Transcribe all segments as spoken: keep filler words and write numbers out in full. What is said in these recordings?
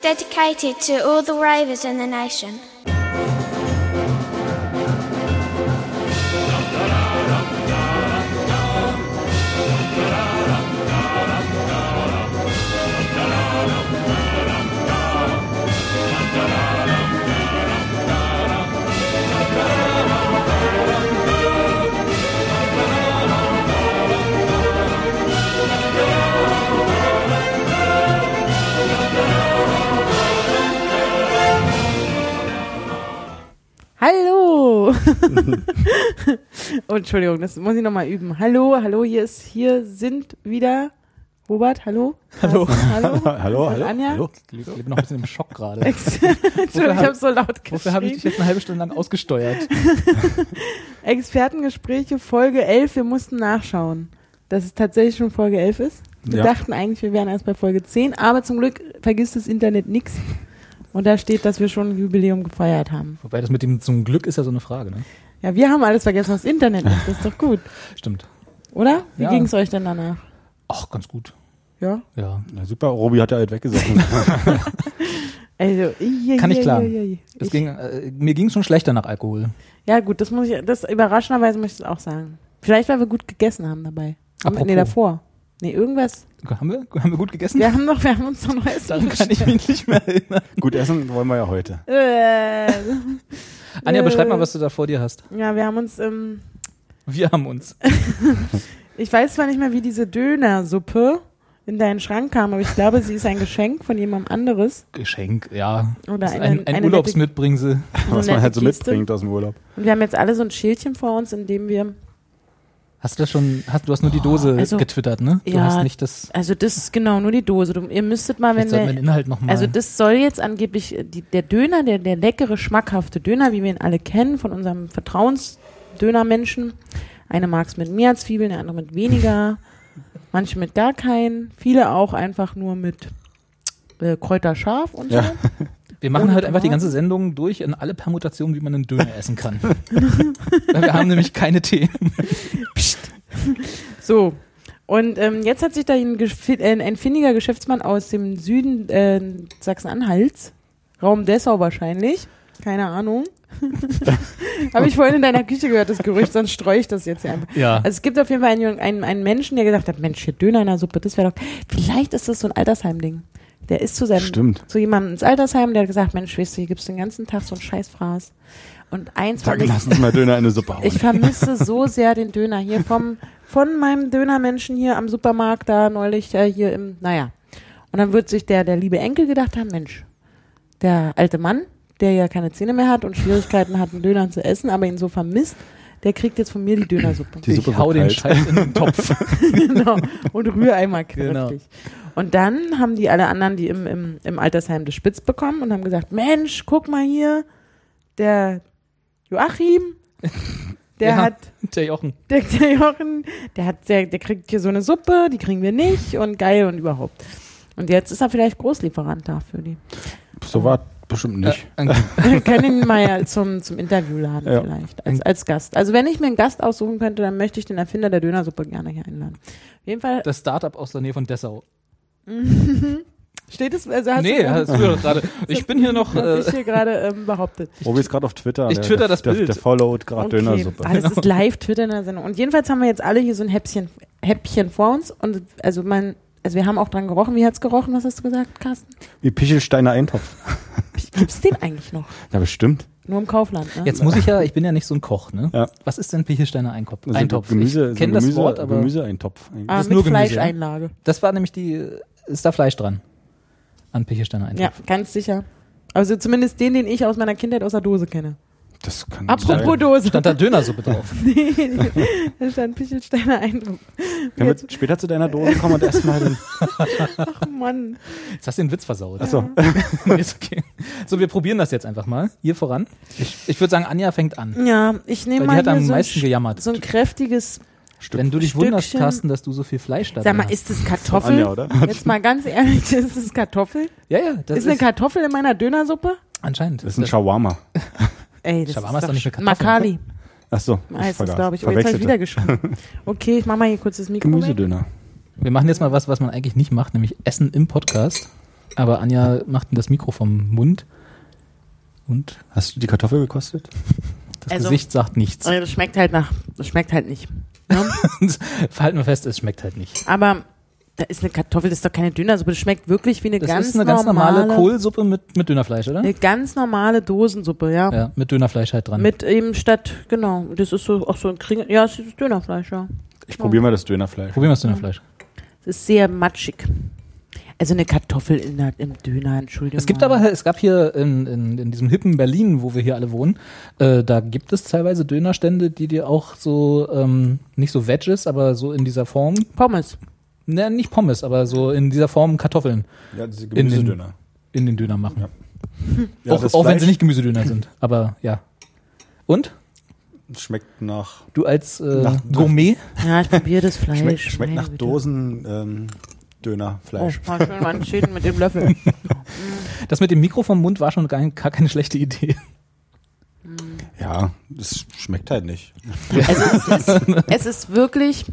Dedicated to all the ravers in the nation. Hallo! Oh, Entschuldigung, das muss ich nochmal üben. Hallo, hallo, hier ist, hier sind wieder Robert, hallo? Hallo. Hallo? Hallo, Und hallo. Anja? Hallo. Ich bin noch ein bisschen im Schock gerade. Entschuldigung, ich habe so laut geschrien. Wofür habe ich dich jetzt eine halbe Stunde lang ausgesteuert? Expertengespräche, Folge elf, wir mussten nachschauen, dass es tatsächlich schon Folge elf ist. Wir Ja. dachten eigentlich, wir wären erst bei Folge zehn, aber zum Glück vergisst das Internet nichts. Und da steht, dass wir schon ein Jubiläum gefeiert haben. Wobei das mit dem zum Glück ist ja so eine Frage, ne? Ja, wir haben alles vergessen, das Internet nicht. Das ist doch gut. Stimmt. Oder? Wie Ja. ging es euch denn danach? Ach, ganz gut. Ja? Ja. Na super, Robi hat ja halt weggesoffen. Also, i, i, Kann ich i, klar. i, i. Es Ich- ging, äh, mir ging es schon schlechter nach Alkohol. Ja gut, das muss ich, das überraschenderweise möchte ich auch sagen. Vielleicht, weil wir gut gegessen haben dabei. Haben, Apropos. nee, davor. Nee, irgendwas. Haben wir? Haben wir gut gegessen? Wir haben doch, wir haben uns noch noch Essen Daran kann ich mich nicht mehr erinnern. Gut essen wollen wir ja heute. Äh, Anja, äh, beschreib mal, was du da vor dir hast. Ja, wir haben uns, ähm, Wir haben uns. ich weiß zwar nicht mehr, wie diese Dönersuppe in deinen Schrank kam, aber ich glaube, sie ist ein Geschenk von jemandem anderes. Geschenk, ja. Oder Das ist eine, ein ein eine Urlaubsmitbringsel. So Was nette man halt so Kiste. mitbringt aus dem Urlaub. Und wir haben jetzt alle so ein Schildchen vor uns, in dem wir, Hast du das schon, hast, du hast nur die Dose also, getwittert, ne? Du ja, hast nicht das, also das ist genau nur die Dose. Du, ihr müsstet mal, wenn vielleicht sollten wir wir, den Inhalt nochmal. also das soll jetzt angeblich, äh, die, der Döner, der, der leckere, schmackhafte Döner, wie wir ihn alle kennen, von unserem Vertrauensdönermenschen. Eine mag es mit mehr Zwiebeln, der andere mit weniger, manche mit gar keinen, viele auch einfach nur mit äh, Kräuterscharf und so. Ja. Wir machen Ohne halt einfach die Tomaten? ganze Sendung durch in alle Permutationen, wie man einen Döner essen kann. Weil wir haben nämlich keine Themen. So. Und ähm, jetzt hat sich da ein, gefi- äh, ein findiger Geschäftsmann aus dem Süden äh, Sachsen-Anhalts, Raum Dessau wahrscheinlich, keine Ahnung. Habe ich vorhin in deiner Küche gehört, das Gerücht, sonst streue ich das jetzt hier einfach. Ja. Also es gibt auf jeden Fall einen, einen, einen Menschen, der gesagt hat, Mensch, hier Döner in der Suppe, das wäre doch, vielleicht ist das so ein Altersheim-Ding. Der ist zu seinem, Stimmt. zu jemandem ins Altersheim, der hat gesagt, Mensch, weißt du, hier gibt's den ganzen Tag so einen Scheißfraß. Und eins Sag, vermisse lass uns mal Döner in eine Suppe hauen. ich vermisse so sehr den Döner hier vom, von meinem Dönermenschen hier am Supermarkt da neulich, äh, hier im, naja. Und dann wird sich der, der liebe Enkel gedacht haben, Mensch, der alte Mann, der ja keine Zähne mehr hat und Schwierigkeiten hat, einen Döner zu essen, aber ihn so vermisst, der kriegt jetzt von mir die Dönersuppe. Die Suppe Ich hau wird den kalt. Scheiß in den Topf. Genau. Und Rühreimer Genau. kräftig. Und dann haben die alle anderen, die im, im, im Altersheim das Spitz bekommen und haben gesagt, Mensch, guck mal hier, der Joachim, der Ja, hat, Der Jochen. der, der Jochen, der hat, der, der kriegt hier so eine Suppe, die kriegen wir nicht und geil und überhaupt. Und jetzt ist er vielleicht Großlieferant da für die. So war bestimmt nicht. Äh, Wir können ihn mal ja zum, zum Interview laden Ja. vielleicht, als, als Gast. Also wenn ich mir einen Gast aussuchen könnte, dann möchte ich den Erfinder der Dönersuppe gerne hier einladen. Auf jeden Fall das Startup aus der Nähe von Dessau. steht es, also hast Nee, du, hast du doch gerade. Ich bin hier noch. hab Äh, ich hier gerade ähm, behauptet. Robi ist gerade auf Twitter. Ich der, twitter das der, Bild. Der, der followt gerade Okay, Dönersuppe. alles ist live Twitter in der Sendung. Und jedenfalls haben wir jetzt alle hier so ein Häppchen, Häppchen vor uns. Und also man, also wir haben auch dran gerochen. Wie hat's gerochen? Was hast du gesagt, Carsten? Wie Pichelsteiner Eintopf. Gibt's den eigentlich noch? Ja, bestimmt. Nur im Kaufland, ne? Jetzt muss ich ja, ich bin ja nicht so ein Koch, ne? Ja. Was ist denn Pichelsteiner Eintopf? Also Eintopf. Gemüse, ich kenne so das Gemüse, Wort, aber Gemüseeintopf. eigentlich. ah, ist mit nur Gemüse, Fleischeinlage. das war nämlich die. Ist da Fleisch dran? An Pichelsteiner Eintopf. Ja, ganz sicher. Also zumindest den, den ich aus meiner Kindheit aus der Dose kenne. Das kann Apropos sein. Dose. Stand da Dönersuppe drauf? Nee, da stand Pichelsteiner Eindruck. Können wir später zu deiner Dose kommen und erstmal den. Ach Mann. Jetzt hast du den Witz versaut. Achso. Nee, ist okay. So, wir probieren das jetzt einfach mal. Hier voran. Ich, ich würde sagen, Anja fängt an. Ja, ich nehme Weil mal die hat hier am so, ein, meisten Sch- gejammert. so ein kräftiges. Stück. Wenn du dich wunderst, Stückchen. Carsten, dass du so viel Fleisch da Sag mal, drin ist das Von Kartoffel? Anja, oder? Jetzt mal ganz ehrlich, ist das Kartoffel? hast. Ja, ja, das Ist ist, eine Kartoffel in meiner Dönersuppe? anscheinend. Das ist ein Shawarma. Ey, das Shawarma ist ist doch nicht mit sch- Kartoffeln, Makali Achso. heißt das, glaube ich. Oh, jetzt habe ich wieder geschrieben. Okay, ich mach mal hier kurz das Mikro weg. Gemüsedöner. Wir machen jetzt mal was, was man eigentlich nicht macht, nämlich Essen im Podcast. Aber Anja macht das Mikro vom Mund und Hast du die Kartoffel gekostet? das Also- Gesicht sagt nichts. Also das schmeckt halt nach, das schmeckt halt nicht. Ne? Halten wir fest, es schmeckt halt nicht. Aber da ist eine Kartoffel, das ist doch keine Dönersuppe, das schmeckt wirklich wie eine Das ganz ist eine ganz normale, normale Kohlsuppe mit, mit Dönerfleisch, oder? Eine ganz normale Dosensuppe, ja. Ja, mit Dönerfleisch halt dran. Mit eben statt, genau, das ist so auch so ein Kringel, ja, es ist Dönerfleisch, ja. Ich probiere mal das Dönerfleisch. Probieren wir das Dönerfleisch. Es ist sehr matschig. Also eine Kartoffel in der, im Döner, Entschuldigung. Es gibt aber, es gab hier in, in, in diesem hippen Berlin, wo wir hier alle wohnen, äh, da gibt es teilweise Dönerstände, die dir auch so, ähm, nicht so Veggies, aber so in dieser Form, Pommes. ne, nicht Pommes, aber so in dieser Form Kartoffeln Ja, diese in den, Gemüsedöner. in den Döner machen. Ja. Ja, auch das auch wenn Fleisch sie nicht Gemüsedöner sind, aber ja. Und? schmeckt nach, Du als äh, Nach- Gourmet? Ja, ich probiere das Fleisch. schmeckt, schmeckt meine nach Güte. Dosen ähm, Oh, Dönerfleisch. mal schön mal Schäden mit dem Löffel. Das mit dem Mikro vom Mund war schon gar, gar keine schlechte Idee. Ja, das schmeckt halt nicht. Also es ist, es ist wirklich,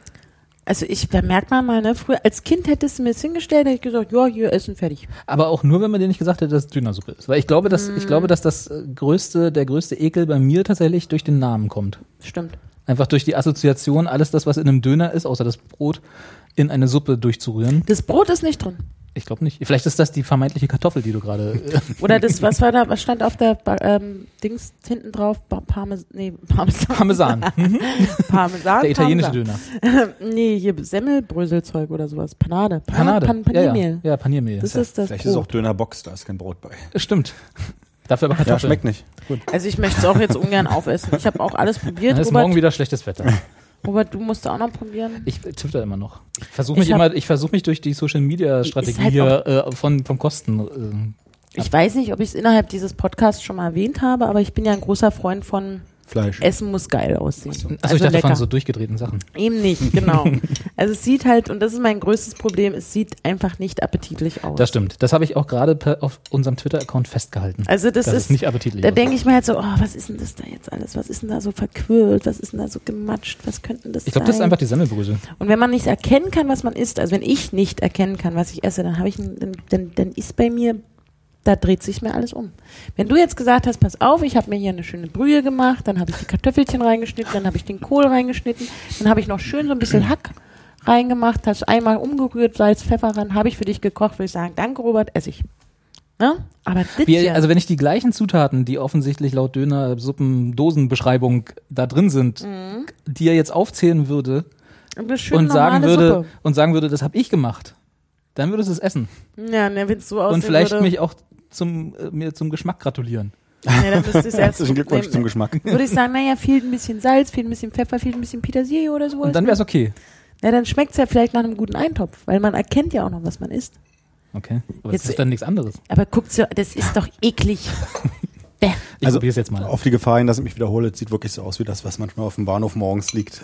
also ich, da merkt man mal, ne, früher, als Kind hättest du mir das hingestellt, hätte ich gesagt, ja, hier, Essen, fertig. Aber auch nur, wenn man dir nicht gesagt hätte, dass es Dönersuppe ist. Weil ich glaube, dass, ich glaube, dass das äh, größte, der größte Ekel bei mir tatsächlich durch den Namen kommt. Stimmt. Einfach durch die Assoziation, alles das, was in einem Döner ist, außer das Brot, in eine Suppe durchzurühren. Das Brot ist nicht drin. Ich glaube nicht. Vielleicht ist das die vermeintliche Kartoffel, die du gerade. Äh, Oder das, was war da, was stand auf der Ba- ähm, Dings hinten drauf? Ba- Parmes, nee, Parmesan. Parmesan. Mhm. Parmesan. Der italienische Parmesan. Döner. Nee, hier Semmelbröselzeug oder sowas. Panade. Pan- Panade. Pan ja, Paniermehl. ja. ja, Paniermehl. Das ist das Vielleicht Brot. ist auch Dönerbox, da ist kein Brot bei. Stimmt. Dafür aber Ja, Kartoffel. schmeckt nicht. Gut. Also ich möchte es auch jetzt ungern aufessen. Ich habe auch alles probiert. Dann ist morgen Robert, wieder schlechtes Wetter. Robert, du musst auch noch probieren. Ich twitter immer noch. Ich versuche mich Ich hab- immer, ich versuche mich durch die Social Media Strategie Ist halt hier äh, von, vom Kosten. Äh, Ich weiß nicht, ob ich es innerhalb dieses Podcasts schon mal erwähnt habe, aber ich bin ja ein großer Freund von Fleisch. Essen muss geil aussehen. Achso, Also ich dachte lecker. von so durchgedrehten Sachen. Eben nicht, genau. Also es sieht halt, und das ist mein größtes Problem, es sieht einfach nicht appetitlich aus. Das stimmt. Das habe ich auch gerade per- auf unserem Twitter-Account festgehalten. Also das dass ist, es nicht appetitlich da aussieht. denke ich mir halt so, oh, was ist denn das da jetzt alles? Was ist denn da so verquirlt? Was ist denn da so gematscht? Was könnten das Ich glaube, das ist sein? einfach die Semmelbrösel. Und wenn man nicht erkennen kann, was man isst, also wenn ich nicht erkennen kann, was ich esse, dann habe ich, ein- dann, dann, dann ist bei mir, da dreht sich mir alles um. Wenn du jetzt gesagt hast, pass auf, ich habe mir hier eine schöne Brühe gemacht, dann habe ich die Kartoffelchen reingeschnitten, dann habe ich den Kohl reingeschnitten, dann habe ich noch schön so ein bisschen Hack reingemacht, hast einmal umgerührt, Salz, Pfeffer ran, habe ich für dich gekocht, würde ich sagen, danke Robert, esse ich. Ne? Aber das Wie, hier, also wenn ich die gleichen Zutaten, die offensichtlich laut Döner-Suppen-Dosenbeschreibung da drin sind, Mhm. dir jetzt aufzählen würde eine schöne und sagen normale würde Suppe. und sagen würde, das habe ich gemacht, dann würdest du es essen. Ja, ne, wenn es so aussehen Und vielleicht würde, mich auch zum, äh, mir zum Geschmack gratulieren. ne, dann müsste ich es erst Herzlichen Glückwunsch nehmen. zum Geschmack. Würde ich sagen, naja, fehlt ein bisschen Salz, fehlt ein bisschen Pfeffer, fehlt ein bisschen Petersilie oder sowas. Und dann wäre es okay. Na, dann schmeckt es ja vielleicht nach einem guten Eintopf, weil man erkennt ja auch noch, was man isst. Okay. Aber Jetzt- das ist dann nichts anderes. Aber guckt's ja, das ist doch eklig. Bäh. Ich Also, probiere es jetzt mal. Auf die Gefahr hin, dass ich mich wiederhole, es sieht wirklich so aus wie das, was manchmal auf dem Bahnhof morgens liegt.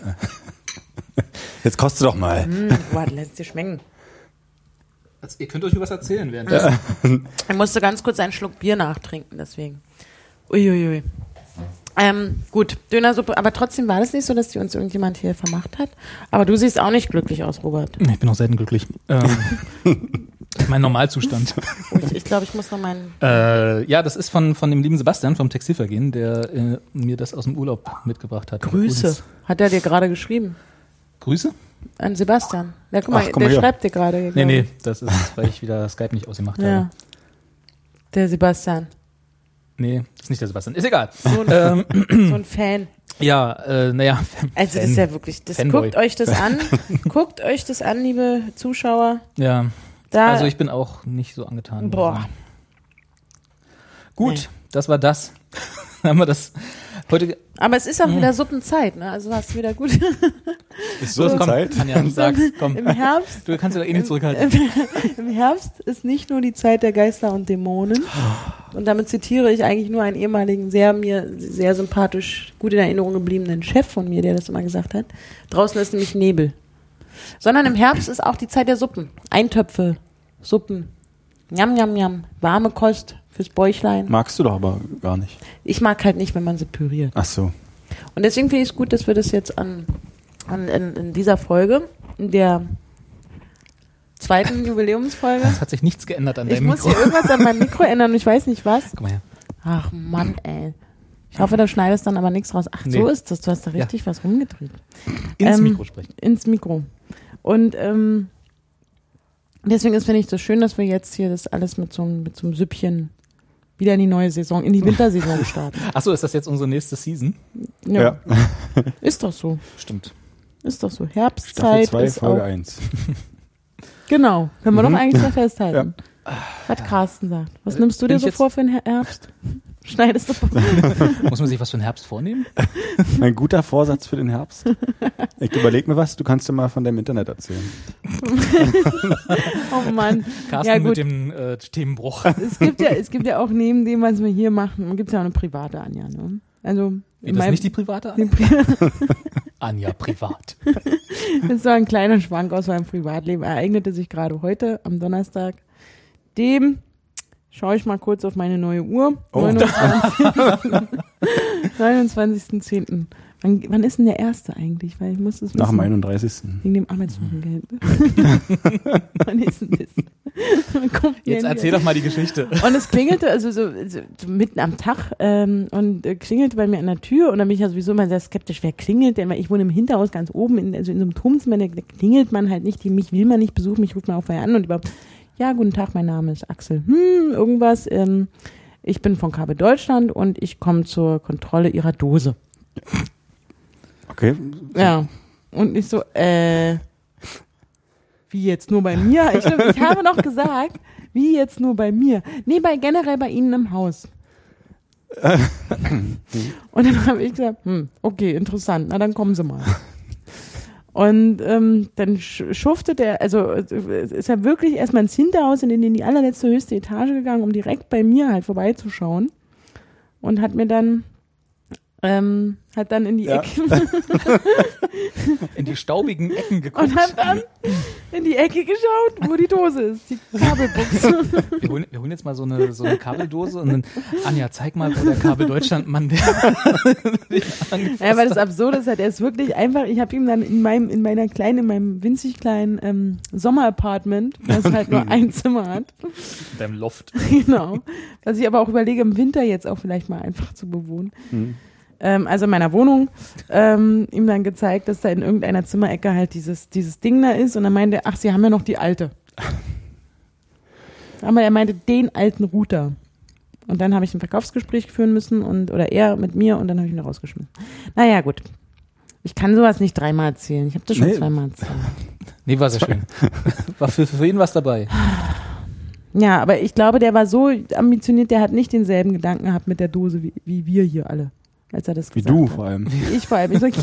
Jetzt kostet doch mal. Hm, warte, lass es dir schmecken. Also, ihr könnt euch was erzählen während Ich musste ganz kurz einen Schluck Bier nachtrinken, deswegen. Uiuiui. Ähm, gut, Dönersuppe, aber trotzdem war das nicht so, dass die uns irgendjemand hier vermacht hat. Aber du siehst auch nicht glücklich aus, Robert. Ich bin auch selten glücklich. Ähm, mein Normalzustand. Oh, ich ich glaube, ich muss noch meinen. äh, ja, das ist von, von dem lieben Sebastian vom Textilvergehen, der äh, mir das aus dem Urlaub mitgebracht hat. Grüße. Uns. Hat er dir gerade geschrieben? Grüße? An Sebastian. Ja, guck mal, Ach, guck der mal hier. schreibt dir gerade. Nee, glaub nee, ich. das ist, weil ich wieder Skype nicht ausgemacht Ja. habe. Der Sebastian. Nee, ist nicht der Sebastian. Ist egal. So ein, Ähm, so ein Fan. ja, äh, naja. Also das ist ja wirklich, das Fanboy. guckt euch das an. Guckt euch das an, liebe Zuschauer. Ja, Da, also ich bin auch nicht so angetan. Boah. Gut, Nee. das war das. Haben wir das heute. ge- aber es ist auch wieder Suppenzeit, ne? Also hast du wieder gut. Ist Los, so komm, Zeit? Anja, sag's, komm. Im Herbst, Du kannst dich doch eh nicht zurückhalten. im Herbst ist nicht nur die Zeit der Geister und Dämonen. Und damit zitiere ich eigentlich nur einen ehemaligen, sehr mir sehr sympathisch, gut in Erinnerung gebliebenen Chef von mir, der das immer gesagt hat. Draußen ist nämlich Nebel. Sondern im Herbst ist auch die Zeit der Suppen. Eintöpfe, Suppen, Njam, njam, njam, warme Kost fürs Bäuchlein. Magst du doch aber gar nicht. Ich mag halt nicht, wenn man sie püriert. Ach so. Und deswegen finde ich es gut, dass wir das jetzt an, an in, in dieser Folge, in der zweiten Jubiläumsfolge. Es hat sich nichts geändert an Ich deinem muss Mikro. hier irgendwas an meinem Mikro ändern und ich weiß nicht was. Guck mal her. Ach Mann, ey. Ich hoffe, da schneidest dann aber nichts raus. Ach, Nee. so ist das. Du hast da richtig Ja. was rumgedreht. Ins Ähm, Mikro sprechen. Ins Mikro. Und ähm, deswegen ist, finde ich, so schön, dass wir jetzt hier das alles mit so, einem- mit so einem Süppchen wieder in die neue Saison, in die Wintersaison starten. Achso, ist das jetzt unsere nächste Season? Ja. Ja. Ist doch so. Stimmt. Ist doch so. Staffel Herbstzeit zwei, ist Folge auch. eins. Genau. Können wir Mhm. doch eigentlich mal festhalten. Was Carsten sagt. Was nimmst du Bin dir ich so jetzt- vor für den Her- Herbst? Schneidest du? Muss man sich was für den Herbst vornehmen? Ein guter Vorsatz für den Herbst. Ich überlege mir was, du kannst dir mal von deinem Internet erzählen. Oh Mann. Carsten Ja, gut. mit dem äh, Themenbruch. Es gibt ja, es gibt ja auch neben dem, was wir hier machen, gibt es ja auch eine private Anja. Ne? Also Nee, in das ist meinem- nicht die private? die Pri- Anja, privat. Das ist so ein kleiner Schwank aus meinem Privatleben. Ereignete sich gerade heute am Donnerstag. Dem schaue ich mal kurz auf meine neue Uhr. Oh. neunundzwanzigsten zehnten Wann, wann ist denn der erste eigentlich? Weil ich muss das Nach wissen. dem einunddreißigsten Wegen dem Arbeitslosengeld. Wann ist denn das? Wann kommt Jetzt denn erzähl der? doch mal die Geschichte. Und es klingelte, also so, so, so mitten am Tag ähm, und äh, klingelte bei mir an der Tür und dann bin ich ja sowieso immer sehr skeptisch, wer klingelt denn? Weil ich wohne im Hinterhaus ganz oben, in, also in so einem Turmzimmer, da, da klingelt man halt nicht, die, mich will man nicht besuchen, mich ruft man auch vorher an und überhaupt, ja, guten Tag, mein Name ist Axel. Hm, irgendwas, ähm, ich bin von Kabel Deutschland und ich komme zur Kontrolle Ihrer Dose. Okay. Ja. Und ich so, äh, wie jetzt nur bei mir? Ich, ich habe noch gesagt, wie jetzt nur bei mir? Nee, bei generell bei Ihnen im Haus. Und dann habe ich gesagt, hm, okay, interessant, na dann kommen Sie mal. Und ähm, dann sch- schuftet er, also äh, ist er wirklich erstmal ins Hinterhaus in, den, in die allerletzte höchste Etage gegangen, um direkt bei mir halt vorbeizuschauen. Und hat mir dann, ähm, hat dann in die Ja. Ecke In die staubigen Ecken geguckt. und hat dann in die Ecke geschaut, wo die Dose ist, die Kabelbuchse. Wir holen, wir holen jetzt mal so eine, so eine Kabeldose und dann, Anja, zeig mal, wo der Kabel Deutschland-Mann der. Ja, weil das Absurde ist halt, er ist wirklich einfach, ich habe ihm dann in meinem, in meiner kleinen, in meinem winzig kleinen ähm, Sommer-Apartment, das halt nur ein Zimmer hat, In deinem Loft. genau, was ich aber auch überlege, im Winter jetzt auch vielleicht mal einfach zu bewohnen. Mhm. Ähm, also in meiner Wohnung, ähm, ihm dann gezeigt, dass da in irgendeiner Zimmerecke halt dieses, dieses Ding da ist und dann meinte er, ach, sie haben ja noch die alte. Aber er meinte, den alten Router. Und dann habe ich ein Verkaufsgespräch führen müssen und oder er mit mir und dann habe ich ihn rausgeschmissen. Naja, gut. Ich kann sowas nicht dreimal erzählen. Ich habe das schon Nee. zweimal erzählt. Nee, war sehr schön. War für, für ihn was dabei. Ja, aber ich glaube, der war so ambitioniert, der hat nicht denselben Gedanken gehabt mit der Dose wie, wie wir hier alle. Als er das Wie gesagt du hat. vor allem. Wie ich vor allem. Ich so,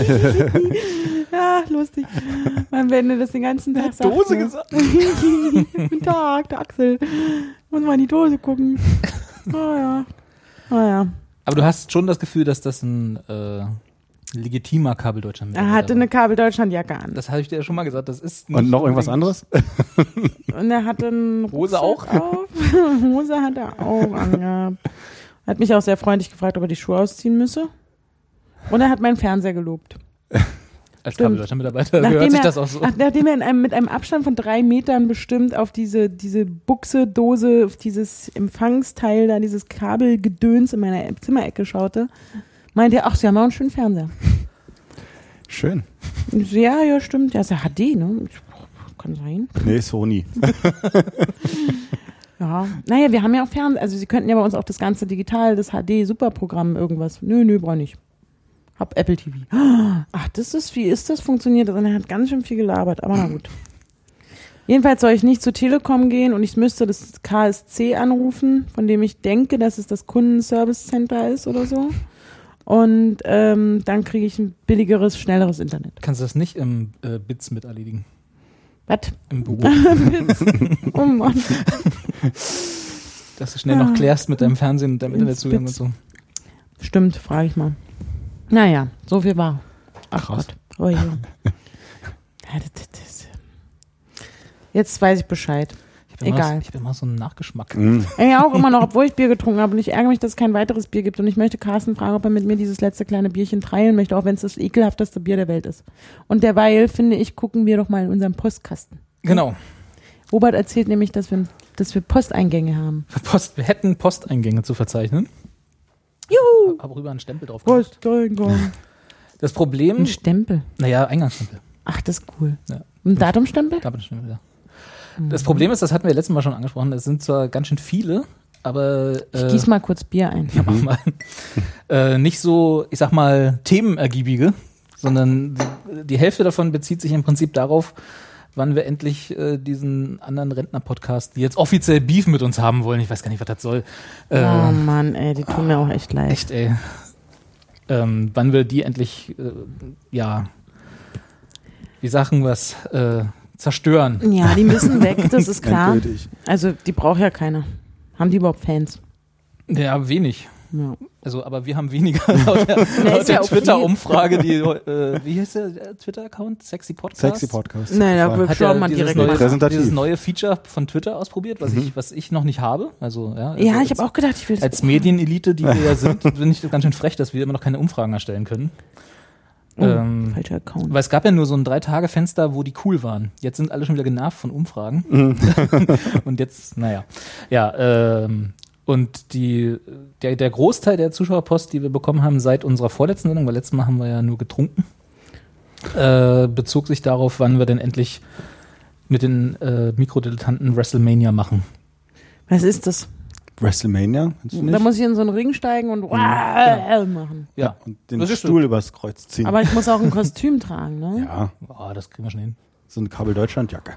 ja, lustig. Man, wenn du das den ganzen Tag sagst. Dose ne? gesagt. Guten Tag, der Axel. Muss mal in die Dose gucken. Ah ja. Ah ja. Aber du hast schon das Gefühl, dass das ein äh, legitimer Kabel Deutschland Er hatte eine Kabel-Deutschland-Jacke an. Das habe ich dir ja schon mal gesagt. Das ist nicht Und noch irgendwas anderes? Und er hatte einen Hose Rucksack auch? Auf. Hose hat er auch angehabt. Hat mich auch sehr freundlich gefragt, ob er die Schuhe ausziehen müsse. Und er hat meinen Fernseher gelobt. Als Stimmt. Kabel Deutschland Mitarbeiter Nachdem gehört sich er- das auch so. Ach, nachdem er in einem, mit einem Abstand von drei Metern bestimmt auf diese, diese Buchse, Dose, auf dieses Empfangsteil da, dieses Kabelgedöns in meiner Zimmerecke schaute, meinte er, ach, Sie haben auch einen schönen Fernseher. Schön. Und ich so, ja, ja, stimmt. Ja, ist ja H D, ne? Ich, kann sein. Nee, Sony. Ja. Naja, wir haben ja auch Fernseher. Also Sie könnten ja bei uns auch das ganze digital, das H D-Superprogramm, irgendwas. Nö, nö, brauche ich nicht. Hab Apple T V. Ach, das ist, wie ist das funktioniert? Also, er hat ganz schön viel gelabert, aber na gut. Jedenfalls soll ich nicht zur Telekom gehen und ich müsste das K S C anrufen, von dem ich denke, dass es das Kundenservice Center ist oder so. Und ähm, dann kriege ich ein billigeres, schnelleres Internet. Kannst du das nicht im äh, Bits mit erledigen? Was? Im Büro. Oh Mann. Dass du schnell noch klärst mit deinem Fernsehen und deinem Ins Internetzugang und Bits. so. Stimmt, frage ich mal. Naja, so viel war. Ach Krass. Gott. Oh je. Ja, das, das, das. Jetzt weiß ich Bescheid. Ich hab immer Egal. noch- Ich habe immer so einen Nachgeschmack. Mhm. Ja, auch immer noch, obwohl ich Bier getrunken habe. Und ich ärgere mich, dass es kein weiteres Bier gibt. Und ich möchte Carsten fragen, ob er mit mir dieses letzte kleine Bierchen teilen möchte, auch wenn es das ekelhafteste Bier der Welt ist. Und derweil, finde ich, gucken wir doch mal in unserem Postkasten. Genau. Robert erzählt nämlich, dass wir, dass wir Posteingänge haben. Post, wir hätten Posteingänge zu verzeichnen. Juhu! Habe rüber einen Stempel drauf gemacht. Posteingang. Das Problem, Ein Stempel. naja, Eingangsstempel. Ach, das ist cool. Ja. Ein Datumstempel? Datumstempel, ja. Das Problem ist, das hatten wir letztes Mal schon angesprochen, es sind zwar ganz schön viele, aber Ich äh, gieß mal kurz Bier ein. ja, mach mal. äh, nicht so, ich sag mal, themenergiebige, sondern die, die Hälfte davon bezieht sich im Prinzip darauf, wann wir endlich äh, diesen anderen Rentner-Podcast, die jetzt offiziell Beef mit uns haben wollen, ich weiß gar nicht, was das soll. Äh, Oh Mann, ey, die tun mir auch echt leid. Echt, ey. Ähm, wann wir die endlich, äh, ja, wie Sachen was äh, zerstören. Ja, die müssen weg, das ist klar. Endgültig. Also, die braucht ja keiner. Haben die überhaupt Fans? Ja, wenig. Ja. Also, aber wir haben weniger laut der, Na, laut ist der ja okay. Twitter-Umfrage, die, äh, wie heißt der Twitter-Account? Sexy Podcast? Sexy Podcast. Nein, da wird Hat schon ja mal dieses direkt neue, machen. Präsentativ. dieses neue Feature von Twitter ausprobiert, was, ich, was ich noch nicht habe. Also, ja, also Ja, als, ich habe auch gedacht, ich will das. als Medienelite, die wir ja sind, finde ich das ganz schön frech, dass wir immer noch keine Umfragen erstellen können. Oh, ähm, falscher Account. Weil es gab ja nur so ein Drei-Tage-Fenster, wo die cool waren. Jetzt sind alle schon wieder genervt von Umfragen. Mhm. Und jetzt, naja. Ja, ähm, und die, der, der Großteil der Zuschauerpost, die wir bekommen haben seit unserer vorletzten Sendung, weil letztes Mal haben wir ja nur getrunken, äh, bezog sich darauf, wann wir denn endlich mit den äh, Mikrodilettanten WrestleMania machen. Was ist das? WrestleMania, kennst du nicht? Da muss ich in so einen Ring steigen und wow machen. Ja, Und den Das ist Stuhl übers Kreuz ziehen. Aber ich muss auch ein Kostüm tragen, ne? ja, oh, das kriegen wir schon hin. so eine Kabel-Deutschland-Jacke.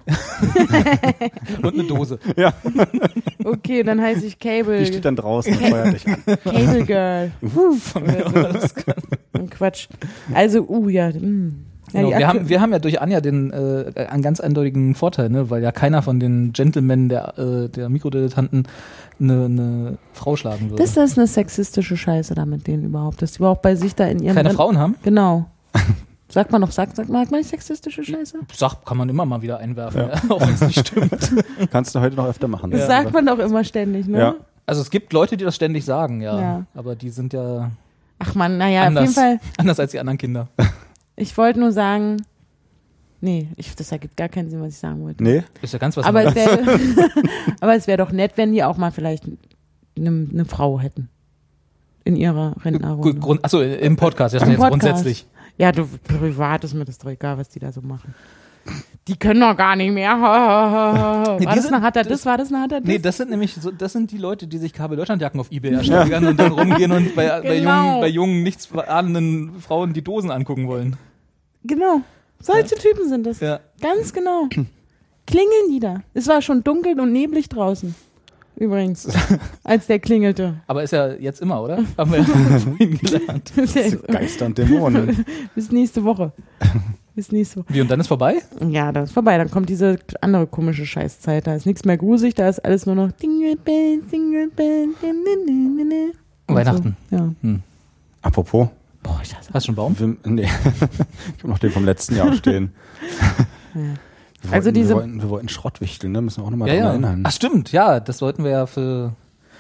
Und eine Dose. Okay, dann heiße ich Cable. Die steht dann draußen und feuert dich an. Cable Girl. Oder so. Und Quatsch. Also, uh, ja. mh. Ja, Genau, die wir, Aktu- haben, wir haben ja durch Anja den äh, einen ganz eindeutigen Vorteil, ne? Weil ja keiner von den Gentlemen der, äh, der Mikrodilettanten eine, eine Frau schlagen würde. Das ist eine sexistische Scheiße da mit denen überhaupt, dass die überhaupt bei sich da in ihrem... Keine Ren- Frauen haben? Genau. Sagt man noch, sagt, sagt man nicht sexistische Scheiße? Sach, kann man immer mal wieder einwerfen, ja. auch wenn es nicht stimmt. Kannst du heute noch öfter machen. Das Ja. sagt man doch immer ständig, ne? Ja. Also es gibt Leute, die das ständig sagen, ja. Ja. Aber die sind ja Ach man, naja, auf anders, jeden Fall, anders als die anderen Kinder. ich wollte nur sagen, nee, ich, das ergibt gar keinen Sinn, was ich sagen wollte. Nee? Ist ja ganz was Aber es Neues. wäre aber es wäre doch nett, wenn die auch mal vielleicht eine, eine Frau hätten. In ihrer Rentnerrunde. Grund, achso, im Podcast, ja, Im jetzt Podcast. grundsätzlich. Ja, du, privat ist mir das doch egal, was die da so machen. Die können doch gar nicht mehr. War Nee, die das sind- ein harter das- Diss? War das ein harter Diss? Nee, das sind nämlich so, das sind die Leute, die sich Kabel-Deutschland-Jacken auf Ebay ersteigern und dann rumgehen und bei, bei, Genau. jungen, bei jungen, nichts ahnenden Frauen die Dosen angucken wollen. Genau. Solche Typen sind das. Ja. Ganz genau. Klingeln die da. Es war schon dunkel und neblig draußen. Übrigens. Als der klingelte. Aber ist ja jetzt immer, oder? Haben wir ja vorhin gelernt. Geister und Dämonen. Bis nächste Woche. Bis nächste Woche. Wie, und dann ist vorbei? Ja, das ist vorbei. Dann kommt diese andere komische Scheißzeit. Da ist nichts mehr gruselig. Da ist alles nur noch Dingle Bell, Dingle Bell. din, din, din, din, din. Und Weihnachten. So. Ja. Apropos. Boah, ich hasse Hast du schon einen Baum? Wir, nee. Ich habe noch den vom letzten Jahr stehen. Ja. Wir Also wollten, diese- wir wollten, wir wollten Schrott wichteln, ne? Müssen wir auch nochmal Ja, dran ja. erinnern. Ach stimmt, ja, das wollten wir ja für...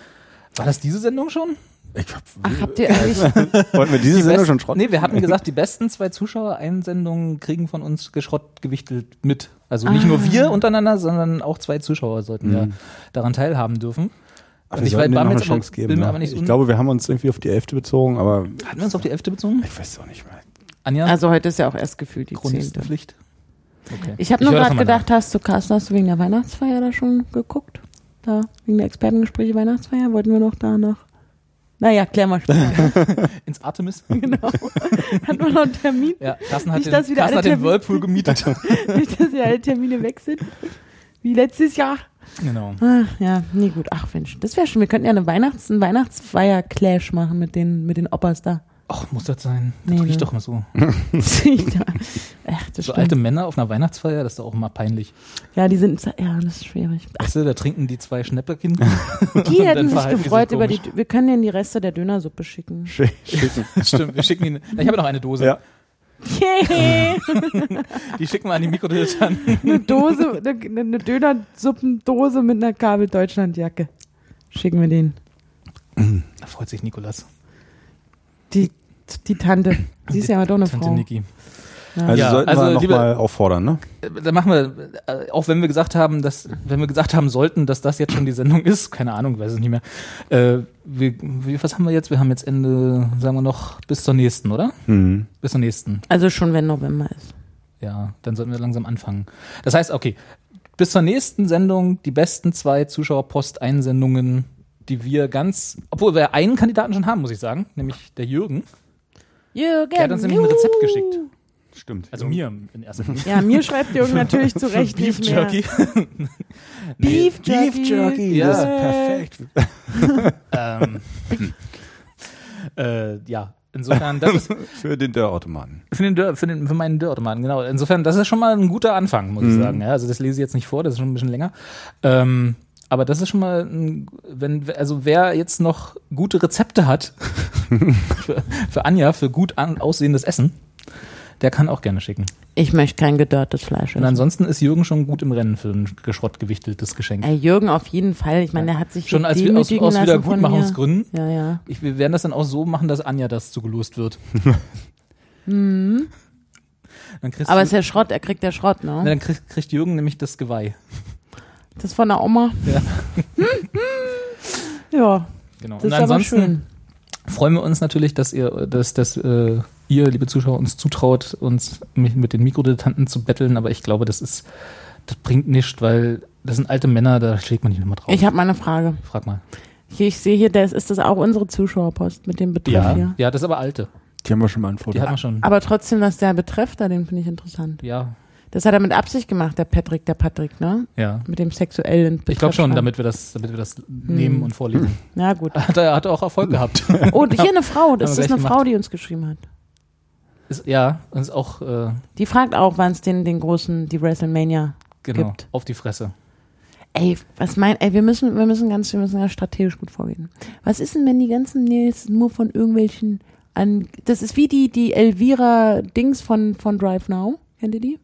War das diese Sendung schon? Ich hab, Ach, habt ihr eigentlich... wollten wir diese Die Sendung best- schon Schrott? Nee, wir hatten gesagt, die besten zwei Zuschauer-Einsendungen kriegen von uns Geschrott gewichtelt mit. Also nicht Ah. nur wir untereinander, sondern auch zwei Zuschauer sollten ja Mhm. daran teilhaben dürfen. Ach, Und wir ich sollten war- war denen noch mir eine jetzt aber- Chance geben. bin mir Ne? aber nicht Ich un- glaube, wir haben uns irgendwie auf die Elfte bezogen, aber Hatten wir uns auf die Elfte bezogen? ich weiß es auch nicht mehr. Anja? Also heute ist ja auch erst gefühlt die zehnte. Chronistenpflicht. Okay. Ich habe nur höre das gerade nochmal gedacht, hast du, Carsten, hast du wegen der Weihnachtsfeier da schon geguckt? Da, wegen der Expertengespräche Weihnachtsfeier? Wollten wir noch da noch... Naja, klär mal später. nach. Ins Artemis? Genau. Hatten wir noch einen Termin? Ja, Carsten hat Nicht, den, dass wieder Carsten alle hat den Termine- Whirlpool gemietet. Nicht, dass ja alle Termine weg sind. Wie letztes Jahr. Genau. Ach, ja, nee, gut. Ach, Mensch, das wäre schon. Wir könnten ja eine Weihnachts-, einen Weihnachtsfeier-Clash machen mit den, mit den Oppas da. Ach, muss das sein? Das Nee, riecht ne? doch immer so. Ach, das So stimmt. alte Männer auf einer Weihnachtsfeier, das ist doch auch immer peinlich. Ja, die sind, ja, das ist schwierig. Ach, Weißt du, da trinken die zwei Schnäpperkind. die dann hätten sich verhalten die sich gefreut über die, komisch. wir können denen die Reste der Dönersuppe schicken. Sch- Schicken. Stimmt, wir schicken ihn. Na, ich habe noch eine Dose. Ja. Die schicken wir an die Mikrodilettanten. Eine Dose, eine, eine Dönersuppendose mit einer Kabel-Deutschland-Jacke. Schicken wir den. Da freut sich Nikolas. Die, die Tante. Sie ist ja aber doch eine Tante Frau. Niki. Ja. Also Ja, sollten also wir liebe- nochmal auffordern, ne? Da machen wir, äh, auch wenn wir gesagt haben, dass, wenn wir gesagt haben sollten, dass das jetzt schon die Sendung ist, keine Ahnung, weiß es nicht mehr. Äh, wir, wie, was haben wir jetzt? Wir haben jetzt Ende, sagen wir noch, bis zur nächsten, oder? Mhm. Bis zur nächsten. Also schon, wenn November ist. Ja, dann sollten wir langsam anfangen. Das heißt, okay, bis zur nächsten Sendung die besten zwei Zuschauerpost-Einsendungen, die wir ganz, obwohl wir einen Kandidaten schon haben, muss ich sagen, nämlich der Jürgen. Jürgen, Der hat uns nämlich ein Rezept geschickt. Stimmt. Also mir in erster Linie. Ja, mir schreibt Jürgen natürlich zu Recht Beef nicht mehr. Jerky. Beef Jerky. Beef Jerky, Ja. das ist perfekt. ähm, äh, ja, insofern, das ist Für den Dörrautomaten. für, den Dörr, für, den, für meinen Dörrautomaten, genau. Insofern, das ist schon mal ein guter Anfang, muss ich sagen. Ja, also das lese ich jetzt nicht vor, das ist schon ein bisschen länger. Ähm, aber das ist schon mal, ein, wenn, also wer jetzt noch gute Rezepte hat für, für Anja, für gut an, aussehendes Essen, der kann auch gerne schicken. Ich möchte kein gedörrtes Fleisch Und essen. ansonsten ist Jürgen schon gut im Rennen für ein geschrottgewichteltes Geschenk. Ey, Jürgen auf jeden Fall. Ich meine, der hat sich Schon so als wir, aus, demütigen aus lassen von Wiedergutmachungsgründen. mir. Ja, ja. Ich, wir werden das dann auch so machen, dass Anja das zugelost wird. Mhm. Dann kriegst Aber du, ist ja Schrott, er kriegt ja Schrott, Na, ne? dann kriegt, kriegt Jürgen nämlich das Geweih. Das ist von der Oma. Ja. Ja, Genau. das Und ist aber ansonsten schön. freuen wir uns natürlich, dass ihr, dass, dass äh, ihr, liebe Zuschauer, uns zutraut, uns mit, mit den Mikrodilettanten zu betteln. Aber ich glaube, das ist, das bringt nichts, weil das sind alte Männer, da schlägt man nicht immer drauf. Ich habe mal eine Frage. Frag mal. Hier, ich sehe hier, das ist das auch unsere Zuschauerpost mit dem Betreff Ja, hier. ja, das ist aber alte. Die haben wir schon mal ein Foto. Die hat man schon. Aber trotzdem, dass der Betreff da, den finde ich interessant. Ja, Das hat er mit Absicht gemacht, der Patrick, der Patrick, ne? ja. Mit dem sexuellen Betreff. Ich glaube schon, dran. damit wir das, damit wir das nehmen und vorlesen. Ja, gut. Hat er, hat er auch Erfolg gehabt. Oh, hier eine Frau. Das Haben wir ist eine gleich Frau, gemacht. die uns geschrieben hat. Ist, ja, und ist auch, äh, Die fragt auch, wann es den, den großen, die WrestleMania genau, gibt. auf die Fresse. Ey, was mein, ey, wir müssen, wir müssen ganz, wir müssen ja strategisch gut vorgehen. Was ist denn, wenn die ganzen Mails nur von irgendwelchen an, das ist wie die, die Elvira Dings von, von Drive Now. Kennt ihr die?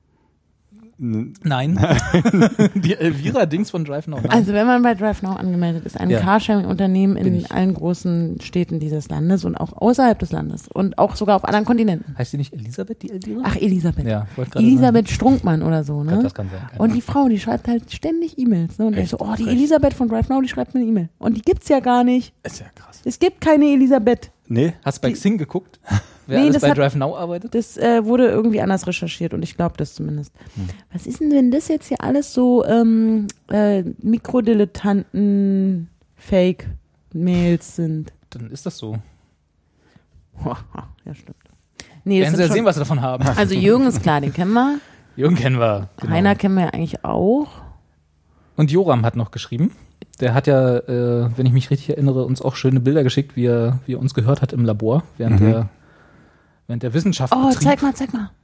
Nein. Die Elvira-Dings von Drive Now. Nein. Also wenn man bei Drive Now angemeldet ist, ein Ja. Carsharing-Unternehmen Bin in ich. allen großen Städten dieses Landes und auch außerhalb des Landes und auch sogar auf anderen Kontinenten. Heißt die nicht Elisabeth, die Elvira? Ach, Elisabeth. ja, wollte gerade Elisabeth Strunkmann oder so, sagen. ne? Das kann sein. keine Und die Frau, die schreibt halt ständig E-Mails. Ne? Und ich Echt? so, oh, die Frech. Elisabeth von Drive Now, die schreibt mir eine E-Mail. Und die gibt's ja gar nicht. Ist ja krass. Es gibt keine Elisabeth. Nee? Hast du bei Die- Xing geguckt? Wer Nee, alles das bei hat- Drive Now arbeitet? Das äh, wurde irgendwie anders recherchiert und ich glaube das zumindest. Hm. Was ist denn, wenn das jetzt hier alles so ähm, äh, Mikrodilettanten Fake-Mails sind? Dann ist das so. Ja, stimmt. Nee, das Werden Sie sind ja schon, sehen, was Sie davon haben. also Jürgen ist klar, den kennen wir. Jürgen kennen wir. Genau. Heiner kennen wir ja eigentlich auch. Und Joram hat noch geschrieben. Der hat ja, äh, wenn ich mich richtig erinnere, uns auch schöne Bilder geschickt, wie er, wie er uns gehört hat im Labor, während Mhm. der, während der Wissenschaft Oh, betrieb. zeig mal, zeig mal.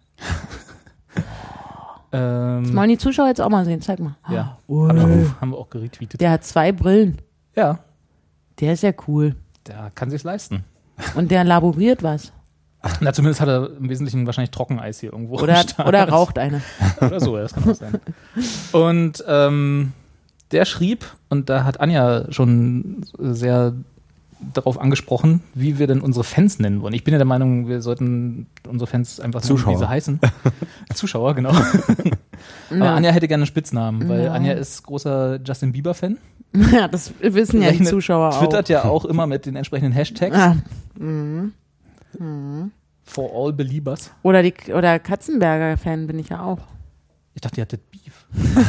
Das Ähm, wollen die Zuschauer jetzt auch mal sehen, zeig mal. ja, Oh, haben, wir, haben wir auch geretweetet. der hat zwei Brillen. Ja, Der ist ja cool. der kann sich's leisten. Und der laboriert was. Na, zumindest hat er im Wesentlichen wahrscheinlich Trockeneis hier irgendwo. am Oder, Start. oder raucht eine. Oder so, ja, das kann auch sein. Und ähm, der schrieb, und da hat Anja schon sehr darauf angesprochen, wie wir denn unsere Fans nennen wollen. Ich bin ja der Meinung, wir sollten unsere Fans einfach nennen, Zuschauer. wie sie heißen. Zuschauer, genau. Aber Ja. Anja hätte gerne einen Spitznamen, weil Ja. Anja ist großer Justin Bieber-Fan. Ja, das wissen ja die Rechnet- Zuschauer auch. Twittert ja auch immer mit den entsprechenden Hashtags. Ah. Mhm. Mhm. For all Beliebers. Oder die oder Katzenberger-Fan bin ich ja auch. Ich dachte, ihr hattet Beef.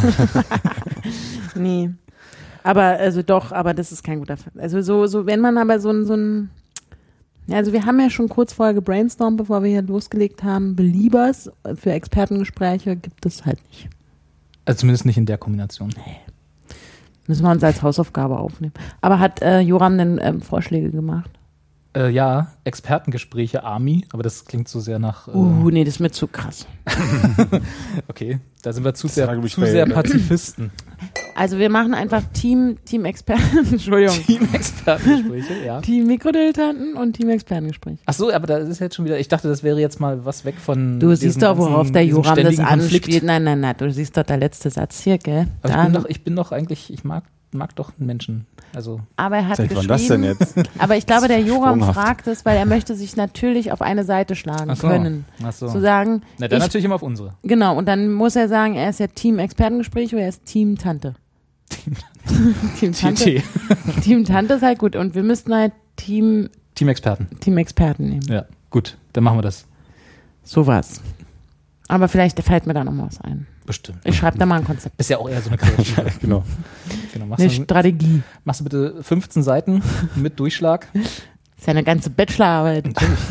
Nee. Aber, also doch, aber das ist kein guter Fan. Also so, so, wenn man aber so ein, so ein, ja, also wir haben ja schon kurz vorher gebrainstormt, bevor wir hier losgelegt haben, Beliebers für Expertengespräche gibt es halt nicht. Also zumindest nicht in der Kombination. Müssen wir uns als Hausaufgabe aufnehmen. Aber hat äh, Joram denn ähm, Vorschläge gemacht? Äh, ja, Expertengespräche, Army, aber das klingt so sehr nach. Äh, Uh, nee, das ist mir zu krass. Okay, da sind wir zu Das sehr, war, glaub ich, zu bei- sehr Pazifisten. Also wir machen einfach Team, Team Experten, Entschuldigung, Team-Expertengespräche, ja. Team Mikrodilettanten und Team Expertengespräch. Ach so, aber da ist jetzt schon wieder, ich dachte, das wäre jetzt mal was weg von. Du diesem siehst doch, worauf ganzen- der diesem Joram das ständigen Konflikt. anspielt. Nein, nein, nein, du siehst doch der letzte Satz hier, gell? Aber ich Dann- bin, doch, ich bin doch eigentlich, ich mag mag doch Menschen. Also Aber er hat Seit wann geschrieben, das denn jetzt? aber ich glaube, der Joram Sprunghaft. fragt es, weil er möchte sich natürlich auf eine Seite schlagen Ach so. können. Ach so. Zu sagen, Na, dann ich, natürlich immer auf unsere. genau, und dann muss er sagen, er ist ja Team Expertengespräch oder er ist Team Tante. Team Tante. T T. Team Tante ist halt gut und wir müssten halt Team, Team-Experten. Team Experten nehmen. Ja, gut, dann machen wir das. Sowas. Aber vielleicht fällt mir da noch mal was ein. Bestimmt. Ich schreibe da mal ein Konzept. Ist ja auch eher so eine Kreative. Genau. genau. Machst, Eine du, Strategie. machst du bitte fünfzehn Seiten mit Durchschlag. Das ist ja eine ganze Bachelorarbeit.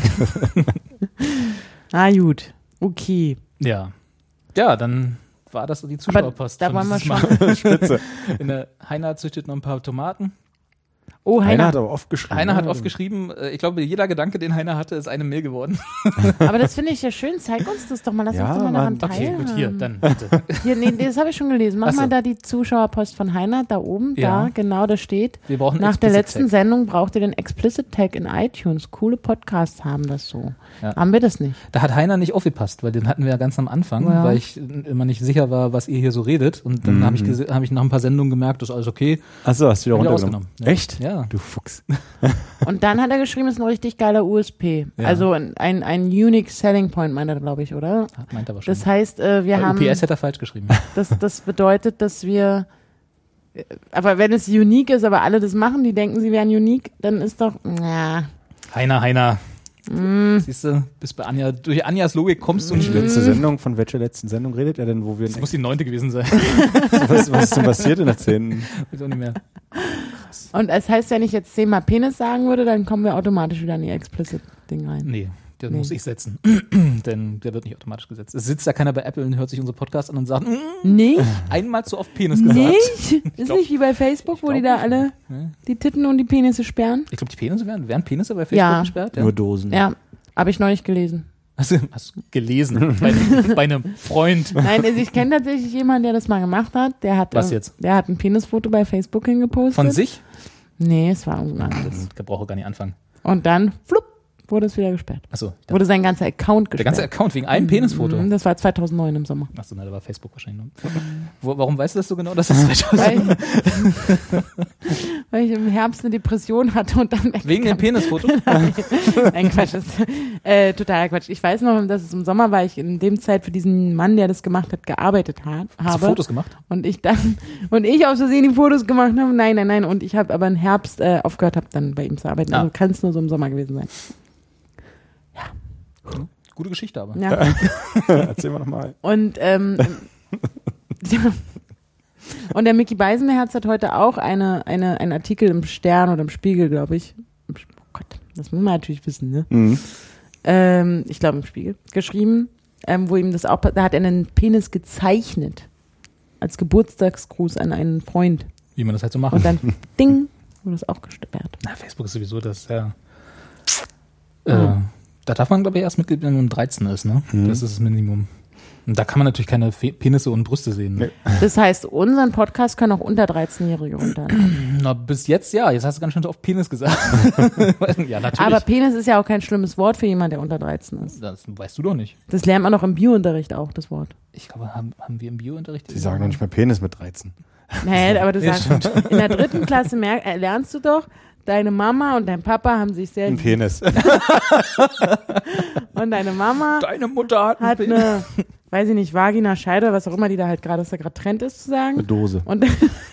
Na gut. Okay. Ja. Ja, dann war das die Zuschauerpost. da von wollen wir dieses schon- Mal. Spitze. In der Heiner züchtet noch ein paar Tomaten. Oh, Heiner Heiner. hat aber oft geschrieben. Heiner hat ne? oft geschrieben, äh, ich glaube, jeder Gedanke, den Heiner hatte, ist eine Mail geworden. Aber das finde ich ja schön. Zeig uns das doch mal. Lass Ja, uns doch mal daran Mann. Okay, teilhaben. gut, hier, dann bitte. Hier, nee, das habe ich schon gelesen. Mach Ach so. mal da die Zuschauerpost von Heiner, da oben, Ja. da, genau, da steht. Wir brauchen Nach der Explicit letzten Tag. Sendung braucht ihr den Explicit Tag in iTunes. Coole Podcasts haben das so. Ja. Haben wir das nicht? Da hat Heiner nicht aufgepasst, weil den hatten wir ja ganz am Anfang, Ja. weil ich immer nicht sicher war, was ihr hier so redet. Und dann Mhm. habe ich, gese- hab ich nach ein paar Sendungen gemerkt, das ist alles okay. Achso, hast du wieder Hab ich runtergenommen. rausgenommen, ja. Echt? Ja. Du Fuchs. Und dann hat er geschrieben, es ist ein richtig geiler U S P. Ja. Also ein, ein, ein Unique Selling Point, meint er, glaube ich, oder? Meint er aber schon. Das heißt, äh, wir Bei haben, U P S hätte er falsch geschrieben. das, das bedeutet, dass wir, äh, aber wenn es unique ist, aber alle das machen, die denken, sie wären unique, dann ist doch, ja, Heiner, Heiner. Mm. Siehst du, bis bei Anja, durch Anjas Logik kommst du nicht. Die letzte Sendung, von welcher letzten Sendung redet er denn, wo wir... Das muss die neunte gewesen sein. was, was ist denn passiert in der zehnten? Weiß auch nicht mehr. Und es heißt, wenn ich jetzt zehnmal Penis sagen würde, dann kommen wir automatisch wieder in die Explicit-Ding rein. Nee, den Nee. muss ich setzen. Denn der wird nicht automatisch gesetzt. Es sitzt ja keiner bei Apple und hört sich unsere Podcast an und sagt, mm, Nicht? einmal zu oft Penis gesagt. Nicht? Ist glaub- nicht wie bei Facebook, wo glaub die da nicht. alle Ne? die Titten und die Penisse sperren? Ich glaube, die Penisse werden, werden Penisse bei Facebook Ja. gesperrt? Ja. Nur Dosen. Ja, habe ich neulich gelesen. Hast, du, hast du gelesen? bei, einem, bei einem Freund. Nein, also ich kenne tatsächlich jemanden, der das mal gemacht hat. Der hat, Was äh, jetzt? Der hat ein Penisfoto bei Facebook hingepostet. Von sich? Nee, es war irgendein anderes. Da brauche ich gar nicht anfangen. Und dann, flupp, wurde es wieder gesperrt. Achso, der, Wurde sein ganzer Account der gesperrt. ganze Account wegen einem Penisfoto. Mhm, Das war zweitausendneun im Sommer. Achso, na, da war Facebook wahrscheinlich noch. Wo, warum weißt du das so genau, dass das zweitausend Weil, weil ich im Herbst eine Depression hatte und dann wegen dem Penisfoto? Nein, Quatsch, das ist äh, totaler Quatsch. Ich weiß noch, dass es im Sommer war, ich in dem Zeit für diesen Mann, der das gemacht hat, gearbeitet hat, Hast du habe. Fotos gemacht? Und ich dann, und ich aus Versehen die Fotos gemacht habe. Nein, nein, nein. Und ich habe aber im Herbst äh, aufgehört, habe dann bei ihm zu arbeiten. Ah. Also kann es nur so im Sommer gewesen sein. Gute Geschichte aber. Ja. Erzähl mal nochmal. Und, ähm, ja. Und der Micky Beisenherz hat heute auch eine, eine, einen Artikel im Stern oder im Spiegel, glaube ich. Im Sp- Oh Gott, das muss man natürlich wissen, ne? Mhm. Ähm, ich glaube im Spiegel, geschrieben, ähm, wo ihm das auch, da hat er einen Penis gezeichnet. Als Geburtstagsgruß an einen Freund. Wie man das halt so macht. Und dann, ding, wurde das auch gesperrt. Na, Facebook ist sowieso das, ja. Äh, da darf man, glaube ich, erst Mitglied, wenn man dreizehn ist, ne? Mhm. Das ist das Minimum. Und da kann man natürlich keine Fe Penisse und Brüste sehen. Ne? Das heißt, unseren Podcast können auch unter dreizehnjährige runterladen. Na, bis jetzt ja. Jetzt hast du ganz schön so oft Penis gesagt. ja, natürlich. Aber Penis ist ja auch kein schlimmes Wort für jemanden, der unter dreizehn ist. das weißt du doch nicht. Das lernt man auch im Biounterricht auch, das Wort. Ich glaube, haben, haben wir im Biounterricht. Sie sagen doch nicht mehr Penis mit dreizehn. Naja, aber du Ja, sagst, in der dritten Klasse merk, äh, lernst du doch, deine Mama und dein Papa haben sich sehr Ein lieb. Penis. Und deine Mama Deine Mutter hat, hat einen Penis. eine, weiß ich nicht, Vagina, Scheide oder was auch immer, die da halt gerade, was da gerade Trend ist zu Eine sagen. Dose. Und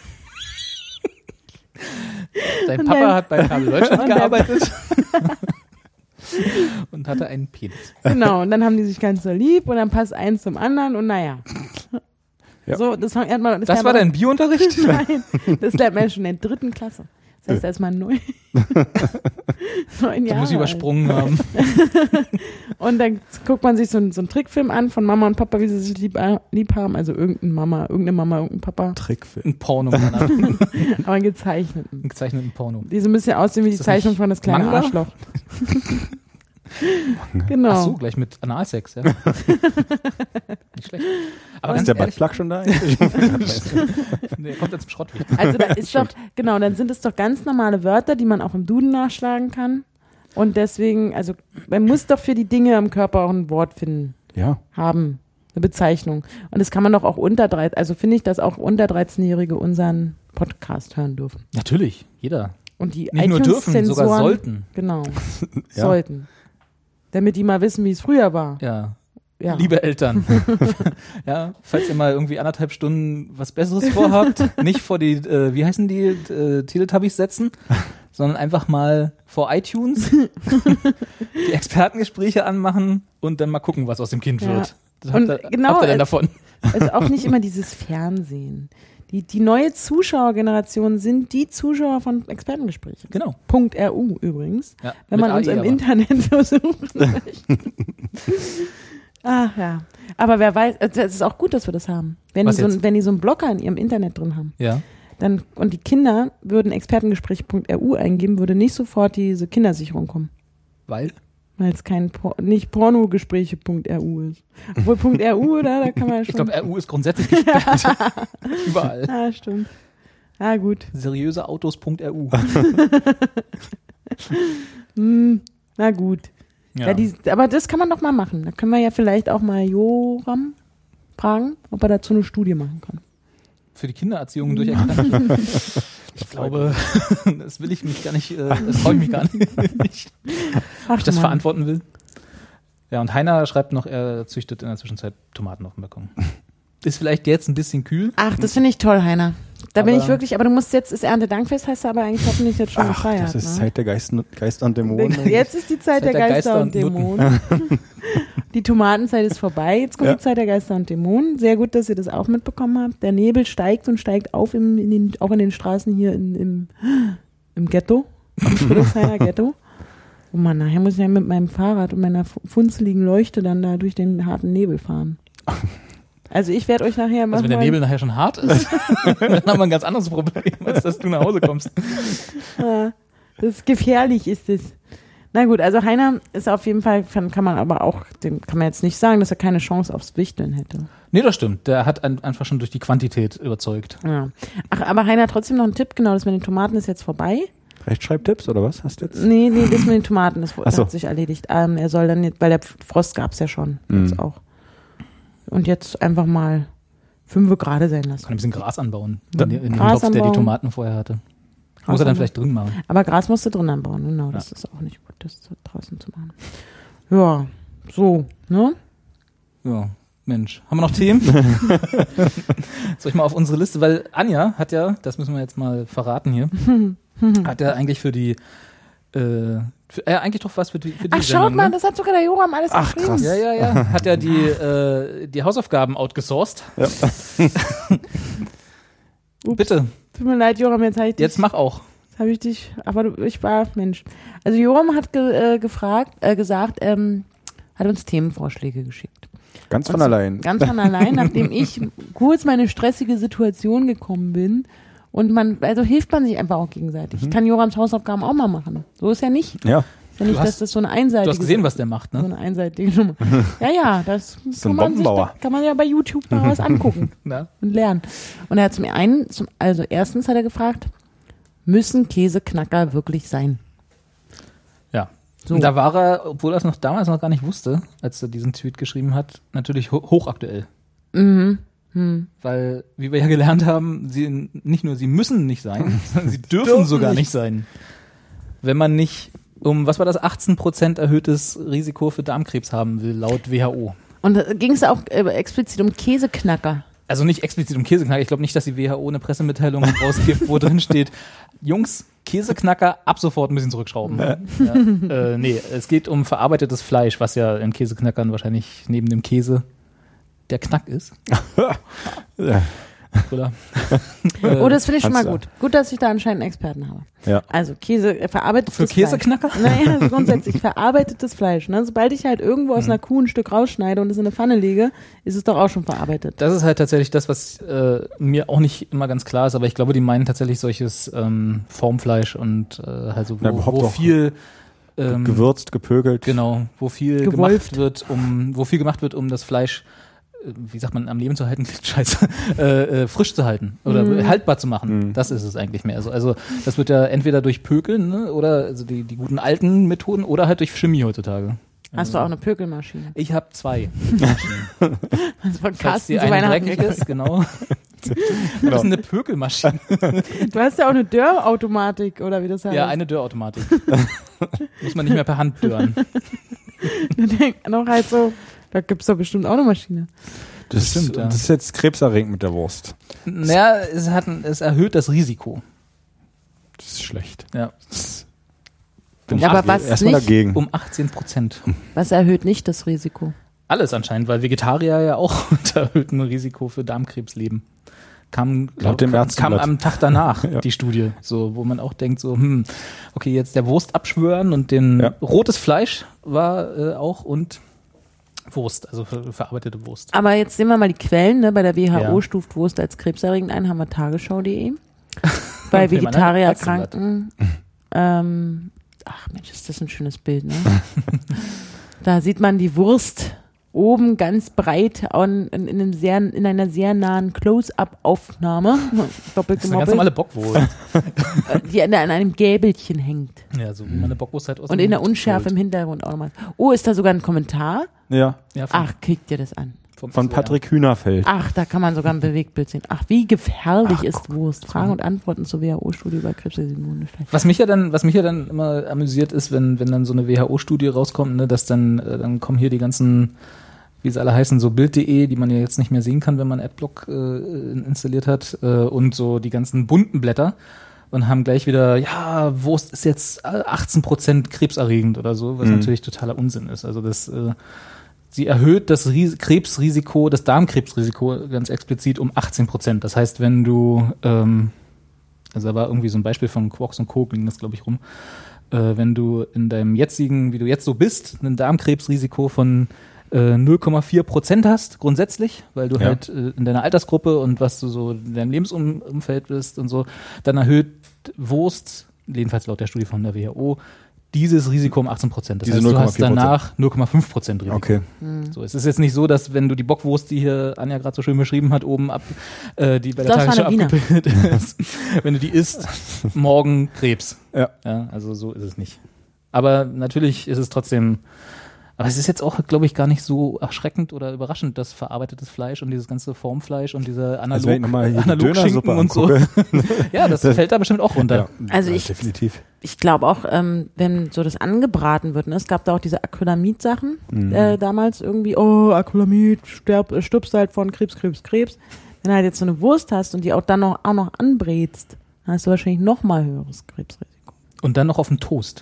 Dein und Papa dein- hat bei Kabel Deutschland und dein- gearbeitet. und hatte einen Penis. genau, und dann haben die sich ganz so lieb und dann passt eins zum anderen und naja. Ja. So, das, lernt man, Das lernt war man- dein Biounterricht? Nein, das lernt man ja schon in der dritten Klasse. Das heißt, da ist man neun, neun Da Jahre muss ich alt. übersprungen haben. Und dann guckt man sich so, einen- so einen Trickfilm an von Mama und Papa, wie sie sich lieb, lieb haben. Also irgendeine Mama, irgendeine Mama, irgendein Papa. Trickfilm. Ein Porno. Einen Aber einen gezeichneten. gezeichneten Porno. Die so ein bisschen aussehen wie die Ist das Zeichnung nicht von das kleine Manga? Arschloch. Genau. Ach so, gleich mit Analsex, ja. Nicht schlecht. Aber Ist ganz der ehrlich, Buttplug schon da eigentlich? nee, kommt jetzt zum Schrottwicht. Also da ist doch, genau, dann sind es doch ganz normale Wörter, die man auch im Duden nachschlagen kann. Und deswegen, also man muss doch für die Dinge am Körper auch ein Wort finden, Ja. haben, eine Bezeichnung. Und das kann man doch auch unter dreizehn, also finde ich, dass auch unter dreizehnjährige unseren Podcast hören dürfen. Natürlich, jeder. Und die Nicht nur dürfen, sogar sollten. Genau, Ja. sollten. Damit die mal wissen, wie es früher war. Ja. Ja. Liebe Eltern, ja, falls ihr mal irgendwie anderthalb Stunden was Besseres vorhabt, nicht vor die, äh, wie heißen die, äh, Teletubbies setzen, sondern einfach mal vor iTunes die Expertengespräche anmachen und dann mal gucken, was aus dem Kind Ja. wird. Das Und habt ihr, genau, habt ihr denn äh, davon? Also auch nicht immer dieses Fernsehen. Die, die neue Zuschauergeneration sind die Zuschauer von Expertengesprächen. Genau. .ru übrigens, Ja, wenn mit man uns A I im aber. Internet versuchen möchte. Ach ja. Aber wer weiß, also es ist auch gut, dass wir das haben. Wenn die, Was so, ein- jetzt? wenn die so einen Blocker in ihrem Internet drin haben, Ja. dann und die Kinder würden expertengespräch.ru eingeben, würde nicht sofort diese Kindersicherung kommen. Weil? Weil es kein Por nicht pornogespräche.ru ist. Obwohl .ru, da, da kann man ja schon. Ich glaube, R U ist grundsätzlich gesperrt. Überall. Ah, stimmt. Ah, gut. Seriöse Autos.ru. Hm, na gut. Ja. Ja. die, aber das kann man doch mal machen. Da können wir ja vielleicht auch mal Joram fragen, ob er dazu eine Studie machen kann. Für die Kindererziehung durch Experten. Ich glaube, das will ich mich gar nicht, äh, das traue ich mich gar nicht, Ach, ob ich das Mann. verantworten will. Ja, und Heiner schreibt noch, er züchtet in der Zwischenzeit Tomaten auf dem Balkon. Ist vielleicht jetzt ein bisschen kühl. Ach, das finde ich toll, Heiner. Da bin Aber- ich wirklich, aber du musst jetzt, ist Erntedankfest, heißt aber eigentlich hoffentlich jetzt schon Ach, gefeiert. das ist ne? Zeit der Geist, Geister und Dämonen. Jetzt ist die Zeit, der, Geister, und Dämonen. Die Tomatenzeit ist vorbei, jetzt kommt Ja. die Zeit der Geister und Dämonen. Sehr gut, dass ihr das auch mitbekommen habt. Der Nebel steigt und steigt auf, im, in den, auch in den Straßen hier in, im, im Ghetto, im Friedrichshainer Ghetto. Oh Mann, nachher muss ich ja mit meinem Fahrrad und meiner fu- funzeligen Leuchte dann da durch den harten Nebel fahren. Also ich werde euch nachher Also machen. wenn der Nebel nachher schon hart ist, dann haben wir ein ganz anderes Problem, als dass du nach Hause kommst. Ja, das ist gefährlich, ist es. Na gut, also Heiner ist auf jeden Fall, kann, kann man aber auch, dem kann man jetzt nicht sagen, dass er keine Chance aufs Wichteln hätte. Nee, das stimmt. Der hat ein, einfach schon durch die Quantität überzeugt. Ja. Ach, aber Heiner, trotzdem noch ein Tipp, genau, das mit den Tomaten ist jetzt vorbei. Rechtschreibtipps oder was hast du jetzt? Nee, nee, das mit den Tomaten, das Ach so. hat sich erledigt. Ähm, er soll dann jetzt, weil der Frost gab es ja schon, jetzt Mhm. auch. Und jetzt einfach mal fünfe gerade sein Kann lassen. ein bisschen Gras anbauen. Ja. In, den- in den Gras Topf, der die anbauen. Tomaten vorher hatte. Muss er anbauen. dann vielleicht drin machen. Aber Gras musst du drin anbauen, genau, das ist auch nicht gut, das draußen zu machen. Ja, so, ne? Ja, Mensch. Haben wir noch Themen? Soll ich mal auf unsere Liste, weil Anja hat ja, das müssen wir jetzt mal verraten hier, hat ja eigentlich für die, äh, für, äh, eigentlich doch was für die, für die Ach, schaut Sendung, mal, ne? das hat sogar der Joram alles Ach, geschrieben. krass. Ja, ja, ja. Hat ja die, äh, die Hausaufgaben outgesourced. Ja. Ups. Bitte, Tut mir leid, Joram, jetzt habe ich dich, jetzt mach auch. jetzt hab ich dich, aber du, ich war, Mensch. Also Joram hat ge, äh, gefragt, äh, gesagt, ähm, hat uns Themenvorschläge geschickt. Ganz von Und so- allein. Ganz von allein, nachdem ich kurz meine stressige Situation gekommen bin. Und man, also hilft man sich einfach auch gegenseitig. Ich kann Jorams Hausaufgaben auch mal machen. So ist ja nicht. Ja, Ist ja nicht, Du hast- dass das so eine einseitige Du hast gesehen, was der macht, so ne? eine einseitige Nummer. Ja, ja, das So kann ein man, sich, Bombenbauer. da, kann man ja bei YouTube mal was angucken Na? und lernen. Und er hat zum einen, zum, also erstens hat er gefragt, müssen Käseknacker wirklich sein? Ja. So. Und da war er, obwohl er es noch damals noch gar nicht wusste, als er diesen Tweet geschrieben hat, natürlich ho hochaktuell. Mhm. Hm. Weil, wie wir ja gelernt haben, sie nicht nur sie müssen nicht sein, sondern sie dürfen sogar nicht sein. Wenn man nicht um, was war das, achtzehn Prozent erhöhtes Risiko für Darmkrebs haben will, laut W H O. Und da ging es auch äh, explizit um Käseknacker. Also nicht explizit um Käseknacker. Ich glaube nicht, dass die W H O eine Pressemitteilung rausgibt, wo drin steht, Jungs, Käseknacker ab sofort ein bisschen zurückschrauben. Ja. Äh, nee, es geht um verarbeitetes Fleisch, was ja in Käseknackern wahrscheinlich neben dem Käse der Knack ist. Ja. Oder? Oh, das finde ich schon mal kannst gut. Gut, dass ich da anscheinend einen Experten habe. Ja. Also Käse, äh, verarbeitetes Für Fleisch. Käseknacker? Naja, also grundsätzlich verarbeitetes Fleisch. Ne? Sobald ich halt irgendwo aus Mhm. einer Kuh ein Stück rausschneide und es in eine Pfanne lege, ist es doch auch schon verarbeitet. Das ist halt tatsächlich das, was äh, mir auch nicht immer ganz klar ist, aber ich glaube, die meinen tatsächlich solches ähm, Formfleisch und äh, halt so, wo, Ja, überhaupt wo auch viel ähm, Gewürzt, gepökelt. genau, wo viel Gewolft. gemacht wird, um wo viel gemacht wird, um das Fleisch, äh, wie sagt man, am Leben zu halten, scheiße, äh, äh, frisch zu halten oder Mhm. haltbar zu machen. Mhm. Das ist es eigentlich mehr. Also, also das wird ja entweder durch Pökeln, ne, oder also die, die guten alten Methoden oder halt durch Chemie heutzutage. Hast du auch eine Pökelmaschine? Ich habe zwei. Das war Falls Carsten die zu eine Weihnachten. dreckig ist, genau. Das ist eine Pökelmaschine. Du hast ja auch eine Dörrautomatik, oder wie das heißt. Ja, eine Dörrautomatik. Muss man nicht mehr per Hand dörren. Da denkt man auch halt so, da gibt es doch bestimmt auch eine Maschine. Das, Stimmt, ja. das ist jetzt krebserregend mit der Wurst. Naja, es, hat ein, es erhöht das Risiko. Das ist schlecht. Ja. Bin Ja, ich aber was erstmal nicht? dagegen. Um achtzehn Prozent. Was erhöht nicht das Risiko? Alles anscheinend, weil Vegetarier ja auch unter erhöhtem Risiko für Darmkrebs leben. Kam, Laut dem kam Ärzteblatt. am Tag danach Ja. die Studie, so, wo man auch denkt, so, hm, okay, jetzt der Wurst abschwören und den Ja. rotes Fleisch war äh, auch und Wurst, also ver verarbeitete Wurst. Aber jetzt sehen wir mal die Quellen. Ne? Bei der W H O Ja. stuft Wurst als krebserregend ein, haben wir tagesschau punkt de. Bei Wir haben ein Vegetariererkranken, ähm, ach Mensch, ist das ein schönes Bild, ne? Da sieht man die Wurst oben ganz breit in, in, einem sehr, in einer sehr nahen Close-Up-Aufnahme, doppelt Das ist eine ganz normale gemoppelt, Bockwurst. die an, an einem Gäbelchen hängt. Ja, so wie man eine Bockwurst halt aus Und dem in der Hut Unschärfe holt. im Hintergrund auch nochmal. Oh, ist da sogar ein Kommentar? Ja, Ja, von, Ach, kriegt ihr das an. vom von S W R. Patrick Hühnerfeld. Ach, da kann man sogar ein Bewegtbild sehen. Ach, wie gefährlich Ach, ist Wurst? Fragen und Antworten zur W H O-Studie über Krebsrisiko. Was mich ja dann, was mich ja dann immer amüsiert ist, wenn, wenn dann so eine W H O-Studie rauskommt, ne, dass dann, äh, dann kommen hier die ganzen, wie sie alle heißen, so Bild punkt de, die man ja jetzt nicht mehr sehen kann, wenn man Adblock äh, installiert hat, äh, und so die ganzen bunten Blätter und haben gleich wieder, ja, Wurst ist jetzt achtzehn Prozent krebserregend oder so, was Mhm. natürlich totaler Unsinn ist. Also das, äh, sie erhöht das Ries- Krebsrisiko, das Darmkrebsrisiko ganz explizit um achtzehn Prozent. Das heißt, wenn du, ähm, also da war irgendwie so ein Beispiel von Quarks und Co. ging das, glaube ich, rum, äh, wenn du in deinem jetzigen, wie du jetzt so bist, ein Darmkrebsrisiko von äh, null Komma vier Prozent hast, grundsätzlich, weil du Ja. halt äh, in deiner Altersgruppe und was du so in deinem Lebensumfeld bist und so, dann erhöht Wurst, jedenfalls laut der Studie von der W H O, dieses Risiko um achtzehn Prozent. Das Diese heißt, du hast 0,4%. danach null Komma fünf Prozent Risiko. Okay. So, es ist jetzt nicht so, dass wenn du die Bockwurst, die hier Anja gerade so schön beschrieben hat, oben ab, äh, die bei der Das war Tagesschau eine Wiener. abgebildet ist, wenn du die isst, morgen Krebs. Ja. Ja, also so ist es nicht. Aber natürlich ist es trotzdem, aber es ist jetzt auch, glaube ich, gar nicht so erschreckend oder überraschend, dass verarbeitetes Fleisch und dieses ganze Formfleisch und diese Also wenn ich Analog, nochmal hier die Analogschinken Dönersuppe und so. angucke. Ja, das fällt da bestimmt auch runter. Ja, Also ja, ich- definitiv. Ich glaube auch, ähm, wenn so das angebraten wird, ne? Es gab da auch diese Acrylamid-Sachen äh, damals irgendwie, oh, Acrylamid, sterb, äh, stirbst halt von Krebs, Krebs, Krebs. Wenn du halt jetzt so eine Wurst hast und die auch dann noch, auch noch anbrätst, dann hast du wahrscheinlich noch mal höheres Krebsrisiko. Und dann noch auf dem Toast.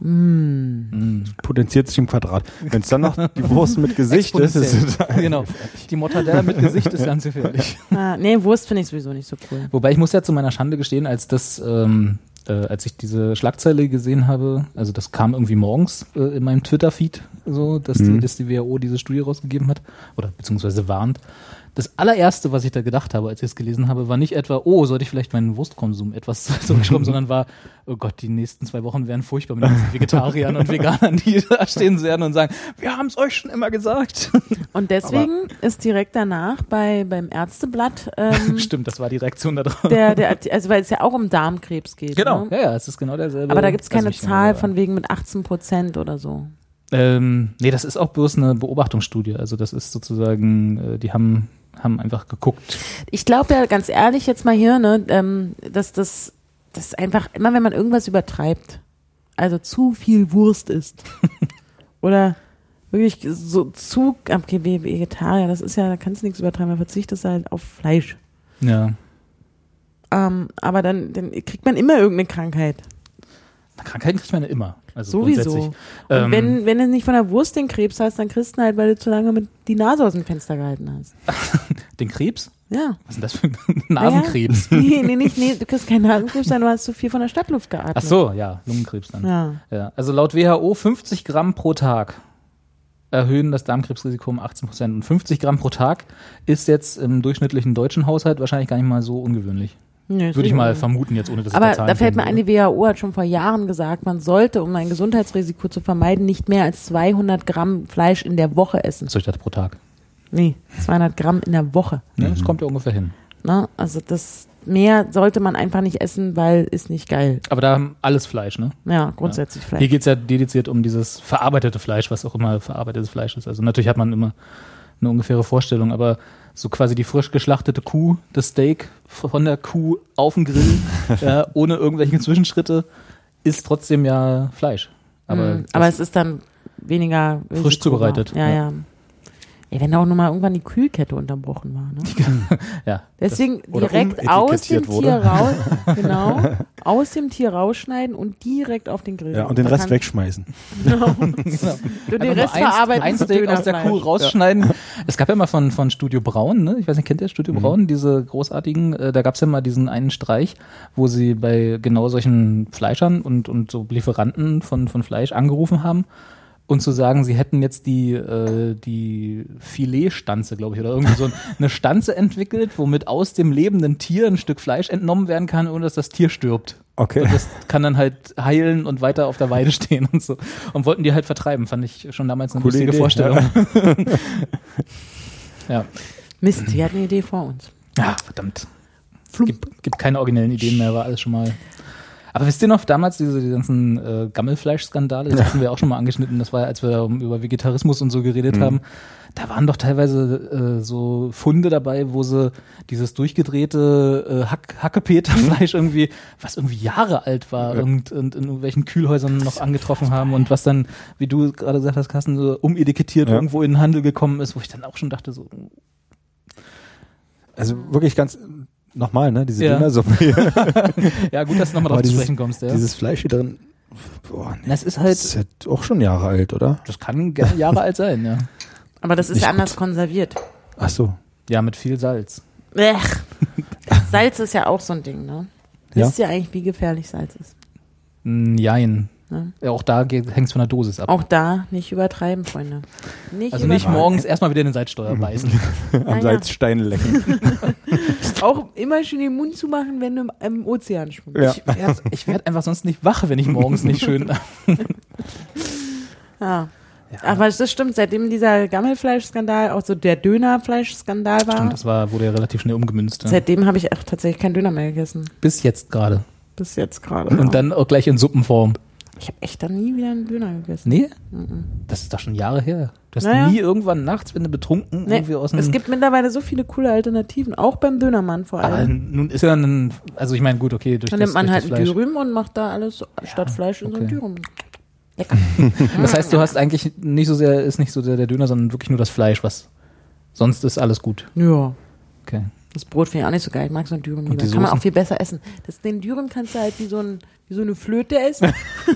Mm. Potenziert sich im Quadrat. Wenn es dann noch die Wurst mit Gesicht ist, ist es Genau. Die Mortadella mit Gesicht ist ganz gefährlich. Ah, nee, Wurst finde ich sowieso nicht so cool. Wobei ich muss ja zu meiner Schande gestehen, als das, ähm, äh, als ich diese Schlagzeile gesehen habe, also das kam irgendwie morgens äh, in meinem Twitter-Feed, so, dass, Mhm. die, dass die W H O diese Studie rausgegeben hat oder beziehungsweise warnt. Das allererste, was ich da gedacht habe, als ich es gelesen habe, war nicht etwa, oh, sollte ich vielleicht meinen Wurstkonsum etwas zurückschrauben, sondern war, oh Gott, die nächsten zwei Wochen werden furchtbar mit den ganzen Vegetariern und Veganern, die da stehen werden und sagen, wir haben es euch schon immer gesagt. Und deswegen ist direkt danach bei beim Ärzteblatt ähm, Stimmt, das war die Reaktion da drauf. der, der, also weil es ja auch um Darmkrebs geht. Genau, Ne? ja, ja, es ist genau derselbe. Aber da gibt es keine also nicht Zahl genau, von wegen mit achtzehn Prozent oder so. Ähm, nee, das ist auch bloß eine Beobachtungsstudie. Also das ist sozusagen, äh, die haben, haben einfach geguckt. Ich glaube ja, ganz ehrlich jetzt mal hier, ne, ähm, dass das, das einfach, immer wenn man irgendwas übertreibt, also zu viel Wurst isst oder wirklich so zu, okay, wie Vegetarier, das ist ja, da kannst du nichts übertreiben, da verzichtest du halt auf Fleisch. Ja. Ähm, aber dann, dann kriegt man immer irgendeine Krankheit. Krankheiten kriegt man ja immer. Also Sowieso. grundsätzlich. Und Ähm, wenn, wenn du nicht von der Wurst den Krebs hast, dann kriegst du ihn halt, weil du zu lange mit die Nase aus dem Fenster gehalten hast. Den Krebs? Ja. Was ist denn das für ein Nasenkrebs? Nee, nee, nicht, nee, du kriegst keinen Nasenkrebs, sondern du hast zu viel von der Stadtluft geatmet. Ach so, ja, Lungenkrebs dann. Ja. Ja. Also laut W H O fünfzig Gramm pro Tag erhöhen das Darmkrebsrisiko um achtzehn Prozent. Und fünfzig Gramm pro Tag ist jetzt im durchschnittlichen deutschen Haushalt wahrscheinlich gar nicht mal so ungewöhnlich. Nee, ist Würde ich nicht mal so. vermuten, jetzt ohne dass Aber ich da Zahlen da fällt mir kenne, ein, die W H O hat schon vor Jahren gesagt, man sollte, um ein Gesundheitsrisiko zu vermeiden, nicht mehr als zweihundert Gramm Fleisch in der Woche essen. Was soll ich das pro Tag? Nee, zweihundert Gramm in der Woche. Ja, das kommt ja ungefähr hin. Ne? Also das mehr sollte man einfach nicht essen, weil ist nicht geil. Aber da haben alles Fleisch, ne? Ja, grundsätzlich Hier Fleisch. geht es ja dediziert um dieses verarbeitete Fleisch, was auch immer verarbeitetes Fleisch ist. Also natürlich hat man immer eine ungefähre Vorstellung, aber so quasi die frisch geschlachtete Kuh, das Steak von der Kuh auf den Grill, ja, ohne irgendwelche Zwischenschritte, ist trotzdem ja Fleisch. Aber, mm, aber es ist dann weniger frisch Risiko zubereitet. Ja, ja. ja. Ja, wenn da auch nochmal irgendwann die Kühlkette unterbrochen war. Ne? ja, Deswegen oder direkt aus dem umetikettiert Tier raus, genau, aus dem Tier rausschneiden und direkt auf den Grill. Ja, und den Da Rest kann- wegschmeißen. Genau. Du den Einfach Rest nur verarbeiten ein, ein zu Steak aus der Dönerfleisch. Kuh rausschneiden. Es gab ja mal von, von Studio Braun, ne? Ich weiß nicht, kennt ihr Studio Mhm. Braun? Diese großartigen, äh, da gab es ja mal diesen einen Streich, wo sie bei genau solchen Fleischern und, und so Lieferanten von, von Fleisch angerufen haben. Und zu sagen, sie hätten jetzt die, äh, die Filetstanze, glaube ich, oder irgendwie so eine Stanze entwickelt, womit aus dem lebenden Tier ein Stück Fleisch entnommen werden kann, ohne dass das Tier stirbt. Okay. Und das kann dann halt heilen und weiter auf der Weide stehen und so. Und wollten die halt vertreiben, fand ich schon damals eine Coole lustige Idee, Vorstellung. Ja. Mist, wir hatten eine Idee vor uns. Ja, verdammt. Gibt, gibt keine originellen Ideen mehr, war alles schon mal. Aber wisst ihr noch, damals diese die ganzen äh, Gammelfleisch-Skandale, das hatten wir auch schon mal angeschnitten, das war ja, als wir um, über Vegetarismus und so geredet Mhm. haben, da waren doch teilweise äh, so Funde dabei, wo sie dieses durchgedrehte äh, Hack, Hackepeterfleisch irgendwie, was irgendwie Jahre alt war Ja. und, und in irgendwelchen Kühlhäusern noch angetroffen haben und was dann, wie du gerade gesagt hast, Carsten, so umetikettiert Ja. irgendwo in den Handel gekommen ist, wo ich dann auch schon dachte, so, Also wirklich ganz, nochmal, ne, diese Ja. Dönersuppe hier. ja gut, dass du nochmal Aber drauf zu dieses- sprechen kommst. Ja. Dieses Fleisch hier drin, boah, nee, Das ist halt, das ist ja auch schon Jahre alt, oder? das kann gerne Jahre alt sein, ja. Aber das ist Nicht ja anders konserviert. Ach so. Ja, mit viel Salz. Ech. Salz ist ja auch so ein Ding, ne? Ja. Wisst ihr eigentlich, wie gefährlich Salz ist? Mm, Jein. Ne? Ja, auch da hängt es von der Dosis ab. Auch da nicht übertreiben, Freunde. Nicht also nicht übertreiben. morgens erstmal wieder in den Salzsteuer beißen. Am ja. Salzstein lecken. Auch immer schön den Mund zumachen, wenn du im, im Ozean schwimmst. Ja. Ich werde ich werd einfach sonst nicht wach, wenn ich morgens nicht schön. Ja. Aber das stimmt, seitdem dieser Gammelfleischskandal, auch so der Dönerfleischskandal war, Stimmt, das war, wurde ja relativ schnell umgemünzt. Ja. seitdem habe ich echt tatsächlich keinen Döner mehr gegessen. Bis jetzt gerade. Bis jetzt gerade. Und dann auch gleich in Suppenform. Ich habe echt dann nie wieder einen Döner gegessen. Nee? Mhm. Das ist doch schon Jahre her. Du hast Naja. nie irgendwann nachts, wenn du betrunken Nee, irgendwie aus dem... es gibt mittlerweile so viele coole Alternativen, auch beim Dönermann vor aber allem. nun ist ja ein... Also ich meine, gut, okay, durch Dann das, nimmt man durch halt das ein Fleisch. Dürüm und macht da alles statt Fleisch in so ein okay. Dürüm. Lecker. Das heißt, du hast eigentlich nicht so sehr, ist nicht so der, der Döner, sondern wirklich nur das Fleisch, was... Sonst ist alles gut. Ja. Okay. Das Brot finde ich auch nicht so geil. Ich mag so ein Dürüm lieber. die Kann man Soßen? auch viel besser essen. Das, den Dürüm kannst du halt wie so, ein, wie so eine Flöte essen.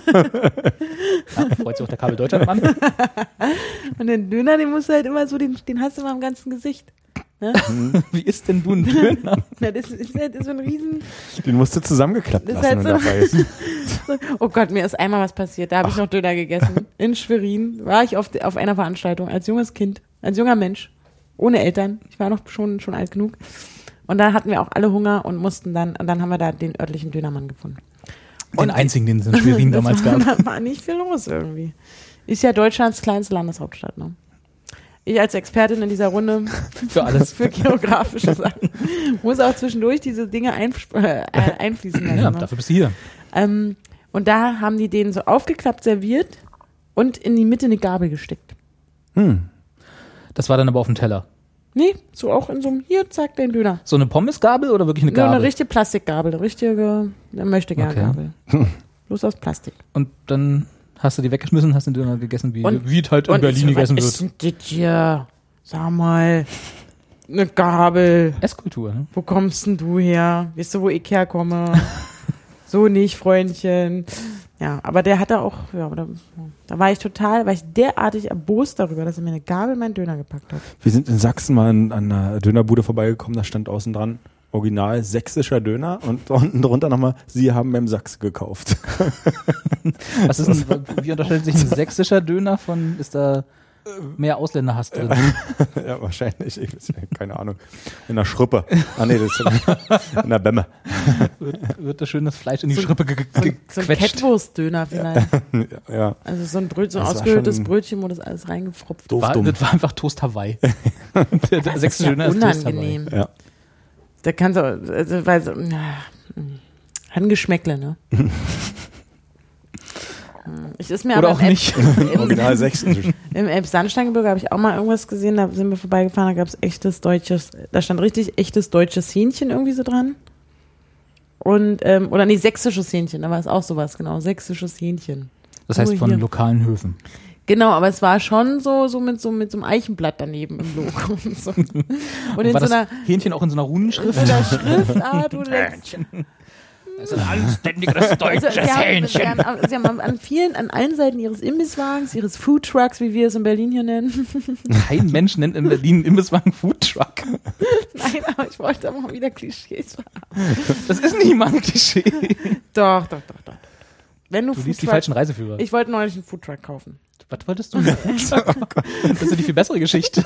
Ja, freut sich auch der Kabel Deutschland-Mann. Und den Döner, den musst du halt immer so, den, den hast du immer am ganzen Gesicht. Ne? Wie isst denn du ein Döner? Na, das ist halt so ein riesen... Den musst du zusammengeklappt Das ist lassen halt und so- dabei ist. Oh Gott, mir ist einmal was passiert. Da habe ich noch Döner gegessen. In Schwerin war ich auf, auf einer Veranstaltung als junges Kind, als junger Mensch, ohne Eltern. Ich war noch schon, schon alt genug. Und da hatten wir auch alle Hunger und mussten dann, und dann haben wir da den örtlichen Dönermann gefunden. Den Und- einzigen, den es in Schwerin Das damals war, gab. Da war nicht viel los irgendwie. Ist ja Deutschlands kleinste Landeshauptstadt, ne? Ich als Expertin in dieser Runde Für alles. für geografische Sachen muss auch zwischendurch diese Dinge einsp- äh, einfließen lassen. Ja, ne? dafür bist du hier. Ähm, und da haben die den so aufgeklappt serviert und in die Mitte eine Gabel gesteckt. Hm. Das war dann aber auf dem Teller. Nee, so auch in so einem, hier, zack, den Döner. So eine Pommesgabel oder wirklich eine Nur Gabel? eine richtige Plastikgabel, eine richtige, eine möchte gerne Gabel. Bloß aus Plastik. Und dann hast du die weggeschmissen und hast den Döner gegessen, wie, Und- wie es halt in und Berlin ich so, gegessen was wird. ist denn das hier? Sag mal, eine Gabel. Esskultur, ne? Wo kommst denn du her? Weißt du, wo ich herkomme? So nicht, Freundchen. Ja, aber der hatte auch, ja, da, da war ich total, war ich derartig erbost darüber, dass er mir eine Gabel in meinen Döner gepackt hat. Wir sind in Sachsen mal an, an einer Dönerbude vorbeigekommen, da stand außen dran original sächsischer Döner und unten drunter nochmal, Sie haben beim Sachs gekauft. Was ist denn, wie unterscheidet sich ein sächsischer Döner von, ist da mehr Ausländerhass drin? Ja, wahrscheinlich, ich weiß nicht, keine Ahnung. In der Schruppe. Ah nee, das ist in der Bämme. Wird, wird das schön das Fleisch in die So- Schrippe ge So, ge so ein gequetscht? Catwurst-Döner vielleicht. Ja, Also so ein Brötchen, so ein Das war ausgehöhltes schon Brötchen, wo das alles reingefropft doof War, dumm. das war einfach Toast Hawaii. der, der Das ist sächsische ja Döner ist Toast Hawaii. unangenehm. Ja. Da kannst du, also, weil so, na, hat ein Geschmäckle, ne? Ich ist mir Oder aber auch im, nicht. Im, Original sächsisch. Im Elbsandsteingebirge habe ich auch mal irgendwas gesehen, da sind wir vorbeigefahren, da gab es echtes deutsches, da stand richtig echtes deutsches Hähnchen irgendwie so dran. Und, ähm, oder nee, sächsisches Hähnchen, da war es auch sowas, genau, sächsisches Hähnchen. Das heißt Nur von hier. lokalen Höfen. Genau, aber es war schon so, so mit so mit so einem Eichenblatt daneben im Logo und so. Und in war so das einer, Hähnchen auch in so einer in Runenschrift? so einer Schriftart, wo du denkst, Das ist ein anständiges also, deutsches sie, haben, Hähnchen. sie, haben, sie haben an vielen, an allen Seiten ihres Imbisswagens, ihres Foodtrucks, wie wir es in Berlin hier nennen. Kein Mensch nennt in Berlin einen Imbisswagen Foodtruck. Nein, aber ich wollte auch mal wieder Klischees haben. Das ist nicht mal ein Klischee. Doch, doch, doch, doch. Wenn du, Du liest die Foodtruck- falschen Reiseführer. Ich wollte neulich einen Foodtruck kaufen. Was wolltest du? Das ist ja die viel bessere Geschichte.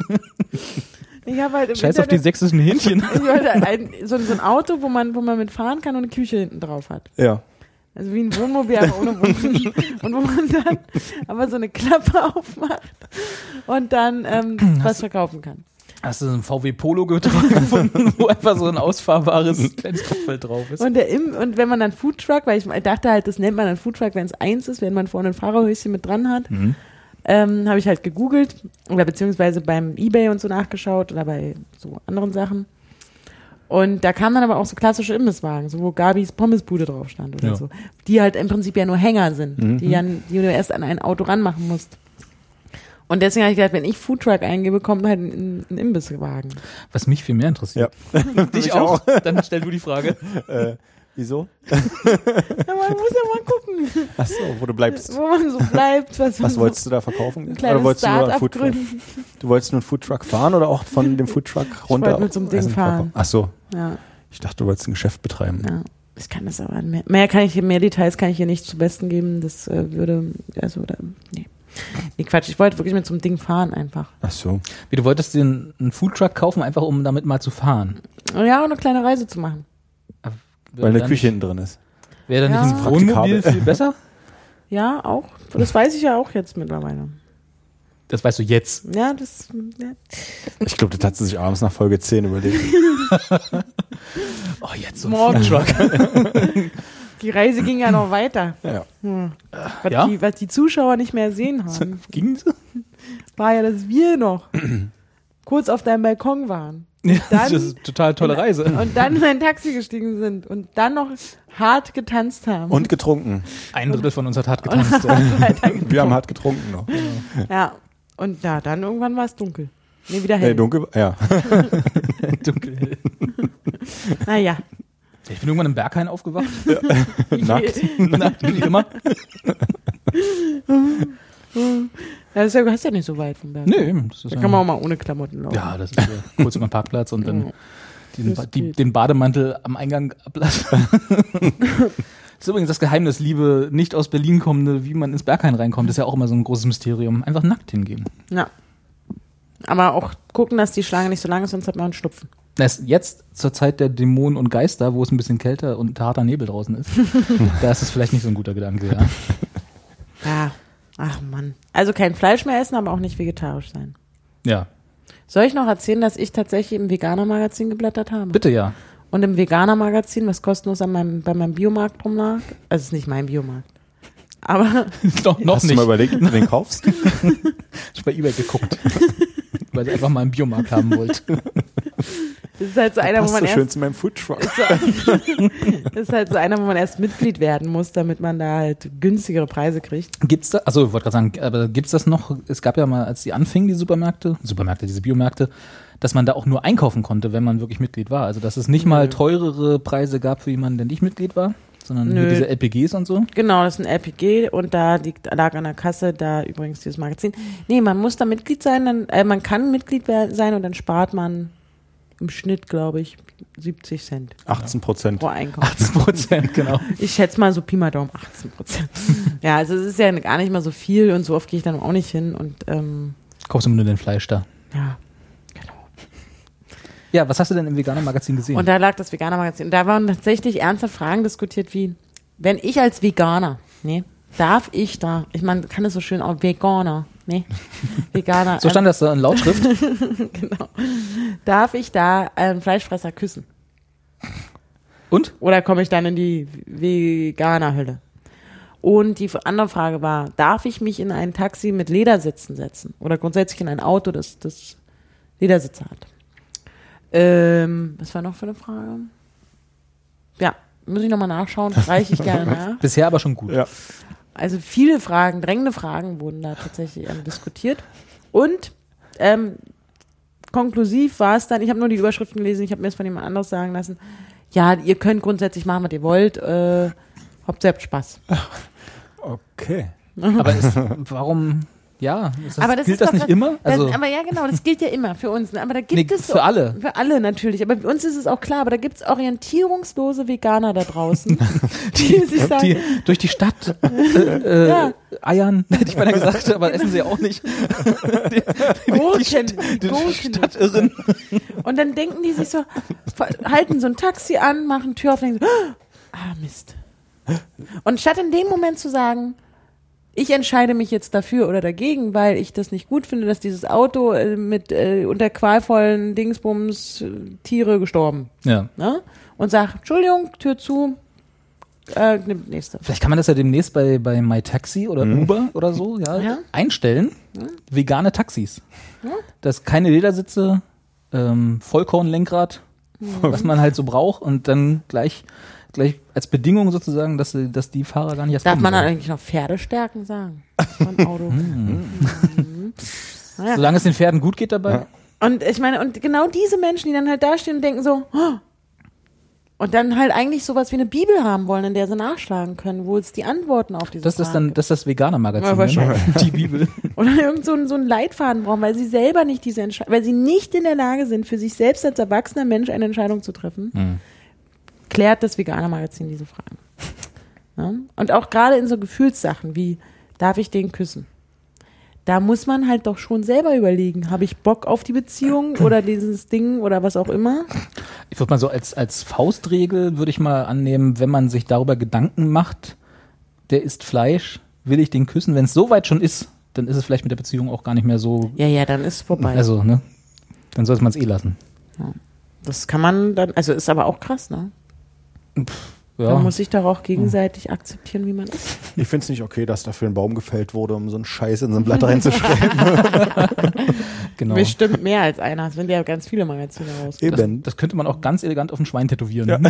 Ich habe halt im Scheiß auf die Internet- sächsischen Hähnchen. Ich wollte ein, so, so ein Auto, wo man, wo man mitfahren kann und eine Küche hinten drauf hat. Ja. Also wie ein Wohnmobil, aber ohne Wohnmobil. Und wo man dann aber so eine Klappe aufmacht und dann ähm, was verkaufen kann. Hast du so ein V W Polo gefunden, wo einfach so ein ausfahrbares kleines Kopfeld drauf ist? Und, der Im, und wenn man dann Foodtruck, weil ich dachte halt, das nennt man dann Foodtruck, wenn es eins ist, wenn man vorne ein Fahrerhöschen mit dran hat, Mhm. ähm, habe ich halt gegoogelt oder beziehungsweise beim eBay und so nachgeschaut oder bei so anderen Sachen. Und da kamen dann aber auch so klassische Imbisswagen, so wo Gabis Pommesbude drauf stand oder Ja. so. Die halt im Prinzip ja nur Hänger sind, Mhm. die, ja, die du erst an ein Auto ranmachen musst. Und deswegen habe ich gedacht, wenn ich Foodtruck eingebe, kommt halt ein, ein Imbisswagen. Was mich viel mehr interessiert. Ja. Dich Mich auch? Dann stell du die Frage. Äh, wieso? Ja, man muss ja mal gucken, Achso, wo du bleibst. wo man so bleibt. Was, Was man wolltest du da verkaufen? so ein kleines wolltest du nur einen Start-up Foodtruck? gründen. Du wolltest nur einen Foodtruck fahren oder auch von dem Foodtruck runter? wollte mit so einem Ding Essen fahren. verkaufen? Ach so, Ja, ich dachte, du wolltest ein Geschäft betreiben. ja. Ich kann das aber mehr, mehr kann ich hier, mehr Details kann ich hier nicht zu Besten geben. Das äh, würde, also, da, nee. Nee, Quatsch, ich wollte wirklich mit so einem Ding fahren einfach. Ach so. Wie, du wolltest dir einen einen Foodtruck kaufen, einfach um damit mal zu fahren? Und ja, und eine kleine Reise zu machen. Weil eine Dann- Küche hinten drin ist. Wäre dann Ja. nicht ein Wohnmobil Praktikabel. viel besser? Ja, auch. Das weiß ich ja auch jetzt mittlerweile. Das weißt du jetzt. Ja, das, ja. Ich glaube, das hat sie sich abends nach Folge zehn überlegt. Oh, jetzt so ein Morgen. Foodtruck. Die Reise ging ja noch weiter. Ja. Hm. Was, Ja? die, was die Zuschauer nicht mehr sehen haben, Ging so? war ja, dass wir noch kurz auf deinem Balkon waren. Ja, Dann- das ist eine total tolle Reise. Und dann in ein Taxi gestiegen sind und dann noch hart getanzt haben. Und getrunken. Ein Drittel von uns hat hart getanzt. Wir haben hart getrunken noch. Ja. Und ja, dann irgendwann war es dunkel. Nee, wieder Nee, hell. dunkel, ja. Dunkel. Naja. Ich bin irgendwann im Berghain aufgewacht. Nackt. Nackt, wie immer. Ja, das ist ja, du hast ja nicht so weit vom Berg. Nee, das ist Da ja, kann man auch mal ohne Klamotten laufen. ja, das ist ja kurz über den Parkplatz und dann Ja. diesen, Das ba- die, geht. den Bademantel am Eingang ablassen. Das ist übrigens das Geheimnis, liebe nicht aus Berlin kommende, wie man ins Berghain reinkommt. Das ist ja auch immer so ein großes Mysterium. Einfach nackt hingehen. Ja. Aber auch gucken, dass die Schlange nicht so lang ist, sonst hat man einen Schnupfen. Das ist jetzt zur Zeit der Dämonen und Geister, wo es ein bisschen kälter und harter Nebel draußen ist, da ist es vielleicht nicht so ein guter Gedanke, ja. Ja. Ach Mann. Also kein Fleisch mehr essen, aber auch nicht vegetarisch sein. Ja, Soll ich noch erzählen, dass ich tatsächlich im Veganer-Magazin geblättert habe? bitte ja. Und im Veganer-Magazin, was kostenlos an meinem, bei meinem Biomarkt rumlag, also es ist nicht mein Biomarkt, aber noch noch Hast nicht. du mal überlegt, ob du den kaufst? Ich habe bei eBay geguckt, weil ich einfach mal einen Biomarkt haben wollte. das ist halt so einer, wo Passt man so schön erst zu meinem Foodtruck. ist, so, das ist halt so einer, wo man erst Mitglied werden muss, damit man da halt günstigere Preise kriegt. Gibt's da, also ich wollte gerade sagen, aber gibt's das noch? Es gab ja mal, als die anfingen, die Supermärkte, Supermärkte, diese Biomärkte, dass man da auch nur einkaufen konnte, wenn man wirklich Mitglied war. Also dass es nicht mal teurere Preise gab für jemanden, der nicht Mitglied war, sondern Nö. nur diese L P Gs und so. Genau, das ist ein L P G und da liegt, lag an der Kasse da übrigens dieses Magazin. Nee, man muss da Mitglied sein, dann, äh, man kann Mitglied wer- sein und dann spart man im Schnitt, glaube ich, siebzig Cent achtzehn Prozent. pro Einkauf. achtzehn Prozent, genau. Ich schätze mal so Pi mal Daumen achtzehn Prozent. Ja, also es ist ja gar nicht mal so viel und so oft gehe ich dann auch nicht hin und ähm, Kaufst du nur den Fleisch da. ja, genau. Ja, was hast du denn im Veganer-Magazin gesehen? Und da lag das Veganer-Magazin. Und da waren tatsächlich ernsthaft Fragen diskutiert wie, wenn ich als Veganer, nee, darf ich da, ich meine, kann das so schön auch Veganer, nee, Veganer. so stand das da in Lautschrift. Genau. Darf ich da einen Fleischfresser küssen? Und? Oder komme ich dann in die Veganer-Hölle? Und die andere Frage war, darf ich mich in ein Taxi mit Ledersitzen setzen? Oder grundsätzlich in ein Auto, das, das Ledersitze hat? Ähm, was war noch für eine Frage? Ja, muss ich nochmal nachschauen, reiche ich gerne nach. Bisher aber schon gut. Ja. Also viele Fragen, drängende Fragen wurden da tatsächlich ähm, diskutiert. Und ähm, konklusiv war es dann, ich habe nur die Überschriften gelesen, ich habe mir das von jemand anderes sagen lassen, ja, ihr könnt grundsätzlich machen, was ihr wollt, äh, Hauptsache ihr habt Spaß. Okay. Aber ist, warum, ja, ist das, Aber das gilt ist das doch nicht das, immer? Also, das, aber ja, genau, das gilt ja immer für uns. Ne? Aber da gibt Nee, es für so, alle. Für alle natürlich. Aber für uns ist es auch klar. Aber da gibt es orientierungslose Veganer da draußen, die sich sagen, die durch die Stadt äh, äh, Ja. eiern, hätte ich beinahe gesagt, aber essen sie auch nicht. die, Gurken, die, die Gurken. Stadt irren. Und dann denken die sich so, halten so ein Taxi an, machen Tür auf und denken so, ah Mist. Und statt in dem Moment zu sagen, ich entscheide mich jetzt dafür oder dagegen, weil ich das nicht gut finde, dass dieses Auto äh, mit äh, unter qualvollen Dingsbums äh, Tiere gestorben. Ja. Ne? Und sag, Entschuldigung, Tür zu, äh, nimmt nächste. Vielleicht kann man das ja demnächst bei, bei MyTaxi oder Mhm. Uber oder so ja, Ja. einstellen. Vegane Taxis. Ja. Das keine Ledersitze, ähm, Vollkornlenkrad, was man halt so braucht und dann gleich gleich als Bedingung sozusagen, dass, sie, dass die Fahrer gar nicht erst Darf kommen man dann sollen. eigentlich noch Pferdestärken sagen? Von Auto. Mhm. Naja. Solange es den Pferden gut geht dabei. Ja. Und ich meine, und genau diese Menschen, die dann halt da stehen und denken so, oh, und dann halt eigentlich sowas wie eine Bibel haben wollen, in der sie nachschlagen können, wo es die Antworten auf diese Das ist Fragen dann das, ist das Veganer-Magazin. Ja, wahrscheinlich. Ne? Die Bibel. gibt. Oder irgend so, ein- so einen Leitfaden brauchen, weil sie selber nicht diese Entscheidung, weil sie nicht in der Lage sind, für sich selbst als erwachsener Mensch eine Entscheidung zu treffen, Hm. klärt das Veganer-Magazin diese Fragen. Ja? Und auch gerade in so Gefühlssachen wie, darf ich den küssen? Da muss man halt doch schon selber überlegen, habe ich Bock auf die Beziehung oder dieses Ding oder was auch immer? Ich würde mal so als, als Faustregel würde ich mal annehmen, wenn man sich darüber Gedanken macht, der isst Fleisch, will ich den küssen? Wenn es so weit schon ist, dann ist es vielleicht mit der Beziehung auch gar nicht mehr so, Ja, ja, dann ist es vorbei. also, ne? Dann sollte man es eh lassen. Das kann man dann, also ist aber auch krass, ne? Ja. Man muss sich doch auch gegenseitig akzeptieren, wie man ist. Ich finde es nicht okay, dass dafür ein Baum gefällt wurde, um so einen Scheiß in so ein Blatt reinzuschreiben. Genau. Bestimmt mehr als einer. Es sind ja ganz viele Magazine raus. Das, Eben. das könnte man auch ganz elegant auf ein Schwein tätowieren. Ja.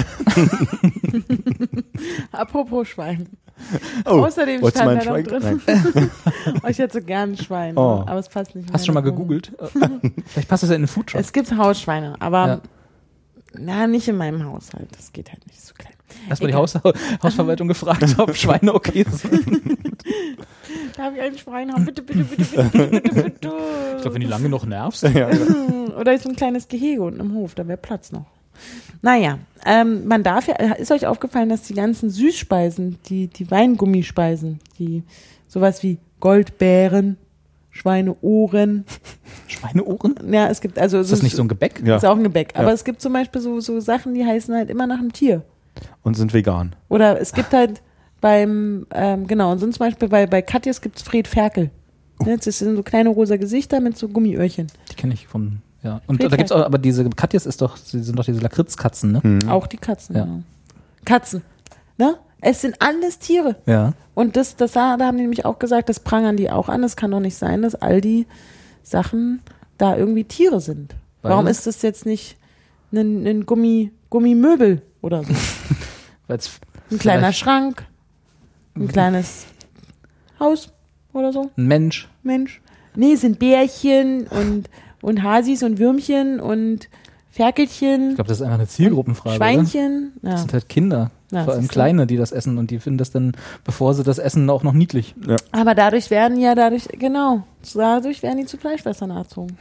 Apropos Schwein. Oh, Außerdem wolltest du stand mal ein da noch Schwein? drin. Oh, ich hätte so gern ein Schwein, ne? Oh. aber es passt nicht. in Hast du schon mal meine Wohnung. gegoogelt? Vielleicht passt das ja in den Foodshop. Es gibt Hausschweine, aber Ja. na, nicht in meinem Haushalt. Das geht halt nicht so klein. Hast du die Egal. Haus Hausverwaltung gefragt, ob Schweine okay sind? Darf ich ein Schwein haben? Bitte, bitte, bitte, bitte, bitte, bitte, bitte. Ich glaube, wenn die lange noch nervst. Ja, ja. Oder so ein kleines Gehege unten im Hof, da wäre Platz noch. Naja, ähm, man darf ja, ist euch aufgefallen, dass die ganzen Süßspeisen, die, die Weingummispeisen, die sowas wie Goldbeeren, Schweineohren, Schweineohren? ja, es gibt also, Ist das nicht so ein Gebäck? Ja. ist auch ein Gebäck, aber Ja. es gibt zum Beispiel so, so Sachen, die heißen halt immer nach einem Tier. Und sind vegan. Oder es gibt halt beim, ähm, genau, und sonst zum Beispiel bei, bei Katjes gibt's Fred Ferkel. Ne, das sind so kleine rosa Gesichter mit so Gummiöhrchen. Die kenne ich vom, ja. Und Friedhelm. da gibt's auch, aber diese Katjes ist doch, sie sind doch diese Lakritzkatzen, ne? Mhm. Auch die Katzen. Ja. Ja. Katzen. Ne? Es sind alles Tiere. Ja. Und das, das da haben die nämlich auch gesagt, das prangern die auch an. Es kann doch nicht sein, dass all die Sachen da irgendwie Tiere sind. Weil? Warum ist das jetzt nicht ein, ein Gummi, Gummimöbel oder so? Weil's Ein kleiner vielleicht Schrank, ein kleines Haus oder so, ein Mensch. Mensch. Nee, es sind Bärchen und, und Hasis und Würmchen und Ferkelchen, Ich glaube, das ist einfach eine Zielgruppenfrage. Oder? Schweinchen. Das Ja. sind halt Kinder, Ja, vor allem siehst du. Kleine, die das essen und die finden das dann, bevor sie das essen, auch noch niedlich. Aber dadurch werden ja dadurch, genau, dadurch werden die zu Fleischfressern erzogen.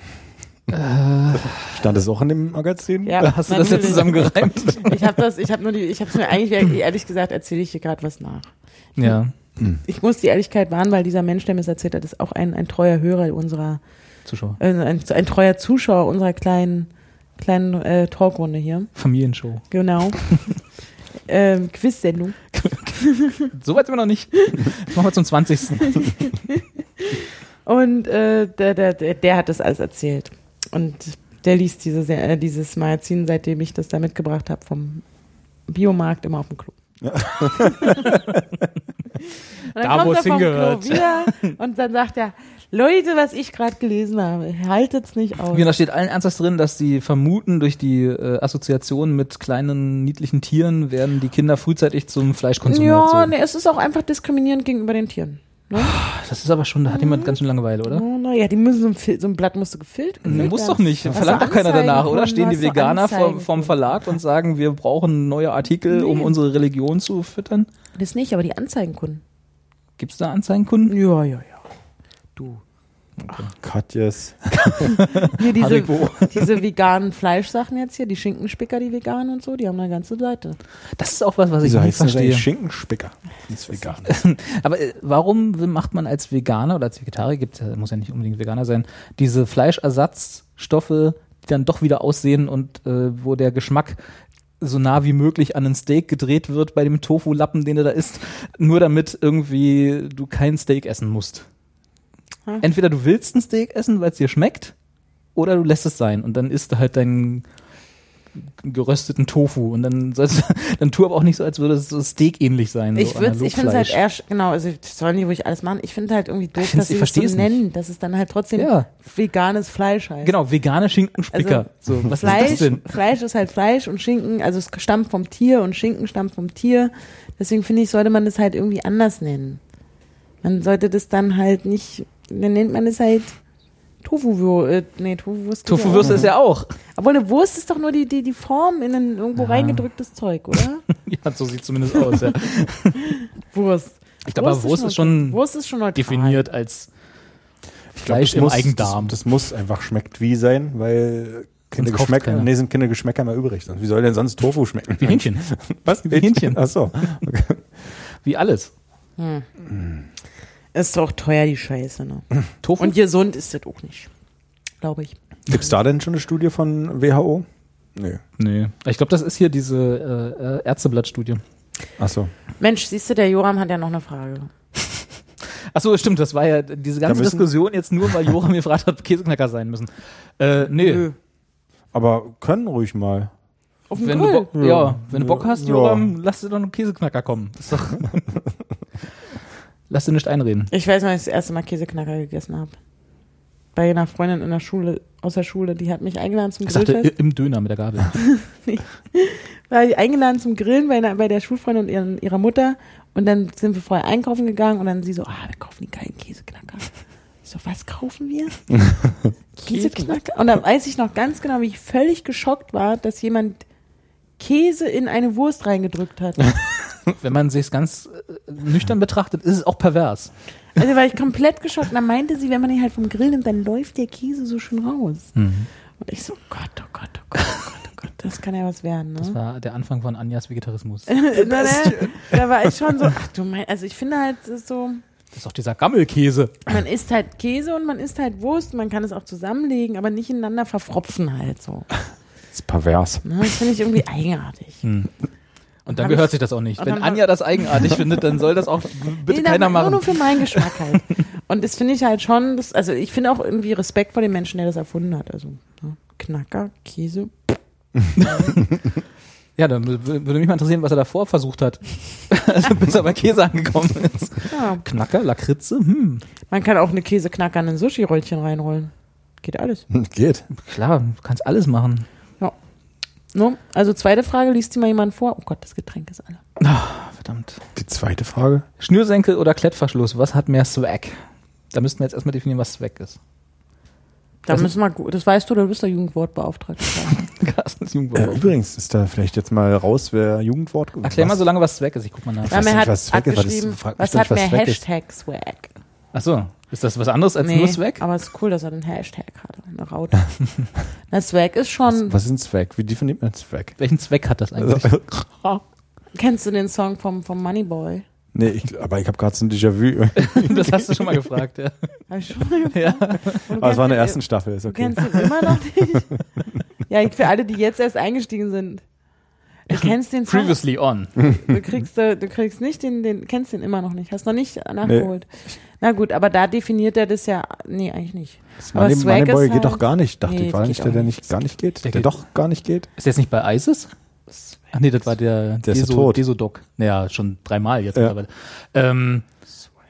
Stand es auch in dem Magazin? Ja, Hast du das jetzt natürlich. zusammengereimt? Ich habe das, ich habe nur die, ich habe mir eigentlich, ehrlich gesagt, erzähle ich hier gerade was nach. Ja, Ich muss die Ehrlichkeit wahren, weil dieser Mensch, der mir das erzählt hat, ist auch ein, ein treuer Hörer unserer, Zuschauer. äh, ein, ein treuer Zuschauer unserer kleinen, kleinen äh, Talkrunde hier. Familienshow. Genau. ähm, Quiz-Sendung. So weit sind wir noch nicht. Das machen wir zum zwanzigsten Und äh, der, der, der, der hat das alles erzählt. Und der liest diese, Se- äh, dieses Magazin, seitdem ich das da mitgebracht habe vom Biomarkt immer auf dem Klo. dann Da, wo kommt es er vom hingehört. Klo wieder und dann sagt er, Leute, was ich gerade gelesen habe, haltet's nicht aus. Wie, da steht allen Ernstes drin, dass sie vermuten, durch die äh, Assoziation mit kleinen, niedlichen Tieren werden die Kinder frühzeitig zum Fleischkonsum Ja, erzogen. nee, es ist auch einfach diskriminierend gegenüber den Tieren. Ne? Das ist aber schon, da hat jemand ganz schön Langeweile, oder? Oh, na ja, die müssen so ein, Fil- so ein Blatt musste gefiltert Nee, werden. muss doch nicht. Hast Verlangt du doch keiner Anzeigen danach, oder? von, Stehen die hast du Veganer vor, Anzeigen vom von? Verlag und sagen, wir brauchen neue Artikel, um Nee. unsere Religion zu füttern? Das nicht, aber die Anzeigenkunden. Gibt es da Anzeigenkunden? Ja, ja, ja. Du. Katjes. Hier diese, Haribo. diese veganen Fleischsachen jetzt hier, die Schinkenspicker, die veganen und so, die haben eine ganze Seite. Das ist auch was, was ich Wieso nicht heißt das verstehe. eigentlich Schinkenspicker? Das ist vegan. Aber äh, warum macht man als Veganer oder als Vegetarier, gibt, äh, muss ja nicht unbedingt Veganer sein, diese Fleischersatzstoffe, die dann doch wieder aussehen und äh, wo der Geschmack so nah wie möglich an einen Steak gedreht wird bei dem Tofu-Lappen, den du da isst, nur damit irgendwie du kein Steak essen musst. Hm. Entweder du willst ein Steak essen, weil es dir schmeckt, oder du lässt es sein und dann isst du halt deinen gerösteten Tofu und dann sollst, dann tu aber auch nicht so, als würde es so Steak-ähnlich sein. Ich so würde, ich finde es halt Analogfleisch. eher, genau, also das sollen die ruhig alles machen. Ich finde halt irgendwie doof, Ich find's- dass sie ich das so versteh es nennen, dass es dann halt trotzdem Ja. veganes Fleisch heißt. Genau, vegane Schinkenspicker. Also, so, was Fleisch, ist das denn? Fleisch ist halt Fleisch und Schinken, also es stammt vom Tier und Schinken stammt vom Tier. Deswegen finde ich, sollte man das halt irgendwie anders nennen. Man sollte das dann halt nicht, dann nennt man es halt Tofu-Wurst. Äh, nee, Tofu-Wurst. geht ja Tofu-Wurst auch. ist ja auch. Obwohl eine Wurst ist doch nur die, die, die Form in ein irgendwo Ja. reingedrücktes Zeug, oder? Ja, so sieht zumindest aus. Ja. Wurst. Ich glaube, aber Wurst ist schon Wurst ist schon neutral. definiert als Ich glaub, Fleisch das im muss, Eigendarm. Das, das muss einfach schmeckt wie sein, weil keine Sonst kauft's Geschmäcker, keiner. nee, sind keine Geschmäcker mehr übrig. Wie soll denn sonst Tofu schmecken? wie Hähnchen. Was? Wie Hähnchen. Ach so. Okay. Wie alles. Ist doch teuer, die Scheiße, ne? Tofu? Und gesund ist das auch nicht. Glaube ich. Gibt's da denn schon eine Studie von W H O? Nee. nee. Ich glaube, das ist hier diese äh, äh, Ärzteblatt-Studie. Ach so. Mensch, siehst du, der Joram hat ja noch eine Frage. Achso, stimmt, das war ja diese ganze müssen- Diskussion jetzt nur, weil Joram mir gefragt hat, ob Käseknacker sein müssen. Äh, nee. Nö. Aber können ruhig mal. Auf dem Wenn Grill. du, Bo- ja. Ja. wenn du Bock hast, Ja. Joram, lass dir doch einen Käseknacker kommen. Ist doch lass dir nicht einreden. Ich weiß noch, als ich das erste Mal Käseknacker gegessen habe. Bei einer Freundin in der Schule, aus der Schule, die hat mich eingeladen zum Ich sagte Grillfest. i- im Döner mit der Gabel. War ich eingeladen zum Grillen bei, einer, bei der Schulfreundin und ihren, ihrer Mutter. Und dann sind wir vorher einkaufen gegangen und dann sie so, ah, wir kaufen die geilen Käseknacker. Ich so, was kaufen wir? Käseknacker? Und dann weiß ich noch ganz genau, wie ich völlig geschockt war, dass jemand Käse in eine Wurst reingedrückt hat. Wenn man sich ganz äh, nüchtern betrachtet, ist es auch pervers. Also war ich komplett geschockt. Und dann meinte sie, wenn man ihn halt vom Grill nimmt, dann läuft der Käse so schön raus. Und ich so, Gott, oh Gott, oh Gott, oh Gott, oh Gott, das kann ja was werden, ne? Das war der Anfang von Anjas Vegetarismus. Na, ne? Da war ich schon so, ach du mein, also ich finde halt es ist so, Das ist doch dieser Gammelkäse. man isst halt Käse und man isst halt Wurst, man kann es auch zusammenlegen, aber nicht ineinander verfropfen halt so. Das ist pervers. Ne? Das finde ich irgendwie eigenartig. Und dann hab gehört ich- sich das auch nicht. und Wenn dann hab- Anja das eigenartig findet, dann soll das auch bitte Nee, keiner da- machen. Nur für meinen Geschmack halt. Und das finde ich halt schon, das, also ich finde auch irgendwie Respekt vor dem Menschen, der das erfunden hat. Also ne? Knacker, Käse. Ja, dann wür- würde mich mal interessieren, was er davor versucht hat. Also bis er bei Käse angekommen ist. Ja. Knacker, Lakritze, hm. Man kann auch eine Käseknacker in ein Sushi-Rollchen reinrollen. Geht alles. Geht. Klar, du kannst alles machen. Ja. No? Also zweite Frage, liest die mal jemand vor? Oh Gott, das Getränk ist alle. Ah, verdammt. Die zweite Frage. Schnürsenkel oder Klettverschluss, was hat mehr Swag? Da müssten wir jetzt erstmal definieren, was Swag ist. Da Das- müssen wir, gu- das weißt du, du bist der Jugendwortbeauftragte. Carstens Äh, Jugendwort. übrigens, ist da vielleicht jetzt mal raus, wer Jugendwort... Erklär mal was- so lange, was Swag ist. Ich guck mal nach. Ja, weiß mir nicht, hat was Swag ist, weil das abgeschrieben, fragt was mich hat doch, mehr was Swag ist. Hashtag Swag? Achso, ist das was anderes als Nee, nur Swag? aber es ist cool, dass er den Hashtag hat. Eine Raute. Na, Swag ist schon, Was ist ein Zweck? Wie definiert man Zweck? Welchen Zweck hat das eigentlich? Also, kennst du den Song vom, vom Moneyboy? nee, ich, aber ich habe gerade so ein Déjà-vu. Das hast du schon mal gefragt, ja. Hab ich schon mal gefragt. ja. Und du Aber es war in der kennst ersten Staffel, ist den, okay. Du kennst den immer noch nicht? Ja, für alle, die jetzt erst eingestiegen sind. Du kennst den Song, Previously on. du kriegst, äh, du kriegst nicht den, den, kennst den immer noch nicht, hast noch nicht nachgeholt. Na gut, aber da definiert er das ja, nee, eigentlich nicht. Das aber Money, Swag Moneyboy ist geht halt- doch gar nicht, dachte Nee, ich. War das nicht geht der, auch der nicht. nicht gar nicht geht? Der Der, geht- doch gar nicht geht? Ist der jetzt nicht bei ISIS? Ach nee, das war der, Der ist ja Deso, tot. Desodoc. Naja, schon dreimal jetzt Ja. mittlerweile. Ähm,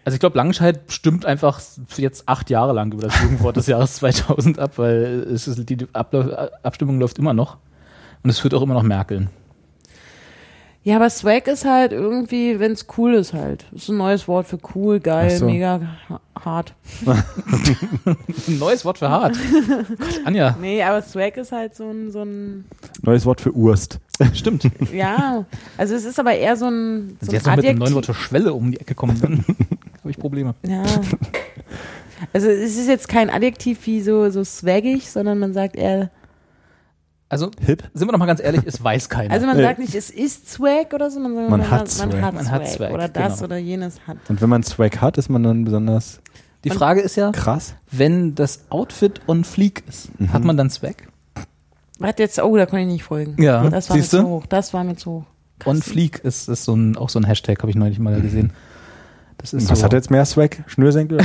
Also ich glaube, Langenscheid stimmt einfach jetzt acht Jahre lang über das Jugendwort des Jahres zweitausend ab, weil es ist, die Abla- Abstimmung läuft immer noch und es führt auch immer noch Merkel. Ja, aber Swag ist halt irgendwie, wenn es cool ist halt. Das ist ein neues Wort für cool, geil, Ach so. mega ha- hart. Ein neues Wort für hart. Gott, Anja. Nee, aber Swag ist halt so ein, so ein, Neues Wort für Urst. Stimmt. ja, also es ist aber eher so ein, Wenn so Sie ein jetzt noch mit einem neuen Adjektiv. Wort für Schwelle um die Ecke kommen, dann habe ich Probleme. Ja. Also es ist jetzt kein Adjektiv wie so, so swaggig, sondern man sagt eher, Also, Hip. sind wir doch mal ganz ehrlich, es weiß keiner. also man Nee. sagt nicht, es ist Swag oder so, sondern Man man, hat man, Swag. hat, Man Swag, hat Swag, oder das genau. oder jenes hat. Und wenn man Swag hat, ist man dann besonders die Frage ist ja, krass. wenn das Outfit on fleek ist, hat man dann Swag? Warte jetzt, oh, da konnte ich nicht folgen. Ja, das war mir siehst du? zu hoch. Das war mir zu hoch. On fleek ist, ist so ein, auch so ein Hashtag, habe ich neulich mal gesehen. Das ist Was so, hat jetzt mehr Swag? Schnürsenkel?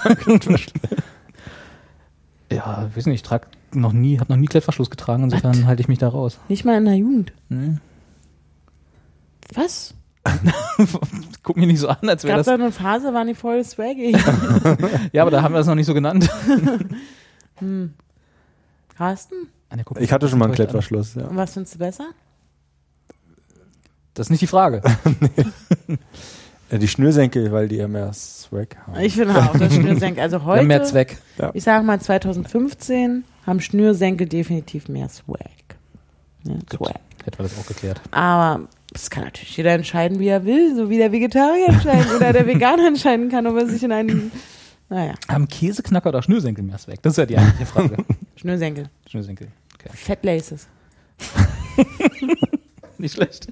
Ja, weiß nicht, ich trage noch nie, habe noch nie Klettverschluss getragen, insofern halte ich mich da raus. Nicht mal in der Jugend. Nee. Was? Guck mich nicht so an, als wäre Gab das. da eine Phase, waren die voll swaggy. Ja, aber da haben wir das noch nicht so genannt. hm. Carsten? Anja, guck Ich mich hatte schon mal einen enttäuscht an. Klettverschluss, ja. Und was findest du besser? Das ist nicht die Frage. Äh, Die Schnürsenkel, weil die ja mehr Swag haben. Ich finde auch, das Schnürsenkel. Also Wir haben mehr heute, Zweck. ich sage mal zwanzig fünfzehn, haben Schnürsenkel definitiv mehr Swag. Ja, Swag. Hätten wir das auch geklärt. Aber das kann natürlich jeder entscheiden, wie er will, so wie der Vegetarier entscheiden oder der Veganer entscheiden kann, ob er sich in einen, naja, Haben Käseknacker oder Schnürsenkel mehr Zweck? Das ist ja die eigentliche Frage. Schnürsenkel. Schnürsenkel. Okay. Fat Laces. Nicht schlecht.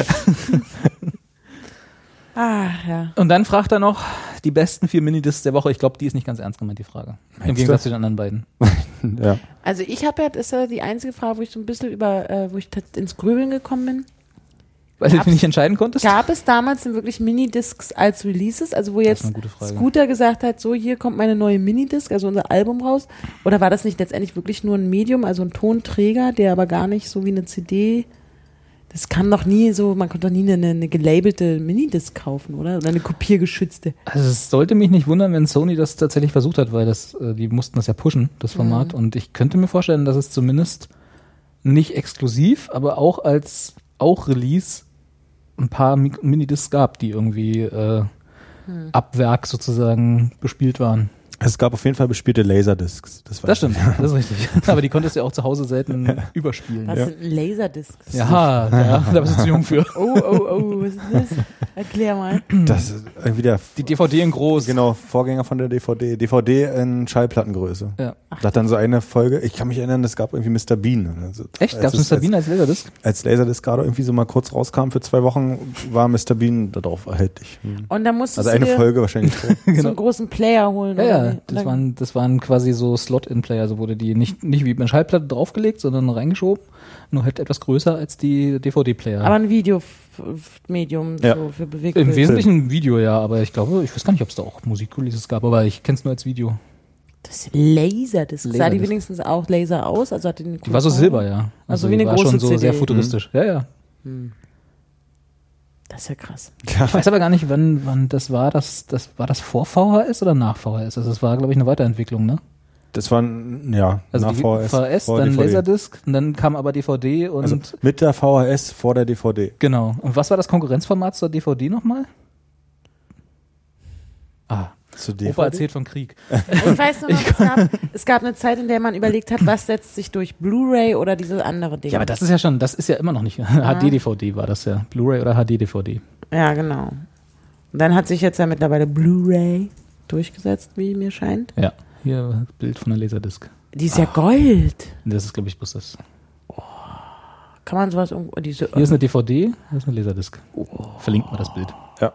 Ah, ja. Und dann fragt er noch die besten vier Minidiscs der Woche. Ich glaube, die ist nicht ganz ernst gemeint, die Frage. Im Meinst Gegensatz du? zu den anderen beiden. Ja. Also ich habe ja, das ist ja die einzige Frage, wo ich so ein bisschen über, äh, wo ich tat- ins Grübeln gekommen bin. Weil du dich Gab's- nicht entscheiden konntest? Gab es damals denn wirklich Minidiscs als Releases? Also wo Das ist jetzt eine gute Frage. Scooter gesagt hat, so hier kommt meine neue Minidisc, also unser Album raus? Oder war das nicht letztendlich wirklich nur ein Medium, also ein Tonträger, der aber gar nicht so wie eine C D, das kam doch nie so, man konnte doch nie eine, eine gelabelte Minidisc kaufen, oder? Oder eine kopiergeschützte. Also es sollte mich nicht wundern, wenn Sony das tatsächlich versucht hat, weil das, äh, die mussten das ja pushen, das Format. Mhm. Und ich könnte mir vorstellen, dass es zumindest nicht exklusiv, aber auch als auch Release ein paar Mi- Minidiscs gab, die irgendwie äh, Hm. ab Werk sozusagen bespielt waren. Es gab auf jeden Fall bespielte Laserdiscs. Das, weiß Das stimmt, ich. das ist richtig. Aber die konntest du ja auch zu Hause selten überspielen. Was Ja, sind Laserdiscs? ja da, da bist du zu jung für. Oh, oh, oh, was ist das? Erklär mal. Das ist irgendwie der Die D V D in groß. genau, Vorgänger von der D V D. D V D in Schallplattengröße. Ja. Da hat dann so eine Folge, ich kann mich erinnern, es gab irgendwie Mister Bean. Also, Echt? als Gab es es- Mister Bean als Laserdisc? Als, als Laserdisc gerade irgendwie so mal kurz rauskam für zwei Wochen, war Mister Bean darauf erhältlich. Hm. Und dann musstest Also du eine dir Folge wahrscheinlich. so. so einen großen Player holen. Ja, oder ja, wie? Und das dann- waren, das waren quasi so Slot-In-Player, also wurde die nicht, nicht wie mit einer Schallplatte draufgelegt, sondern reingeschoben, nur halt etwas größer als die D V D-Player. Aber ein Videomedium Ja. so für Bewegtbild. Im Wesentlichen ein Video, ja, aber ich glaube, ich weiß gar nicht, ob es da auch Musikreleases gab, aber ich kenne es nur als Video. Das Laserdisc. Sah die Laserdisc. wenigstens auch Laser aus? Also hatte die, eine Die war so coole silber, Farbe? ja. Also die wie eine war große schon so C D. sehr futuristisch. Ja, ja. Hm. Das ist ja krass. Ich weiß aber gar nicht, wann, wann das war. Das, das war das vor V H S oder nach V H S? Also das war, glaube ich, eine Weiterentwicklung, ne? Das war ein, ja, Also nach die V H S, V H S, vor dann D V D. Laserdisc und dann kam aber D V D und Also mit der V H S vor der D V D. genau. Und was war das Konkurrenzformat zur D V D nochmal? Ah, Zu D V D. Opa erzählt vom Krieg. Ich weiß nur noch, es gab, es gab eine Zeit, in der man überlegt hat, was setzt sich durch Blu-ray oder diese andere Dinge. Ja, aber das ist ja schon, das ist ja immer noch nicht. H D D V D war das ja. Blu-ray oder H D D V D. Ja, genau. Und dann hat sich jetzt ja mittlerweile Blu-ray durchgesetzt, wie mir scheint. Ja. Hier Bild von der Laserdisc. Die ist ja Gold. Das ist, glaube ich, bloß das. Kann man sowas irgendwo, diese, Hier ist eine D V D, hier ist eine Laserdisc. Verlinkt mal das Bild. Ja.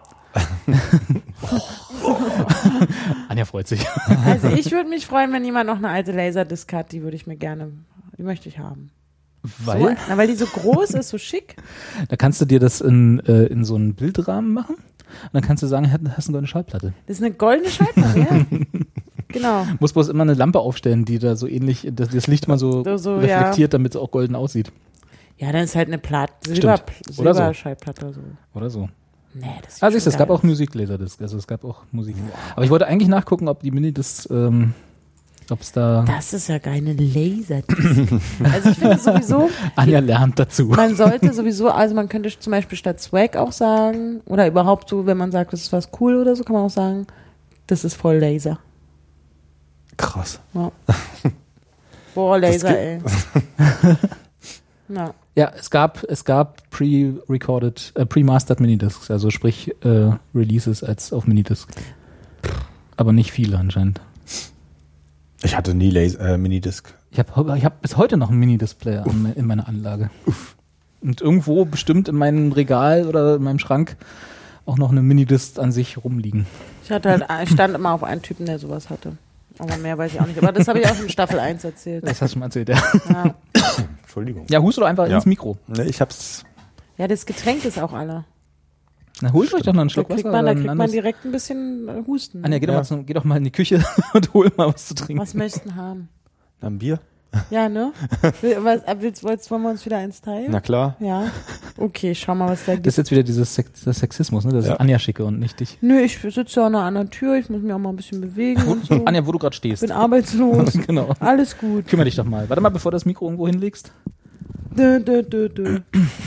Anja freut sich. also ich würde mich freuen, wenn jemand noch eine alte Laserdisc hat, die würde ich mir gerne, die möchte ich haben. Weil, So, na, weil die so groß ist, so schick. da kannst du dir das in, äh, in so einen Bildrahmen machen und dann kannst du sagen, hast du eine goldene Schallplatte. Das ist eine goldene Schallplatte, ja. Genau. Muss bloß immer eine Lampe aufstellen, die da so ähnlich, das, das Licht mal so, So, so, reflektiert, damit es auch golden aussieht. Ja, dann ist halt eine Plat Silber, Oder so. Silberschallplatte. So. Oder so. Nee, das sieht Ah, schon siehst du, es geil gab auch aus. Musik-Laserdisc, also es gab auch Musik. Aber ich wollte eigentlich nachgucken, ob die Minidiscs, ähm, ob es da... Das ist ja geil, eine Laserdisc. Also ich finde sowieso, Anja lernt dazu. man sollte sowieso, also man könnte zum Beispiel statt Swag auch sagen, oder überhaupt so, wenn man sagt, das ist was cool oder so, kann man auch sagen, das ist voll Laser. Krass. Ja. Boah, Laser, Das ey. Ja. Ja, es gab, es gab pre-recorded, äh, pre-mastered Minidiscs, also sprich äh, Releases als auf Minidisc. Aber nicht viele anscheinend. Ich hatte nie Laser, äh, Minidisc. Ich habe ich hab bis heute noch einen Minidisplayer in, in meiner Anlage. Uff. Und irgendwo bestimmt in meinem Regal oder in meinem Schrank auch noch eine Minidisc an sich rumliegen. Ich hatte halt, ich stand immer auf einen Typen, der sowas hatte. Aber mehr weiß ich auch nicht. Aber das habe ich auch in Staffel eins erzählt. Das hast du schon mal erzählt, ja. Ja, Entschuldigung. Ja, hust du doch einfach Ja. ins Mikro. Nee, ich hab's. ja das Getränk ist auch alle. Na, holt euch doch noch einen Da Schluck kriegt Wasser. man, da oder ein kriegt man anderes- direkt ein bisschen äh, Husten. Anja, geh, doch Ja. mal zum, geh doch mal in die Küche und hol mal was zu trinken. Was möchten haben? Ein Bier? Ja, ne? Will- Was, äh, willst, willst, wollen wir uns wieder eins teilen? Na klar. Ja. Okay, schau mal, was da Das gibt. ist jetzt wieder dieses Sex dieser Sexismus, ne? Das Ja. ist Anja schicke und nicht dich. Nö, ich sitze ja an einer anderen Tür, ich muss mich auch mal ein bisschen bewegen und so. Anja, wo du gerade stehst. Bin arbeitslos. Genau. Alles gut. Kümmere dich doch mal. Warte mal, bevor du das Mikro irgendwo hinlegst. Dö, dö, dö, dö.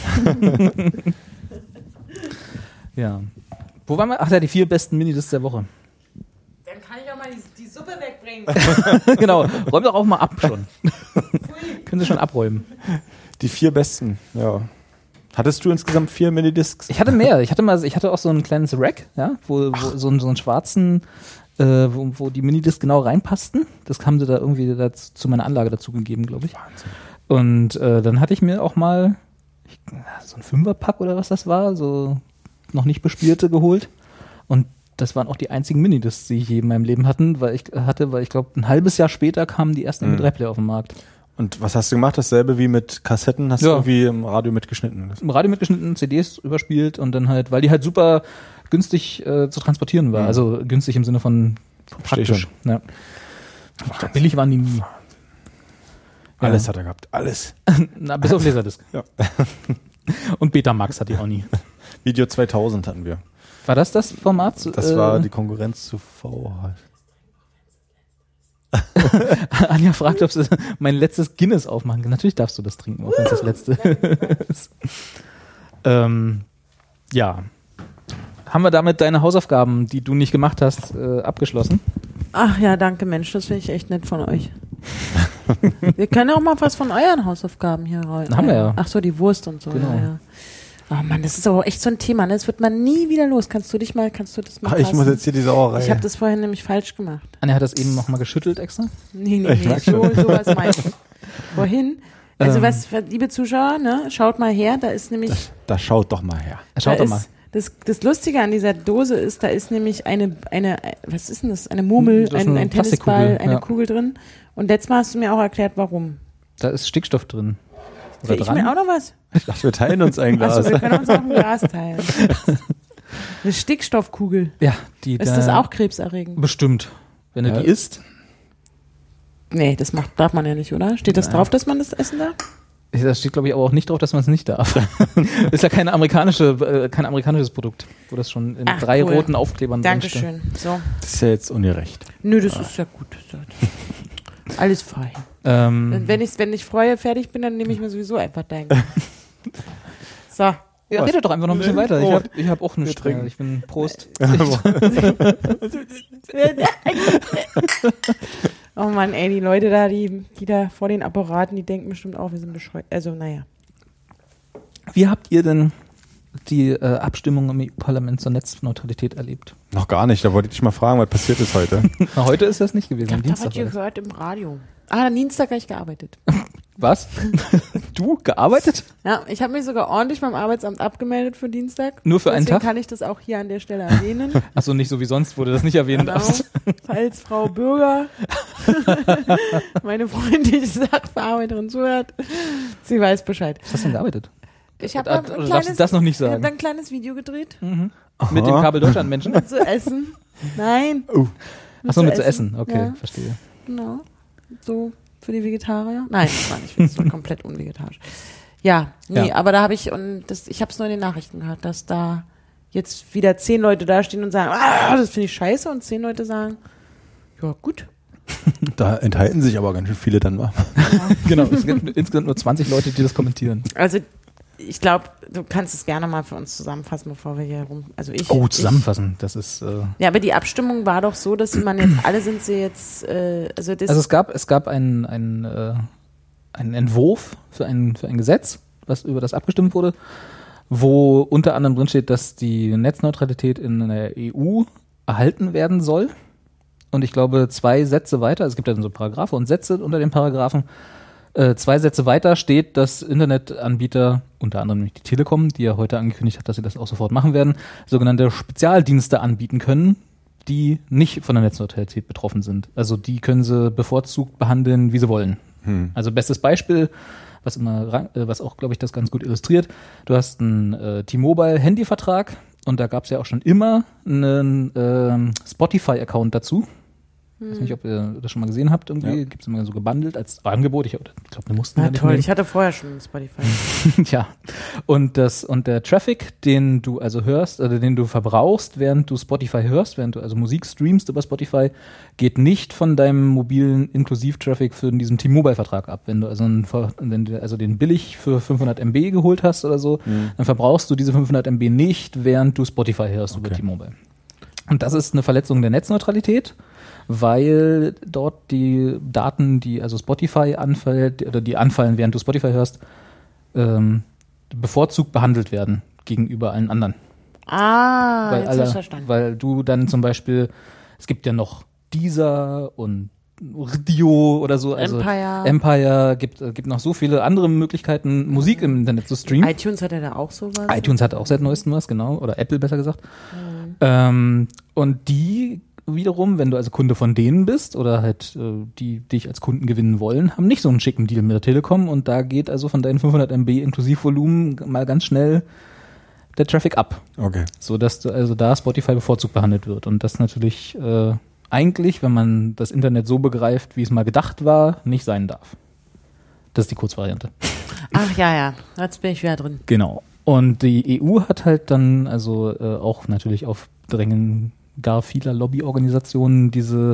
Ja. Wo waren wir? Ach ja, die vier besten Minidiscs der Woche. Dann kann ich auch mal die, die Suppe wegbringen. Genau. Räum doch auch mal ab schon. Können Sie schon abräumen. Die vier besten, ja. Hattest du insgesamt vier Minidiscs? Ich hatte mehr. Ich hatte mal, ich hatte auch so ein kleines Rack, ja, wo, wo so, einen, so einen schwarzen, äh, wo, wo die Minidiscs genau reinpassten. Das haben sie da irgendwie dazu, zu meiner Anlage dazu gegeben, glaube ich. Wahnsinn. Und äh, dann hatte ich mir auch mal ich, so ein Fünferpack oder was das war, so noch nicht bespielte geholt. Und das waren auch die einzigen Minidiscs, die ich je in meinem Leben hatten, weil ich hatte, weil ich glaube, ein halbes Jahr später kamen die ersten Mhm. M P drei Player auf den Markt. Und was hast du gemacht? Dasselbe wie mit Kassetten? Hast Ja. du irgendwie im Radio mitgeschnitten? Im Radio mitgeschnitten, C Ds überspielt und dann halt, weil die halt super günstig äh, zu transportieren war. Mhm. Also günstig im Sinne von Versteh praktisch. Ja. Ich glaub, billig waren die nie. Alles Ja. hat er gehabt. Alles. Na, bis auf Laserdisc. Ja. Und Betamax hatte ich auch nie. Video zweitausend hatten wir. War das das Format? zu- Das äh, war die Konkurrenz zu V H. Anja fragt, ob sie mein letztes Guinness aufmachen kann. Natürlich darfst du das trinken, auch wenn es das letzte ist. ähm, ja. Haben wir damit deine Hausaufgaben, die du nicht gemacht hast, äh, abgeschlossen? Ach ja, danke Mensch, das finde ich echt nett von euch. Wir können auch mal was von euren Hausaufgaben hier rein. Haben wir ja. Ach so, die Wurst und so. Genau. Ja, ja. Oh Mann, das ist aber echt so ein Thema, ne? Das wird man nie wieder los. Kannst du dich mal, kannst du das mal Ach, ich fassen? muss jetzt hier die Sauerei. Ich habe das vorhin nämlich falsch gemacht. Anja hat das eben nochmal geschüttelt extra. Nee, nee, Ich nee, merk so, sowas meine ich. Vorhin. Also Ähm. was, liebe Zuschauer, ne? Schaut mal her, da ist nämlich... Da schaut doch mal her. Schaut da doch mal. ist, das, das Lustige an dieser Dose ist, da ist nämlich eine, eine, was ist denn das? Eine Murmel, Das ist ein, eine ein Plastikkugel, Tennisball, eine ja. Kugel drin. Und letztes Mal hast du mir auch erklärt, warum. Da ist Stickstoff drin. Oder Will ich mir dran. auch noch was? Ich dachte, wir teilen uns ein Glas. Achso, wir können uns auch ein Glas teilen. Eine Stickstoffkugel. Ja, die Ist da das auch krebserregend? bestimmt. Wenn du Ja. die isst. Nee, das macht, darf man ja nicht, oder? Steht das Nein. drauf, dass man das essen darf? Da steht, glaube ich, aber auch nicht drauf, dass man es nicht darf. Ist ja keine amerikanische, äh, kein amerikanisches Produkt, wo das schon in Ach, drei cool. roten Aufklebern drin steht. Dankeschön. So. Das ist ja jetzt ungerecht. Nö, das ist ja gut. Das ist ja- Alles fein. Ähm, Und wenn ich, wenn ich vorher fertig bin, dann nehme ich mir sowieso einfach dein. So. ja, redet doch einfach noch ein bisschen weiter. Ich Oh. habe ich hab auch nichts. trinken. mehr. Ich bin Prost. Oh Mann, ey, die Leute da, die, die da vor den Apparaten, die denken bestimmt auch, wir sind bescheuert. Also, naja. Wie habt ihr denn die äh, Abstimmung im E U-Parlament zur Netzneutralität erlebt? Noch gar nicht. Da wollte ich dich mal fragen, was passiert ist heute. Na, heute ist das nicht gewesen, am Ich hab da was Dienstag. war das. gehört im Radio. Ah, am Dienstag habe ich gearbeitet. Was? Du gearbeitet? Ja, ich habe mich sogar ordentlich beim Arbeitsamt abgemeldet für Dienstag. Nur für einen Deswegen Tag? kann ich das auch hier an der Stelle erwähnen. Achso, nicht so wie sonst, wo du das nicht erwähnen Genau. darfst. Falls Frau Bürger, meine freundliche Sachbearbeiterin zuhört, sie weiß Bescheid. Was hast du denn gearbeitet? Ich habe Ah, ein oder darfst kleines, du das noch nicht ich hab sagen? ein kleines Video gedreht Mit dem Kabel Deutschland-Menschen? zu essen. Nein. Oh. Achso, mit zu essen. Okay, Ja. verstehe. Genau. So für die Vegetarier. Nein, das war nicht. Das war komplett unvegetarisch. Ja, nee, Ja. aber da habe ich und das, ich habe es nur in den Nachrichten gehört, dass da jetzt wieder zehn Leute dastehen und sagen, ah, das finde ich scheiße, und zehn Leute sagen, ja gut. Da enthalten sich aber ganz schön viele dann, wa? Genau, es gibt insgesamt nur zwanzig Leute, die das kommentieren. Also ich glaube, du kannst es gerne mal für uns zusammenfassen, bevor wir hier rum, also ich. Oh, zusammenfassen, das ist... Äh Ja, aber die Abstimmung war doch so, dass man jetzt, alle sind sie jetzt, äh, also das... Also es gab, es gab einen, einen, äh, einen Entwurf für ein, für ein Gesetz, was über das abgestimmt wurde, wo unter anderem drin steht, dass die Netzneutralität in der E U erhalten werden soll. Und ich glaube, zwei Sätze weiter, es gibt ja dann so Paragraphe und Sätze unter den Paragraphen, äh, zwei Sätze weiter steht, dass Internetanbieter, unter anderem die Telekom, die ja heute angekündigt hat, dass sie das auch sofort machen werden, sogenannte Spezialdienste anbieten können, die nicht von der Netzneutralität betroffen sind. Also die können sie bevorzugt behandeln, wie sie wollen. Hm. Also bestes Beispiel, was immer, äh, was auch, glaube ich, das ganz gut illustriert. Du hast einen äh, T-Mobile-Handyvertrag und da gab es ja auch schon immer einen äh, Spotify-Account dazu. Ich weiß nicht, ob ihr das schon mal gesehen habt. Irgendwie ja. Gibt es immer so gebundelt als Angebot. Ich, ich glaube, wir mussten ja, ja nicht toll, nehmen. Ich hatte vorher schon Spotify. Ja, und das und der Traffic, den du also hörst, oder den du verbrauchst, während du Spotify hörst, während du also Musik streamst über Spotify, geht nicht von deinem mobilen Inklusiv-Traffic für diesen T-Mobile-Vertrag ab. Wenn du also, einen, wenn du also den billig für fünfhundert Megabyte geholt hast oder so, mhm. dann verbrauchst du diese fünfhundert Megabyte nicht, während du Spotify hörst okay. über T-Mobile. Und das ist eine Verletzung der Netzneutralität, weil dort die Daten, die also Spotify anfällt, oder die anfallen, während du Spotify hörst, ähm, bevorzugt behandelt werden gegenüber allen anderen. Ah, weil jetzt alle, hab ich verstanden. Weil du dann zum Beispiel, es gibt ja noch Deezer und Radio oder so. Also Empire. Empire, gibt, gibt noch so viele andere Möglichkeiten, Musik im Internet zu streamen. iTunes hat ja da auch sowas. iTunes hat auch seit neuestem was, genau. Oder Apple besser gesagt. Mhm. Ähm, und die wiederum, wenn du also Kunde von denen bist oder halt äh, die dich als Kunden gewinnen wollen, haben nicht so einen schicken Deal mit der Telekom und da geht also von deinen fünfhundert Megabyte Inklusivvolumen mal ganz schnell der Traffic ab. Okay. So dass du also da Spotify bevorzugt behandelt wird und das natürlich äh, eigentlich, wenn man das Internet so begreift, wie es mal gedacht war, nicht sein darf. Das ist die Kurzvariante. Ach ja, ja, jetzt bin ich wieder drin. Genau. Und die E U hat halt dann also äh, auch natürlich auf Drängen gar vieler Lobbyorganisationen diese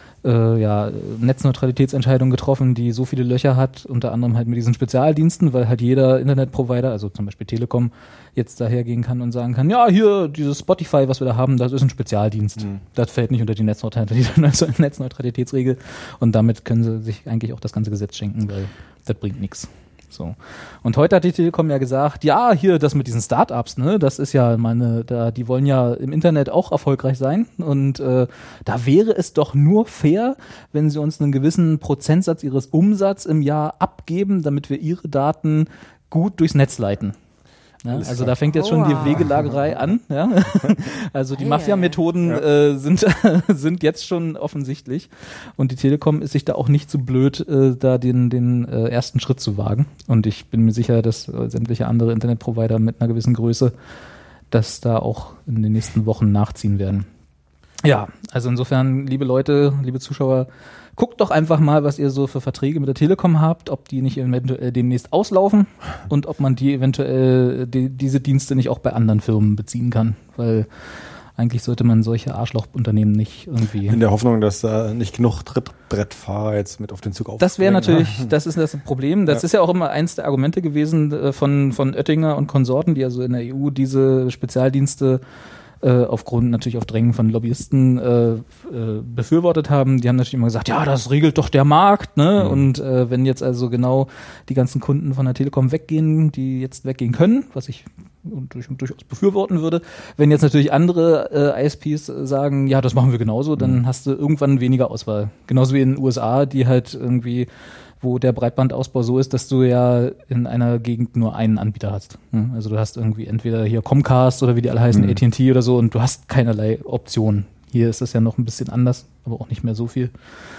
äh, ja, Netzneutralitätsentscheidung getroffen, die so viele Löcher hat, unter anderem halt mit diesen Spezialdiensten, weil halt jeder Internetprovider, also zum Beispiel Telekom, jetzt dahergehen kann und sagen kann, ja, hier, dieses Spotify, was wir da haben, das ist ein Spezialdienst. Mhm. Das fällt nicht unter die Netzneutralität, Netzneutralitätsregel und damit können sie sich eigentlich auch das ganze Gesetz schenken, weil das bringt nichts. So. Und heute hat die Telekom ja gesagt, ja, hier das mit diesen Startups, ne, das ist ja meine, da, die wollen ja im Internet auch erfolgreich sein und äh, da wäre es doch nur fair, wenn sie uns einen gewissen Prozentsatz ihres Umsatzes im Jahr abgeben, damit wir ihre Daten gut durchs Netz leiten. Ja, also klar. Da fängt jetzt schon die Wegelagerei an. Ja? Also die Mafia-Methoden ja. äh, sind, sind jetzt schon offensichtlich. Und die Telekom ist sich da auch nicht so blöd, äh, da den, den äh, ersten Schritt zu wagen. Und ich bin mir sicher, dass äh, sämtliche andere Internetprovider mit einer gewissen Größe das da auch in den nächsten Wochen nachziehen werden. Ja, also insofern, liebe Leute, liebe Zuschauer, guckt doch einfach mal, was ihr so für Verträge mit der Telekom habt, ob die nicht eventuell demnächst auslaufen und ob man die eventuell die, diese Dienste nicht auch bei anderen Firmen beziehen kann, weil eigentlich sollte man solche Arschlochunternehmen nicht irgendwie... In der Hoffnung, dass da nicht genug Trittbrettfahrer jetzt mit auf den Zug aufspringen. Das wäre natürlich, das ist das Problem. Das ja. ist ja auch immer eins der Argumente gewesen von, von Oettinger und Konsorten, die also in der E U diese Spezialdienste Äh, aufgrund natürlich auf Drängen von Lobbyisten äh, äh, befürwortet haben. Die haben natürlich immer gesagt, ja, das regelt doch der Markt, ne? Mhm. Und äh, wenn jetzt also genau die ganzen Kunden von der Telekom weggehen, die jetzt weggehen können, was ich durch, durchaus befürworten würde, wenn jetzt natürlich andere äh, I S Ps sagen, ja, das machen wir genauso, dann mhm. hast du irgendwann weniger Auswahl. Genauso wie in den U S A, die halt irgendwie wo der Breitbandausbau so ist, dass du ja in einer Gegend nur einen Anbieter hast. Also du hast irgendwie entweder hier Comcast oder wie die alle heißen, mhm. A T and T oder so und du hast keinerlei Optionen. Hier ist es ja noch ein bisschen anders, aber auch nicht mehr so viel.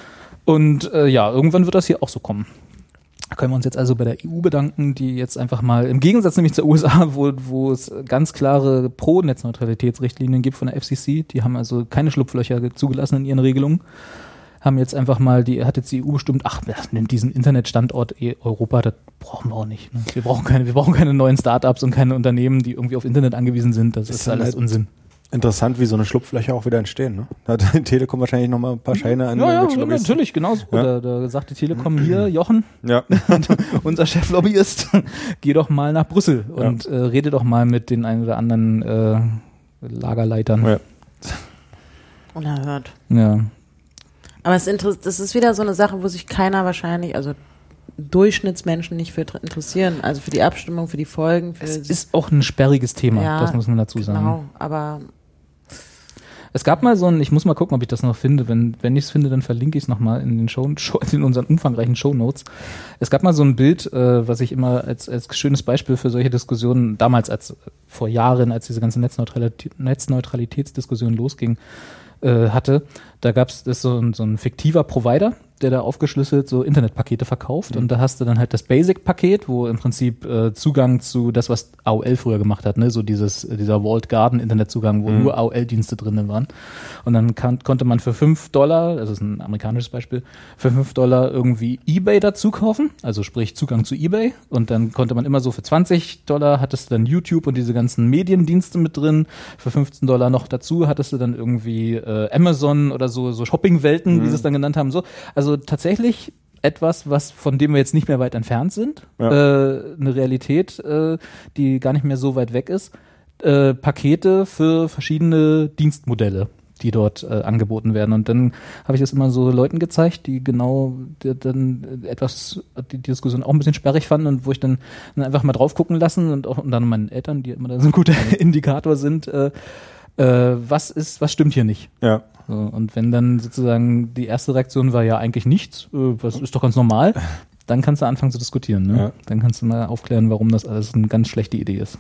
Und äh, ja, irgendwann wird das hier auch so kommen. Da können wir uns jetzt also bei der E U bedanken, die jetzt einfach mal, im Gegensatz nämlich zur U S A, wo, wo es ganz klare Pro-Netzneutralitätsrichtlinien gibt von der F C C, die haben also keine Schlupflöcher zugelassen in ihren Regelungen, haben jetzt einfach mal, die hat jetzt die E U bestimmt, ach, nimmt diesen Internetstandort Europa, das brauchen wir auch nicht. Ne? Wir brauchen keine, wir brauchen keine neuen Startups und keine Unternehmen, die irgendwie auf Internet angewiesen sind. Das ist, ist alles halt Unsinn. Interessant, wie so eine Schlupflöcher auch wieder entstehen. Ne? Da hat die Telekom wahrscheinlich nochmal ein paar Scheine an. Ja, ja, natürlich, genau so. Ja. Da, da sagt die Telekom hier, Jochen, ja. unser Cheflobbyist, geh doch mal nach Brüssel ja. und äh, rede doch mal mit den ein oder anderen äh, Lagerleitern. Ja. Unerhört. Ja. Aber es inter- das ist wieder so eine Sache, wo sich keiner wahrscheinlich, also Durchschnittsmenschen nicht für interessieren. Also für die Abstimmung, für die Folgen. Für es ist auch ein sperriges Thema, ja, das muss man dazu sagen. Genau, aber es gab mal so ein, ich muss mal gucken, ob ich das noch finde. Wenn, wenn ich es finde, dann verlinke ich es nochmal in den Show, in unseren umfangreichen Shownotes. Es gab mal so ein Bild, äh, was ich immer als, als schönes Beispiel für solche Diskussionen, damals als vor Jahren, als diese ganze Netzneutralität, Netzneutralitätsdiskussion losging, äh, hatte. Da gab es so ein, so ein fiktiver Provider, der da aufgeschlüsselt so Internetpakete verkauft. Mhm. Und da hast du dann halt das Basic-Paket, wo im Prinzip äh, Zugang zu das, was A O L früher gemacht hat, ne, so dieses, dieser Walled Garden Internetzugang, wo mhm. nur A O L-Dienste drin waren. Und dann kann, konnte man für fünf Dollar, das ist ein amerikanisches Beispiel, für fünf Dollar irgendwie eBay dazu kaufen, also sprich Zugang zu eBay. Und dann konnte man immer so für zwanzig Dollar hattest du dann YouTube und diese ganzen Mediendienste mit drin. Für fünfzehn Dollar noch dazu hattest du dann irgendwie äh, Amazon oder so, so Shoppingwelten, mhm. wie sie es dann genannt haben, so. Also tatsächlich etwas, was von dem wir jetzt nicht mehr weit entfernt sind, ja. äh, eine Realität, äh, die gar nicht mehr so weit weg ist, äh, Pakete für verschiedene Dienstmodelle, die dort äh, angeboten werden. Und dann habe ich das immer so Leuten gezeigt, die genau die, dann etwas, die, die Diskussion auch ein bisschen sperrig fanden und wo ich dann, dann einfach mal drauf gucken lassen und auch und dann meinen Eltern, die immer da so ein guter Indikator sind, äh, äh, was ist, was stimmt hier nicht? Ja. So, und wenn dann sozusagen die erste Reaktion war ja eigentlich nichts, äh, das ist doch ganz normal, dann kannst du anfangen zu diskutieren. Ne? Ja. Dann kannst du mal aufklären, warum das alles eine ganz schlechte Idee ist.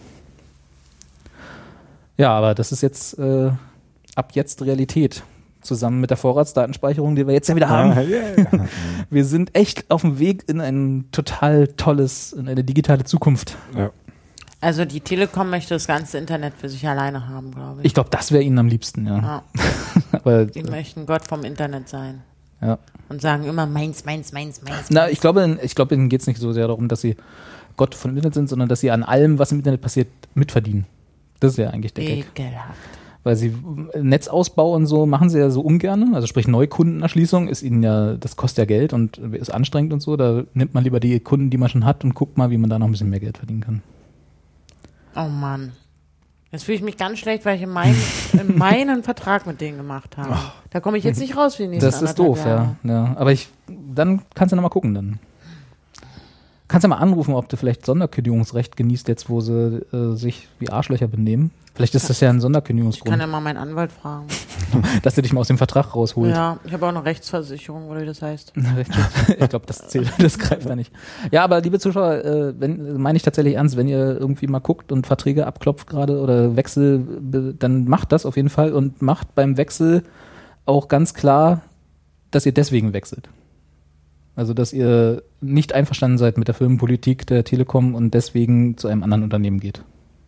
Ja, aber das ist jetzt äh, ab jetzt Realität. Zusammen mit der Vorratsdatenspeicherung, die wir jetzt ja wieder haben. Ja, yeah. Wir sind echt auf dem Weg in ein total tolles, in eine digitale Zukunft. Ja. Also die Telekom möchte das ganze Internet für sich alleine haben, glaube ich. Ich glaube, das wäre ihnen am liebsten, ja. ja. Aber, die möchten Gott vom Internet sein. Ja. Und sagen immer meins, meins, meins, meins. Na, ich glaube, ich glaube, ihnen geht es nicht so sehr darum, dass sie Gott vom Internet sind, sondern dass sie an allem, was im Internet passiert, mitverdienen. Das ist ja eigentlich der Gag. Ekelhaft. Weil sie Netzausbau und so machen sie ja so ungern. Also sprich Neukundenerschließung ist ihnen ja, das kostet ja Geld und ist anstrengend und so. Da nimmt man lieber die Kunden, die man schon hat und guckt mal, wie man da noch ein bisschen mehr Geld verdienen kann. Oh Mann. Jetzt fühle ich mich ganz schlecht, weil ich in, mein, in meinen Vertrag mit denen gemacht habe. Oh. Da komme ich jetzt nicht raus für die nächsten Das ist doof, ja, ja. Aber ich, dann kannst du noch mal gucken dann. Kannst ja mal anrufen, ob du vielleicht Sonderkündigungsrecht genießt, jetzt wo sie äh, sich wie Arschlöcher benehmen. Vielleicht ist das ja ein Sonderkündigungsgrund. Ich kann ja mal meinen Anwalt fragen. Dass er dich mal aus dem Vertrag rausholt. Ja, ich habe auch eine Rechtsversicherung, oder wie das heißt. Ich glaube, das zählt, das greift da nicht. Ja, aber liebe Zuschauer, äh, wenn, meine ich tatsächlich ernst, wenn ihr irgendwie mal guckt und Verträge abklopft gerade oder Wechsel, dann macht das auf jeden Fall und macht beim Wechsel auch ganz klar, dass ihr deswegen wechselt. Also, dass ihr nicht einverstanden seid mit der Firmenpolitik der Telekom und deswegen zu einem anderen Unternehmen geht.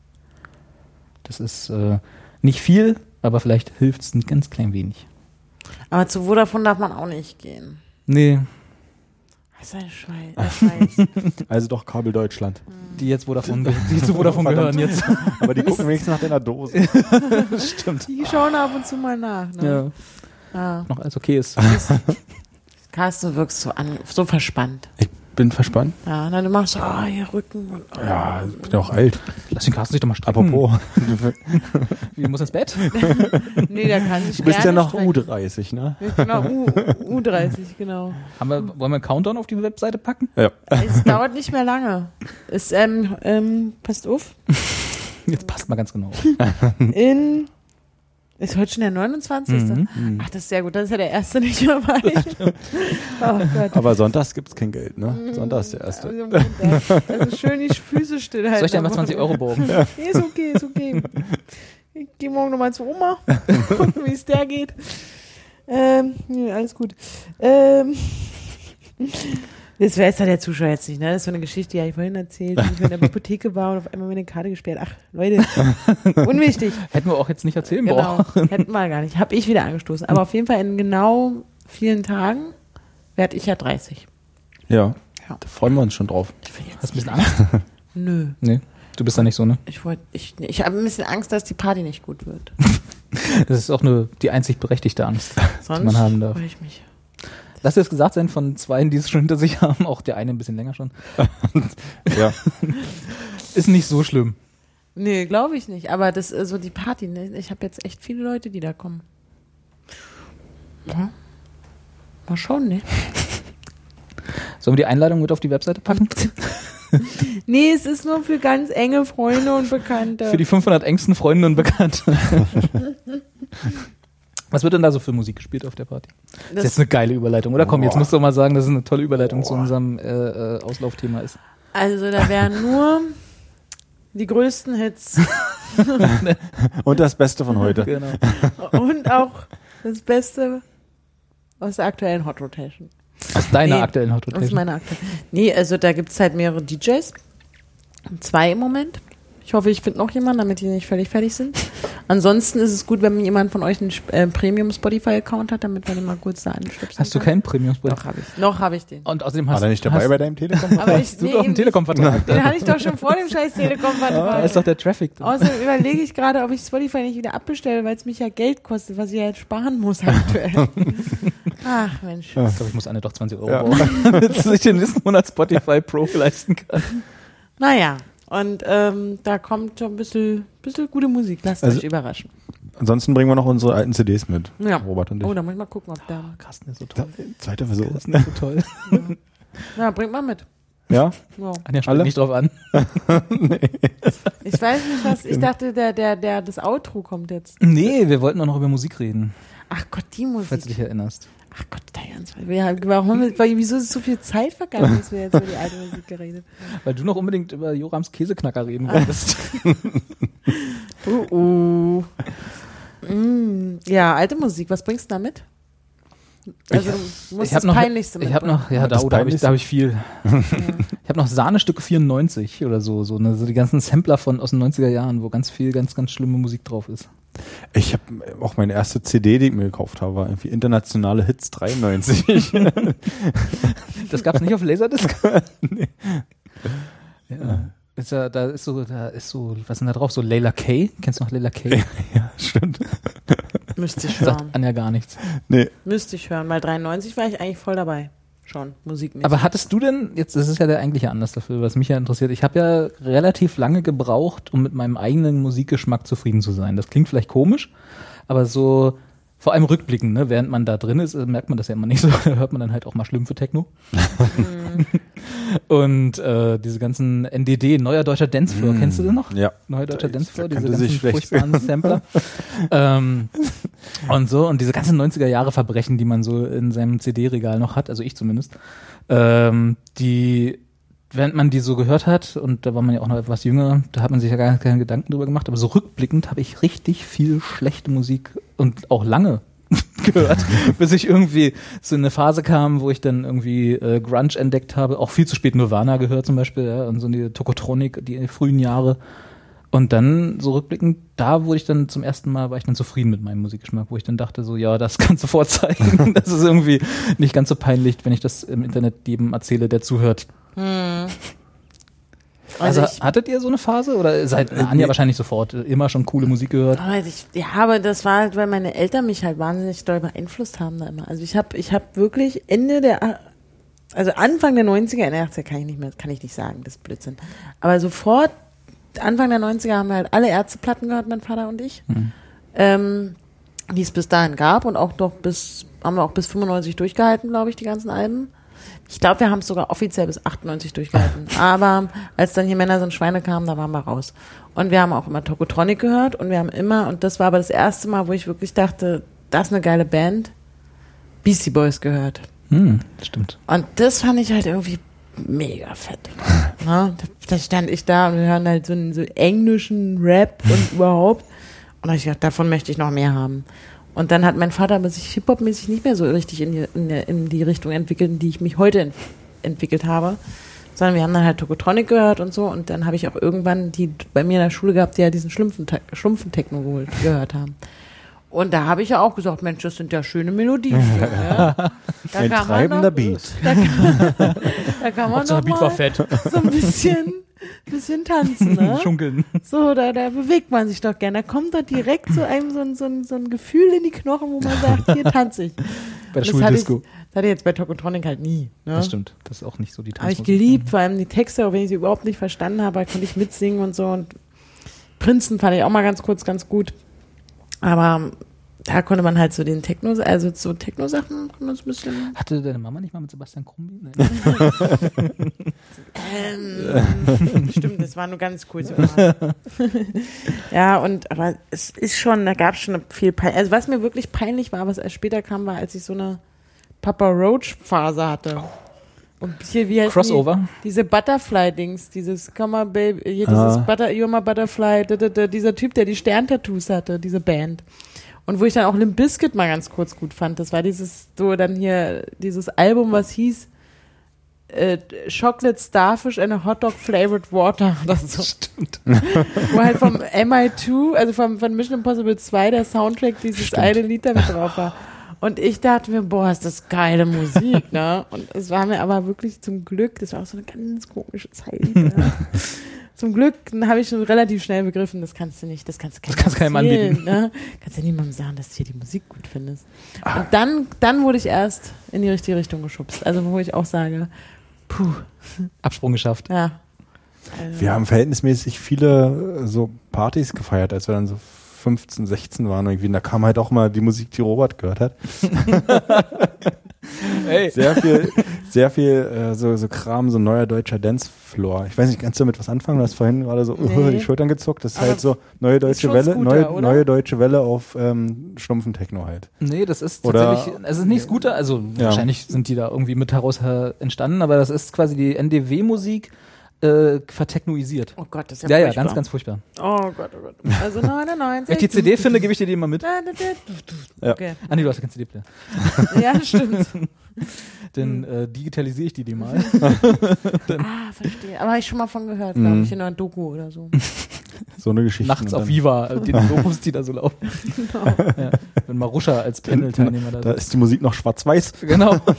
Das ist äh, nicht viel, aber vielleicht hilft es ein ganz klein wenig. Aber zu Vodafone darf man auch nicht gehen. Nee. Das ist ein Scheiß. Also doch Kabel Deutschland. Die jetzt Vodafone, die zu Vodafone gehören jetzt. Aber die gucken wenigstens nach deiner Dose. Stimmt. Die schauen ab und zu mal nach. Ne? Ja. Ja. Noch alles okay ist. Carsten, du wirkst so, an, so verspannt. Ich bin verspannt. Ja, na, du machst so, ah, oh, hier Rücken. Und, oh. Ja, ich bin ja auch alt. Lass den Carsten sich doch mal strecken. Apropos. Wie, muss ins Bett? Nee, der kann sich Du bist ja noch strecken. U dreißig, ne? Genau, U, U dreißig, genau. Haben wir, wollen wir einen Countdown auf die Webseite packen? Ja. Es dauert nicht mehr lange. Es, ähm, ähm, passt auf. Jetzt passt mal ganz genau. In... Ist heute schon der neunundzwanzigste Mhm. Ach, das ist sehr gut. Das ist ja der erste nicht mehr bei. Oh Gott. Aber sonntags gibt's kein Geld, ne? Sonntag ist der erste. Also, also schön die Füße stillhalten. Soll ich dir einfach zwanzig Euro borgen? Ja. Nee, ist okay, ist okay. Ich gehe morgen nochmal zu Oma. Gucken, wie es der geht. Ähm, nee, alles gut. Ähm, das weiß ja der Zuschauer jetzt nicht, ne? Das ist so eine Geschichte, die habe ich vorhin erzählt, wie ich in der Bibliothek war und auf einmal meine Karte gesperrt. Ach, Leute, unwichtig. Hätten wir auch jetzt nicht erzählen Genau, brauchen. hätten wir gar nicht. Habe ich wieder angestoßen. Aber auf jeden Fall in genau vielen Tagen werde ich ja dreißig. Ja, Ja. Da freuen wir uns schon drauf. Ich will jetzt Hast du ein bisschen Angst? Nö. Nee, du bist da nicht so, ne? Ich, wollt, ich, ich habe ein bisschen Angst, dass die Party nicht gut wird. Das ist auch nur die einzig berechtigte Angst, Sonst die man haben darf. freue ich mich. Lass dir das gesagt sein von zweien, die es schon hinter sich haben, auch der eine ein bisschen länger schon. Ja. Ist nicht so schlimm. Nee, glaube ich nicht. Aber das ist so die Party, ne? Ich habe jetzt echt viele Leute, die da kommen. Ja. Mal schauen, ne? Sollen wir die Einladung mit auf die Webseite packen? Nee, es ist nur für ganz enge Freunde und Bekannte. Für die fünfhundert engsten Freunde und Bekannte. Was wird denn da so für Musik gespielt auf der Party? Das, das ist jetzt eine geile Überleitung, oder? Komm, jetzt musst du mal sagen, dass es eine tolle Überleitung Boah. zu unserem äh, äh, Auslaufthema ist. Also da wären nur die größten Hits. Und das Beste von heute. Genau. Und auch das Beste aus der aktuellen Hot Rotation. Aus deiner nee, aktuellen Hot Rotation? Aus meiner aktuellen. Nee, also da gibt es halt mehrere D Js. Zwei im Moment. Ich hoffe, ich finde noch jemanden, damit die nicht völlig fertig sind. Ansonsten ist es gut, wenn jemand von euch einen äh, Premium-Spotify-Account hat, damit man den mal kurz da anstöpseln Hast du kann. keinen Premium-Spotify? Noch habe ich. Noch habe ich den. Und außerdem hast War der nicht dabei hast, bei deinem Telekom? Aber ich, hast du nee, doch einen Telekom-Vertrag. Den hatte ich doch schon vor dem scheiß Telekom-Vertrag. Da ist doch der Traffic drin. Außerdem überlege ich gerade, ob ich Spotify nicht wieder abbestelle, weil es mich ja Geld kostet, was ich halt sparen muss aktuell. Ach Mensch. Ich glaube, ich muss Anne doch zwanzig Euro ja. brauchen, damit sie sich den nächsten Monat Spotify Pro leisten kann. Naja, und ähm, da kommt schon ein bisschen, bisschen gute Musik. Lasst also, euch überraschen. Ansonsten bringen wir noch unsere alten C Ds mit. Ja. Robert und ich. Oh, da muss ich mal gucken, ob da... Carsten ist so toll. Zweiter Versuch. Carsten ist so toll. Ja, ja bringt mal mit. Ja? Ja. Anja spricht nicht drauf an. Nee. Ich weiß nicht, was... Ich dachte, der, der, der, das Outro kommt jetzt. Nee, wir wollten auch noch über Musik reden. Ach Gott, die Musik. Falls du dich erinnerst. Ach Gott, da ganz, warum, wieso ist so viel Zeit vergangen, dass wir jetzt über die alte Musik geredet haben? Weil du noch unbedingt über Jorams Käseknacker reden wolltest. uh, uh. Mm, ja, alte Musik, was bringst du da mit? Also, du musst ich das noch, Peinlichste Ich habe noch, ja, da, oh, da habe ich, da hab ich viel. Ja. Ich habe noch Sahnestücke vierundneunzig oder so, so, ne, so die ganzen Sampler von aus den neunziger Jahren, wo ganz viel, ganz, ganz schlimme Musik drauf ist. Ich habe auch meine erste C D, die ich mir gekauft habe, war irgendwie Internationale Hits dreiundneunzig. Das gab's nicht auf Laserdisc? Nee. Ja. Ist ja, da ist so, da ist so, was ist denn da drauf? So Layla K? Kennst du noch Layla K? Ja, stimmt. Müsste ich hören. Sagt Anja gar nichts. Nee. Müsste ich hören, weil dreiundneunzig war ich eigentlich voll dabei. Schon, musikmäßig. Aber hattest du denn, jetzt, das ist ja der eigentliche Anlass dafür, was mich ja interessiert, ich habe ja relativ lange gebraucht, um mit meinem eigenen Musikgeschmack zufrieden zu sein. Das klingt vielleicht komisch, aber so, vor allem rückblickend, ne, während man da drin ist, merkt man das ja immer nicht so, da hört man dann halt auch mal Schlümpfe Techno. Mhm. Und äh, diese ganzen N D D, Neuer Deutscher Dancefloor, mm. kennst du den noch? Ja. Neuer Deutscher da, Dancefloor, da diese ganzen schlecht. furchtbaren Sampler. ähm, und so, und diese ganzen neunziger Jahre Verbrechen, die man so in seinem C D-Regal noch hat, also ich zumindest, ähm, die, während man die so gehört hat, und da war man ja auch noch etwas jünger, da hat man sich ja gar keine Gedanken drüber gemacht, aber so rückblickend habe ich richtig viel schlechte Musik und auch lange gehört, bis ich irgendwie so in eine Phase kam, wo ich dann irgendwie äh, Grunge entdeckt habe, auch viel zu spät Nirvana gehört zum Beispiel, ja, und so die Tokotronic, die frühen Jahre. Und dann so rückblickend, da wurde ich dann zum ersten Mal, war ich dann zufrieden mit meinem Musikgeschmack, wo ich dann dachte so, ja, das kannst du vorzeigen. Das ist irgendwie nicht ganz so peinlich, wenn ich das im Internet jedem erzähle, der zuhört. Hm. Also, also ich, hattet ihr so eine Phase oder seid äh, Anja nee. wahrscheinlich sofort immer schon coole Musik gehört? Ich, ja, aber das war halt, weil meine Eltern mich halt wahnsinnig doll beeinflusst haben da immer. Also ich habe ich hab wirklich Ende der, also Anfang der neunziger, in der achtziger kann ich nicht mehr, kann ich nicht sagen, das ist Blödsinn. Aber sofort, Anfang der neunziger haben wir halt alle Ärzteplatten gehört, mein Vater und ich, mhm. ähm, die es bis dahin gab und auch noch bis, haben wir auch bis fünfundneunzig durchgehalten, glaube ich, die ganzen Alben. Ich glaube, wir haben es sogar offiziell bis achtundneunzig durchgehalten. Aber als dann hier Männer sind Schweine kamen, da waren wir raus. Und wir haben auch immer Tokotronic gehört und wir haben immer, und das war aber das erste Mal, wo ich wirklich dachte, das ist eine geile Band, Beastie Boys gehört. Hm, stimmt. Und das fand ich halt irgendwie mega fett. Na, da stand ich da und wir hören halt so einen so englischen Rap und überhaupt. Und da habe ich gedacht, davon möchte ich noch mehr haben. Und dann hat mein Vater aber sich Hip-Hop-mäßig nicht mehr so richtig in die, in, die, in die Richtung entwickelt, in die ich mich heute ent- entwickelt habe. Sondern wir haben dann halt Tokotronic gehört und so. Und dann habe ich auch irgendwann die bei mir in der Schule gehabt, die ja diesen Schlumpfen-Techno gehört haben. Und da habe ich ja auch gesagt, Mensch, das sind ja schöne Melodien. Ja. Da Ein kann man treibender noch- Beat. Da kann, da kann man Hauptsache doch Beat war mal fett. so ein bisschen, bisschen tanzen, ne? Schunkeln. So, da, da bewegt man sich doch gerne. Da kommt da direkt so einem so ein, so, ein, so ein Gefühl in die Knochen, wo man sagt, hier tanze ich. Bei der Und das hatte ich, Schuldisco. das hatte ich jetzt bei Tokotronic halt nie. Ne? Das stimmt. Das ist auch nicht so die Habe ich Tanzmusik. geliebt, vor allem die Texte, auch wenn ich sie überhaupt nicht verstanden habe, konnte ich mitsingen und so. Und Prinzen fand ich auch mal ganz kurz ganz gut. Aber da konnte man halt so den Techno, also so Techno-Sachen, konnte man so ein bisschen. Hatte deine Mama nicht mal mit Sebastian Krumbi? Nee. Ähm, stimmt, das war nur ganz kurz. Ja, und aber es ist schon, da gab es schon viel peinlich. Also was mir wirklich peinlich war, was erst später kam, war, als ich so eine Papa Roach-Phase hatte. Und hier, wie heißt Crossover? Die, diese Butterfly-Dings, dieses Come on, Baby, hier dieses Ah. Butter, You're my Butterfly, da, da, da, dieser Typ, der die Sterntattoos hatte, diese Band. Und wo ich dann auch Limp Bizkit mal ganz kurz gut fand, das war dieses, so dann hier, dieses Album, was hieß äh, Chocolate Starfish and a Hot Dog Flavored Water oder so. Stimmt. Wo halt vom M I zwei, also vom, von Mission Impossible zwei, der Soundtrack dieses Stimmt. eine Lied damit drauf war. Und ich dachte mir, boah, ist das geile Musik, ne? Und es war mir aber wirklich zum Glück, das war auch so eine ganz komische Zeit. Ja. Zum Glück habe ich schon relativ schnell begriffen, das kannst du nicht, das kannst du keinem Das kannst du keinem erzählen, anbieten. Ne? Kannst ja niemandem sagen, dass du hier die Musik gut findest. Und dann, dann wurde ich erst in die richtige Richtung geschubst. Also wo ich auch sage, puh, Absprung geschafft. ja. Also, Wir haben verhältnismäßig viele äh, so Partys gefeiert, als wir dann so fünfzehn, sechzehn waren irgendwie. Und da kam halt auch mal die Musik, die Robert gehört hat. Ey. Sehr viel, sehr viel äh, so, so Kram, so neuer deutscher Dancefloor. Ich weiß nicht, kannst du damit was anfangen? Du hast vorhin gerade so Nee. uh, die Schultern gezuckt. Das ist Aber halt so neue deutsche schon Welle, Scooter, neue, oder? neue deutsche Welle auf ähm, stumpfen Techno halt. Nee, das ist Oder- tatsächlich, es ist nicht Scooter, also Ja. wahrscheinlich sind die da irgendwie mit heraus äh, entstanden, aber das ist quasi die N D W-Musik äh, vertechnoisiert. oh Gott, das ist Ja, ja ja, furchtbar. ganz, ganz furchtbar. Oh Gott, oh Gott. Also neunundneunzig. Wenn ich die C D finde, gebe ich dir die mal mit. Ja. Okay. Ah nee, du hast ja kein C D-Player. Ja, stimmt. Dann äh, digitalisiere ich die dir mal. Ah, verstehe. Aber habe ich schon mal von gehört, glaube Mhm. ich, in einer Doku oder so. So eine Geschichte. Nachts Und auf dann- Viva, äh, die Dokus, die da so laufen. Ja. Wenn Maruscha als Panel-Teilnehmer da Da sitzt. ist die Musik noch schwarz-weiß. Genau. Aber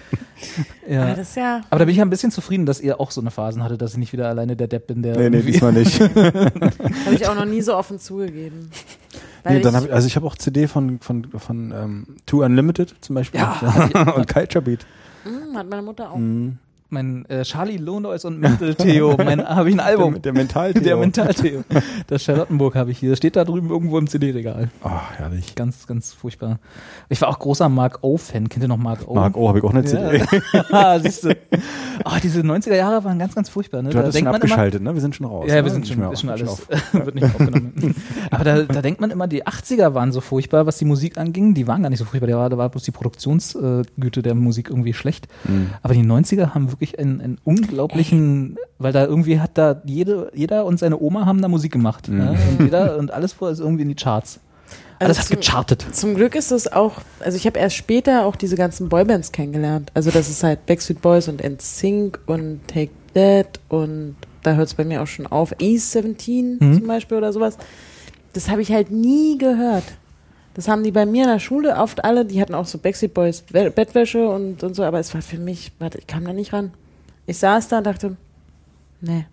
Ja. das ist ja. Aber da bin ich ja ein bisschen zufrieden, dass ihr auch so eine Phasen hattet, dass ich nicht wieder alleine der Depp bin, der Nee, nee, irgendwie- diesmal nicht. Habe ich auch noch nie so offen zugegeben. Weil Nee, dann ich, hab ich, also ich habe auch C D von, von, von ähm, Two Unlimited zum Beispiel. Ja. Und Culture Beat. Hm, hat meine Mutter auch. Mhm. mein äh, Charlie Lohnois und Mental Theo, mein habe ich ein Album. Der, der Mental. Der Mental Theo. Das Charlottenburg habe ich hier. Das steht da drüben irgendwo im C D-Regal. Oh, herrlich. Ganz, ganz furchtbar. Ich war auch großer Mark O-Fan. Kennt ihr noch Mark O? Mark, oh, habe ich auch eine C D. Ja, siehst du. Oh, diese neunziger Jahre waren ganz, ganz furchtbar. Ne? Du hattest schon man immer, abgeschaltet, ne? Wir sind schon raus. ja, ne? wir sind Nicht schon, mehr ist schon auf- alles, auf. wird nicht aufgenommen. Aber da, da denkt man immer, die achtziger waren so furchtbar, was die Musik anging. Die waren gar nicht so furchtbar. Da war, da war bloß die Produktionsgüte der Musik irgendwie schlecht. Mhm. Aber die neunziger haben wirklich einen, einen unglaublichen, weil da irgendwie hat da jede, jeder und seine Oma haben da Musik gemacht. Mhm. Ne? Und jeder und alles vor ist irgendwie in die Charts. Alles Also hat zum- gechartet. Zum Glück ist es auch, also ich habe erst später auch diese ganzen Boybands kennengelernt. Also das ist halt Backstreet Boys und N Sync und Take That und da hört es bei mir auch schon auf. A siebzehn Mhm. zum Beispiel oder sowas. Das habe ich halt nie gehört. Das haben die bei mir in der Schule oft alle, die hatten auch so Backstreet Boys We- Bettwäsche und, und so, aber es war für mich, warte, ich kam da nicht ran. Ich saß da und dachte, nee.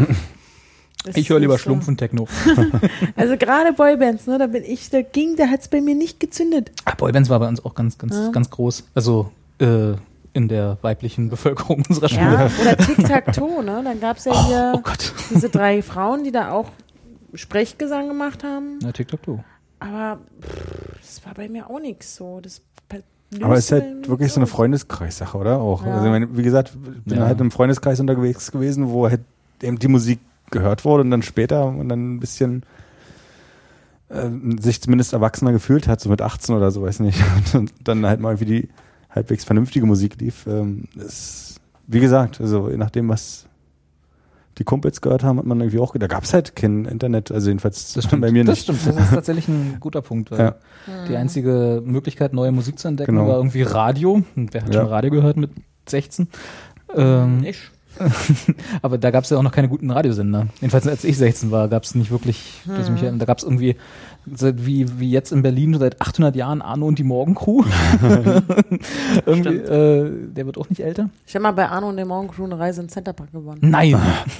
Das Ich höre ist lieber nicht so. Schlumpf und Techno. Also gerade Boybands, ne, da bin ich, da ging, da hat's bei mir nicht gezündet. Ah, Boybands war bei uns auch ganz, ganz, Ja. ganz groß. Also äh, in der weiblichen Bevölkerung unserer Schule. Ja, oder Tic-Tac-Toe, ne? Dann gab's ja Oh, hier oh Gott. diese drei Frauen, die da auch Sprechgesang gemacht haben. Na, TikTok-To. Aber pff, das war bei mir auch nichts so. Das Aber es ist löste halt mir wirklich nichts so eine aus. Freundeskreissache, oder? Auch. Ja. Also ich meine, wie gesagt, ich bin Ja. halt im Freundeskreis unterwegs gewesen, wo halt eben die Musik gehört wurde und dann später und dann ein bisschen äh, sich zumindest erwachsener gefühlt hat, so mit achtzehn oder so, weiß nicht. Und dann halt mal irgendwie die halbwegs vernünftige Musik lief. Ähm, ist, wie gesagt, also je nachdem, was die Kumpels gehört haben, hat man irgendwie auch, da gab es halt kein Internet, also jedenfalls Das stimmt. bei mir das nicht. stimmt. Das ist tatsächlich ein guter Punkt. Weil Ja. die einzige Möglichkeit, neue Musik zu entdecken, Genau. war irgendwie Radio. Und wer hat Ja. schon Radio gehört mit sechzehn? Ähm, Ich. Aber da gab es ja auch noch keine guten Radiosender. Jedenfalls als ich sechzehn war, gab es nicht wirklich, dass ich mich, da gab es irgendwie, seit wie, wie jetzt in Berlin seit achthundert Jahren Arno und die Morgencrew. irgendwie, äh, der wird auch nicht älter. Ich habe mal bei Arno und der Morgencrew eine Reise in den Centerpark gewonnen. Nein!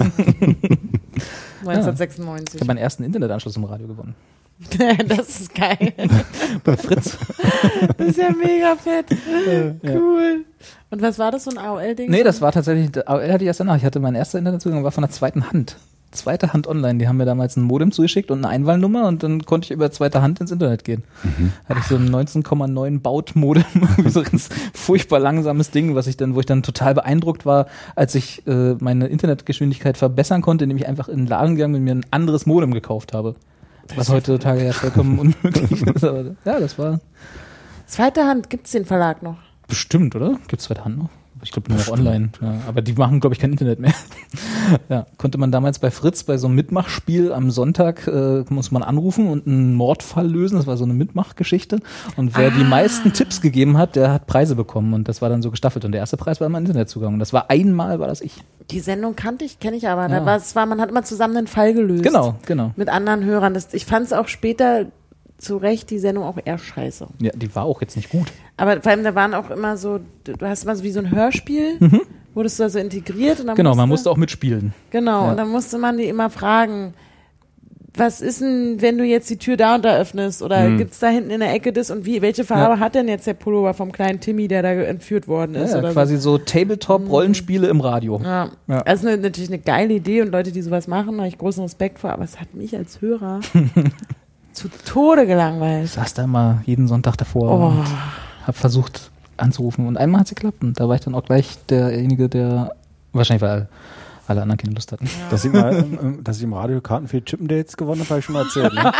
neunzehnhundertsechsundneunzig. Ich habe meinen ersten Internetanschluss im Radio gewonnen. Das ist geil. Bei Fritz. Das ist ja mega fett. Cool. Und was war das, so ein A O L-Ding? Nee, das war tatsächlich, A O L hatte ich erst danach. Ich hatte mein erster Internetzugang, war von der zweiten Hand. Zweite Hand online. Die haben mir damals ein Modem zugeschickt und eine Einwahlnummer und dann konnte ich über zweite Hand ins Internet gehen. Mhm. Hatte ich so ein neunzehn Komma neun Baut-Modem, so ein furchtbar langsames Ding, was ich dann, wo ich dann total beeindruckt war, als ich äh, meine Internetgeschwindigkeit verbessern konnte, indem ich einfach in den Laden gegangen bin und mir ein anderes Modem gekauft habe. Was heutzutage ja vollkommen unmöglich ist. Aber ja, das war. Zweite Hand, gibt's den Verlag noch? Bestimmt, oder? Gibt's zweite Hand noch? Ich glaube nur noch online. Ja, aber die machen, glaube ich, kein Internet mehr. Ja, konnte man damals bei Fritz bei so einem Mitmachspiel am Sonntag äh, muss man anrufen und einen Mordfall lösen. Das war so eine Mitmachgeschichte. Und wer ah. die meisten Tipps gegeben hat, der hat Preise bekommen. Und das war dann so gestaffelt. Und der erste Preis war immer Internetzugang. Und das war einmal, war das ich. Die Sendung kannte ich, kenne ich aber. Ja. Da war es war, man hat immer zusammen einen Fall gelöst. Genau, genau. Mit anderen Hörern. Das, ich fand es auch später zu Recht die Sendung auch eher scheiße. Ja, die war auch jetzt nicht gut. Aber vor allem, da waren auch immer so, du hast immer so wie so ein Hörspiel, mhm. wurdest du da so integriert. Und dann genau, musste, man musste auch mitspielen. Genau, ja. und dann musste man die immer fragen, was ist denn, wenn du jetzt die Tür da und da öffnest? Oder mhm. gibt's da hinten in der Ecke das? Und wie, welche Farbe ja. hat denn jetzt der Pullover vom kleinen Timmy, der da entführt worden ist? Ja, oder quasi so, so Tabletop-Rollenspiele mhm. im Radio. Ja, ja. Also eine, natürlich eine geile Idee und Leute, die sowas machen, da habe ich großen Respekt vor, aber es hat mich als Hörer zu Tode gelangweilt. Ich saß da immer jeden Sonntag davor oh. und hab versucht anzurufen. Und einmal hat es geklappt. Und da war ich dann auch gleich derjenige, der wahrscheinlich, weil alle anderen keine Lust hatten. Ja. Dass, ich mal, dass ich im Radio Karten für Chippendates gewonnen habe, habe ich schon mal erzählt. Ne?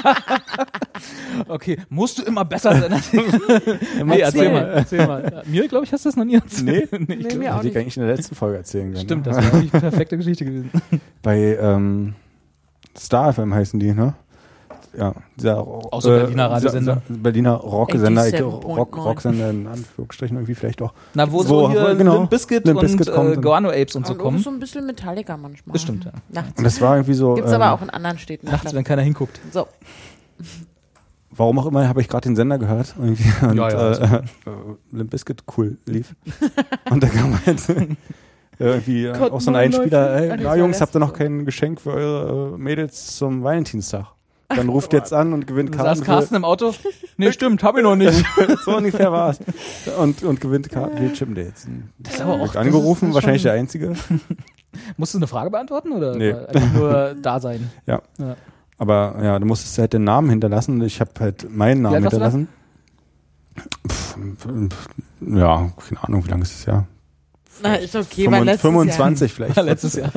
Okay, musst du immer besser sein. Nee, erzähl mal. Erzähl mal. Mir, glaube ich, hast du das noch nie erzählt. Nee, nee, ich nee, glaub, hätte ich eigentlich in der letzten Folge erzählen können. Stimmt, das wäre eigentlich eine perfekte Geschichte gewesen. Bei ähm, Star F M heißen die, ne? Ja, dieser Auch so Berliner äh, Radiosender. Berliner Rocksender, Rock, Rocksender in Anführungsstrichen irgendwie vielleicht auch. Na, wo so, so hier genau, Limp Bizkit Limp und Bizkit äh, Guano Apes und so und kommen. So ein bisschen Metallica manchmal. Das stimmt, ja. Nachts. Und das war irgendwie so. Gibt's ähm, aber auch in anderen Städten. Nachts, wenn keiner hinguckt. So. Warum auch immer, habe ich gerade den Sender gehört. Irgendwie. Und ja, ja, äh, äh, Limp Bizkit cool lief. Und da kam halt irgendwie äh, auch so ein Einspieler. Ey, na Jungs, habt ihr noch kein Geschenk für eure äh, Mädels zum Valentinstag? Dann ruft jetzt an und gewinnt Karten. Saß Carsten im Auto? Nee, stimmt, hab ich noch nicht. So ungefähr war es. Und, und gewinnt Karten für Chippendates. Das ist aber auch angerufen, das ist wahrscheinlich der Einzige. Musst du eine Frage beantworten oder nee. einfach nur da sein? Ja. ja. Aber ja, du musstest halt den Namen hinterlassen. Ich habe halt meinen Namen hinterlassen. Pff, ja, keine Ahnung, wie lange ist es ja? Na, ist okay, fünfundzwanzig, war letztes fünfundzwanzig Jahr. vielleicht. Letztes Jahr.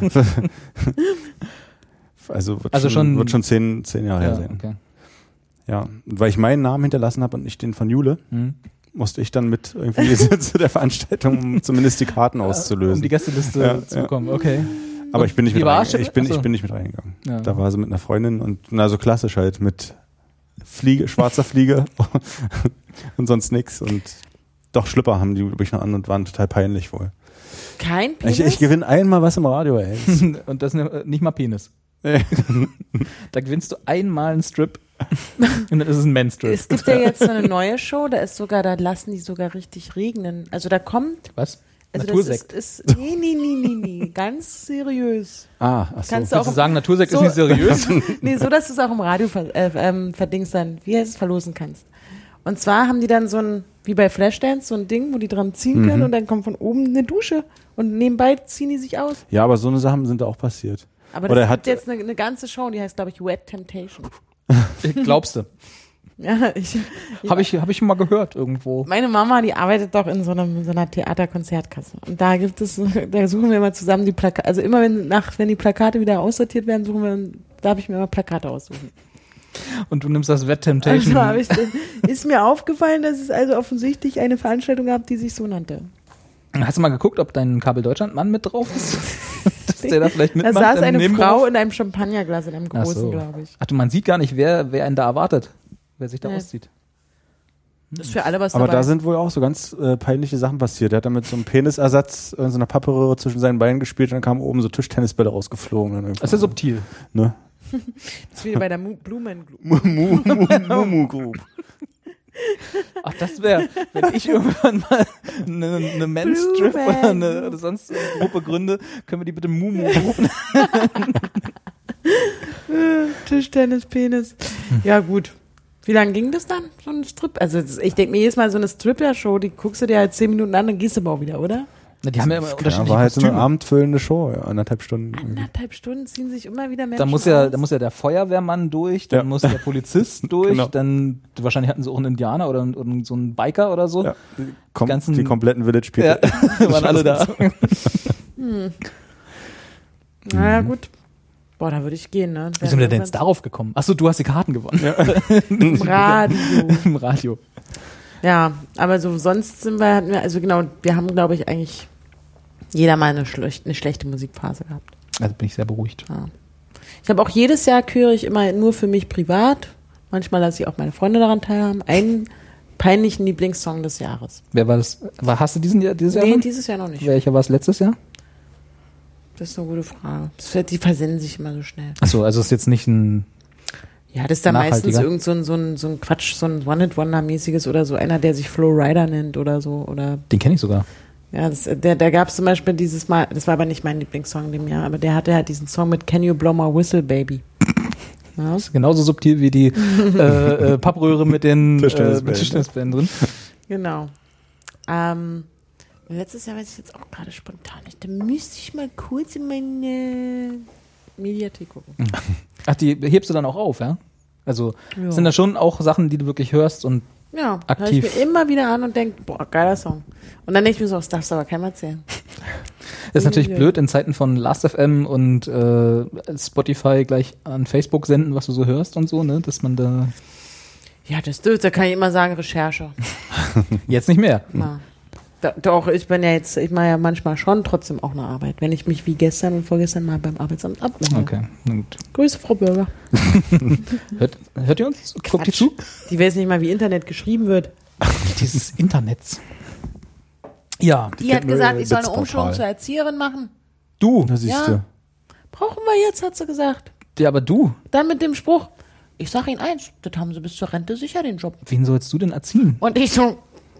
Also wird also schon, schon wird schon zehn, zehn Jahre ja, her sein. Okay. Ja, und weil ich meinen Namen hinterlassen habe und nicht den von Jule, mhm. musste ich dann mit irgendwie zu der Veranstaltung, um zumindest die Karten auszulösen. Um die Gästeliste ja, zu ja. bekommen, okay. Aber ich bin nicht mit reingegangen. Ich bin, Achso. ich bin nicht mit reingegangen. Ja. Da war sie mit einer Freundin und na so klassisch halt mit Fliege, schwarzer Fliege und sonst nix und doch Schlüpper haben die übrig noch an und waren total peinlich wohl. Kein Penis? Ich, ich gewinne einmal was im Radio, ey. Und das ist nicht mal Penis. Da gewinnst du einmal einen Strip und dann ist es ein Man-Strip. Es gibt ja jetzt so eine neue Show, da ist sogar, da lassen die sogar richtig regnen. Also da kommt... Was? Also Natursekt. Das ist, ist, nee, nee, nee, nee, nee, ganz seriös. Ah, ach so. Kannst du auch Willst du sagen, Natursekt so, ist nicht seriös? Nee, so, dass du es auch im Radio ver, äh, ähm, verdingst dann, wie heißt es, verlosen kannst. Und zwar haben die dann so ein, wie bei Flashdance, so ein Ding, wo die dran ziehen mhm. können und dann kommt von oben eine Dusche und nebenbei ziehen die sich aus. Ja, aber so eine Sachen sind da auch passiert. Aber das hat jetzt eine, eine ganze Show, die heißt, glaube ich, Wet Temptation. Glaubst du? Ja, ich. Habe ich, hab ich mal gehört irgendwo. Meine Mama, die arbeitet doch in so, einem, in so einer Theaterkonzertkasse. Und da gibt es, da suchen wir immer zusammen die Plakate. Also immer wenn nach, wenn die Plakate wieder aussortiert werden, suchen wir, darf ich mir immer Plakate aussuchen. Und du nimmst das Wet Temptation. Also ich, ist mir aufgefallen, dass es also offensichtlich eine Veranstaltung gab, die sich so nannte. Hast du mal geguckt, ob dein Kabel Deutschland-Mann mit drauf ist? Dass der da vielleicht mitmacht? Da saß eine Frau in einem Champagnerglas, in einem großen, so. glaube ich. Ach du, man sieht gar nicht, wer, wer einen da erwartet, wer sich da nee. auszieht. Das ist für alle was Aber dabei. da sind wohl auch so ganz äh, peinliche Sachen passiert. Er hat dann mit so einem Penisersatz äh, so einer Pappröhre zwischen seinen Beinen gespielt und dann kamen oben so Tischtennisbälle rausgeflogen. Dann Das ist ja subtil. ne? Das ist wieder bei der Mu- Blumen Group. Mu- Mu- Mumu Group. Ach, das wäre, wenn ich irgendwann mal eine, eine Men's-Strip Blue oder, Man. eine, oder sonst eine Gruppe gründe, können wir die bitte Mumu rufen. Tischtennis, Penis. Ja, gut. Wie lange ging das dann? So ein Strip? Also, das- ich denke mir jedes Mal, so eine Stripper-Show, die guckst du dir halt zehn Minuten an, dann gehst du aber auch wieder, oder? Na, die haben ja immer Ja, unterschiedliche war halt so eine Kostüme. abendfüllende Show, ja, anderthalb Stunden. Anderthalb Stunden ziehen sich immer wieder Menschen Da muss ja, aus. da muss ja der Feuerwehrmann durch, dann Ja. muss der Polizist durch, Genau. dann wahrscheinlich hatten sie auch einen Indianer oder, einen- oder so einen Biker oder so. Ja, Kom ganzen- die kompletten Village Ja, People. waren alle da. Na ja, gut. Boah, da würde ich gehen, ne? Wie sind wir denn jetzt darauf gekommen? Achso, du hast die Karten gewonnen. Im Radio. Im Radio. Ja, aber so sonst sind wir, hatten wir, also genau, wir haben, glaube ich, eigentlich jeder mal eine, schlecht, eine schlechte Musikphase gehabt. Also bin ich sehr beruhigt. Ja. Ich habe auch jedes Jahr höre ich immer nur für mich privat. Manchmal lasse ich auch meine Freunde daran teilhaben. Einen peinlichen Lieblingssong des Jahres. Wer war das? War, hast du diesen Jahr, dieses Jahr? Nee, schon? dieses Jahr noch nicht. Welcher war es letztes Jahr? Das ist eine gute Frage. Das wird, die versenden sich immer so schnell. Achso, also ist jetzt nicht ein. Ja, das ist dann meistens Nachhaltiger. irgend so ein, so ein, so ein Quatsch, so ein One-Hit-Wonder-mäßiges oder so einer, der sich Flo Rida nennt oder so. Oder Den kenne ich sogar. ja, das, der, da gab es zum Beispiel dieses Mal, das war aber nicht mein Lieblingssong in dem Jahr, aber der hatte halt diesen Song mit Can You Blow My Whistle, Baby. Ja. Das ist genauso subtil wie die äh, äh, Pappröhre mit den äh, Tischtennisbällen. mit Tischtennisbällen drin. Genau. Ähm, letztes Jahr weiß ich jetzt auch gerade spontan nicht. Da müsste ich mal kurz in meine Mediathek gucken. Ach, die hebst du dann auch auf, ja? Also Ja. sind da schon auch Sachen, die du wirklich hörst und Ja, höre ich aktiv. mir immer wieder an und denke, boah, geiler Song. Und dann denke ich mir so, das darfst du aber keinem erzählen. das ist natürlich Ja. blöd in Zeiten von Last F M und äh, Spotify gleich an Facebook senden, was du so hörst und so, ne? Dass man da Ja, das dürfte, da kann ich immer sagen, Recherche. jetzt nicht mehr. Ja. Da, doch, ich bin ja jetzt, ich mache ja manchmal schon trotzdem auch eine Arbeit, wenn ich mich wie gestern und vorgestern mal beim Arbeitsamt abmelde. Okay, na gut. Grüße, Frau Bürger. Hört, hört ihr uns? Guckt ihr zu? Die weiß nicht mal, wie Internet geschrieben wird. Dieses Internets. Ja, Die, kennt hat nur gesagt, ihr ich soll eine Witzportal. Umschulung zur Erzieherin machen. du. Da siehst Ja. du. Brauchen wir jetzt, hat sie gesagt. Ja, aber du. Dann mit dem Spruch, ich sag Ihnen eins, das haben Sie bis zur Rente sicher, den Job. Wen sollst du denn erziehen? Und ich so,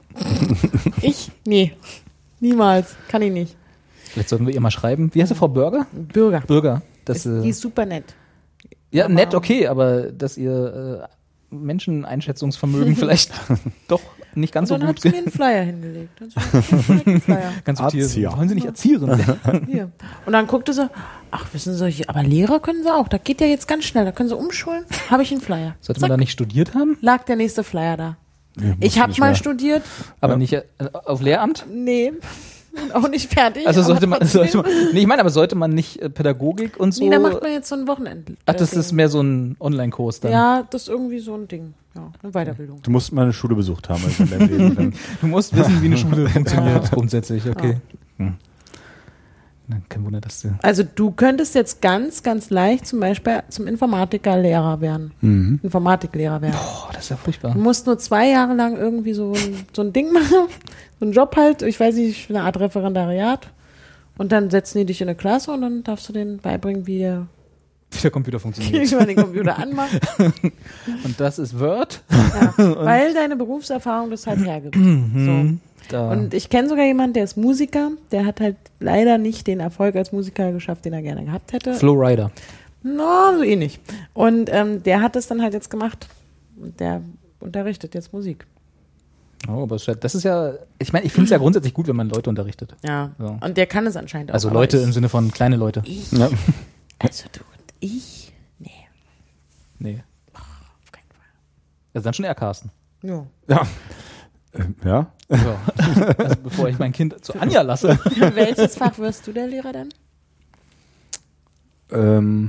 ich? Nee, niemals, kann ich nicht. Vielleicht sollten wir ihr mal schreiben. Wie heißt sie, Frau Bürger? Bürger. Bürger. Dass, Ist, die äh, ist super nett. ja, aber- nett, okay, aber dass ihr äh, Menscheneinschätzungsvermögen vielleicht doch nicht ganz Und so dann hat gut sie mir einen Flyer hingelegt. Dann so, einen Flyer. Ganz subtil. Erzieher. Wollen Sie nicht Erzieherin werden? Hier. Und dann guckte sie, ach, wissen Sie, hier, aber Lehrer können Sie auch. Da geht ja jetzt ganz schnell. Da können Sie umschulen. Habe ich einen Flyer. Sollte man da nicht studiert haben? Lag der nächste Flyer da. Ja, musst Ich du habe nicht mal mehr. studiert. Aber Ja. nicht äh, auf Lehramt? Nee, bin auch nicht fertig. Also aber sollte man, trotzdem. sollte man, nee, ich meine, aber sollte man nicht äh, Pädagogik und so? Nee, da macht man jetzt so ein Wochenende. Ach, das ist mehr so ein Online-Kurs dann. Ja, das ist irgendwie so ein Ding. Ja, eine Weiterbildung. Du musst mal eine Schule besucht haben. Also in deinem Leben. Dann Du musst wissen, wie eine Schule funktioniert, grundsätzlich, okay. Hm. Na, kein Wunder, dass du. Also du könntest jetzt ganz, ganz leicht zum Beispiel zum Informatikerlehrer werden. Mhm. Informatiklehrer werden. Boah, das ist ja furchtbar. Du musst nur zwei Jahre lang irgendwie so ein, so ein Ding machen, so einen Job halt, ich weiß nicht, eine Art Referendariat. Und dann setzen die dich in eine Klasse und dann darfst du denen beibringen, wie der, Wie der Computer funktioniert. wie man den Computer anmacht. Und das ist Word. Ja, weil deine Berufserfahrung das halt hergibt. So. Da. Und ich kenne sogar jemanden, der ist Musiker, der hat halt leider nicht den Erfolg als Musiker geschafft, den er gerne gehabt hätte. Flow Rider. No, so ähnlich. Und ähm, der hat das dann halt jetzt gemacht. Und der unterrichtet jetzt Musik. Oh, aber das ist ja, ich meine, ich finde es ja grundsätzlich gut, wenn man Leute unterrichtet. Ja. So. Und der kann es anscheinend auch. Also aber Leute ich, im Sinne von kleine Leute. Ich, Ja. also du und ich? Nee, Nee. auf keinen Fall. Also dann schon eher Carsten. Ja. Ja. Ähm, ja. Ja. Also bevor ich mein Kind zu Anja lasse. Welches Fach wirst du der Lehrer dann? Ähm.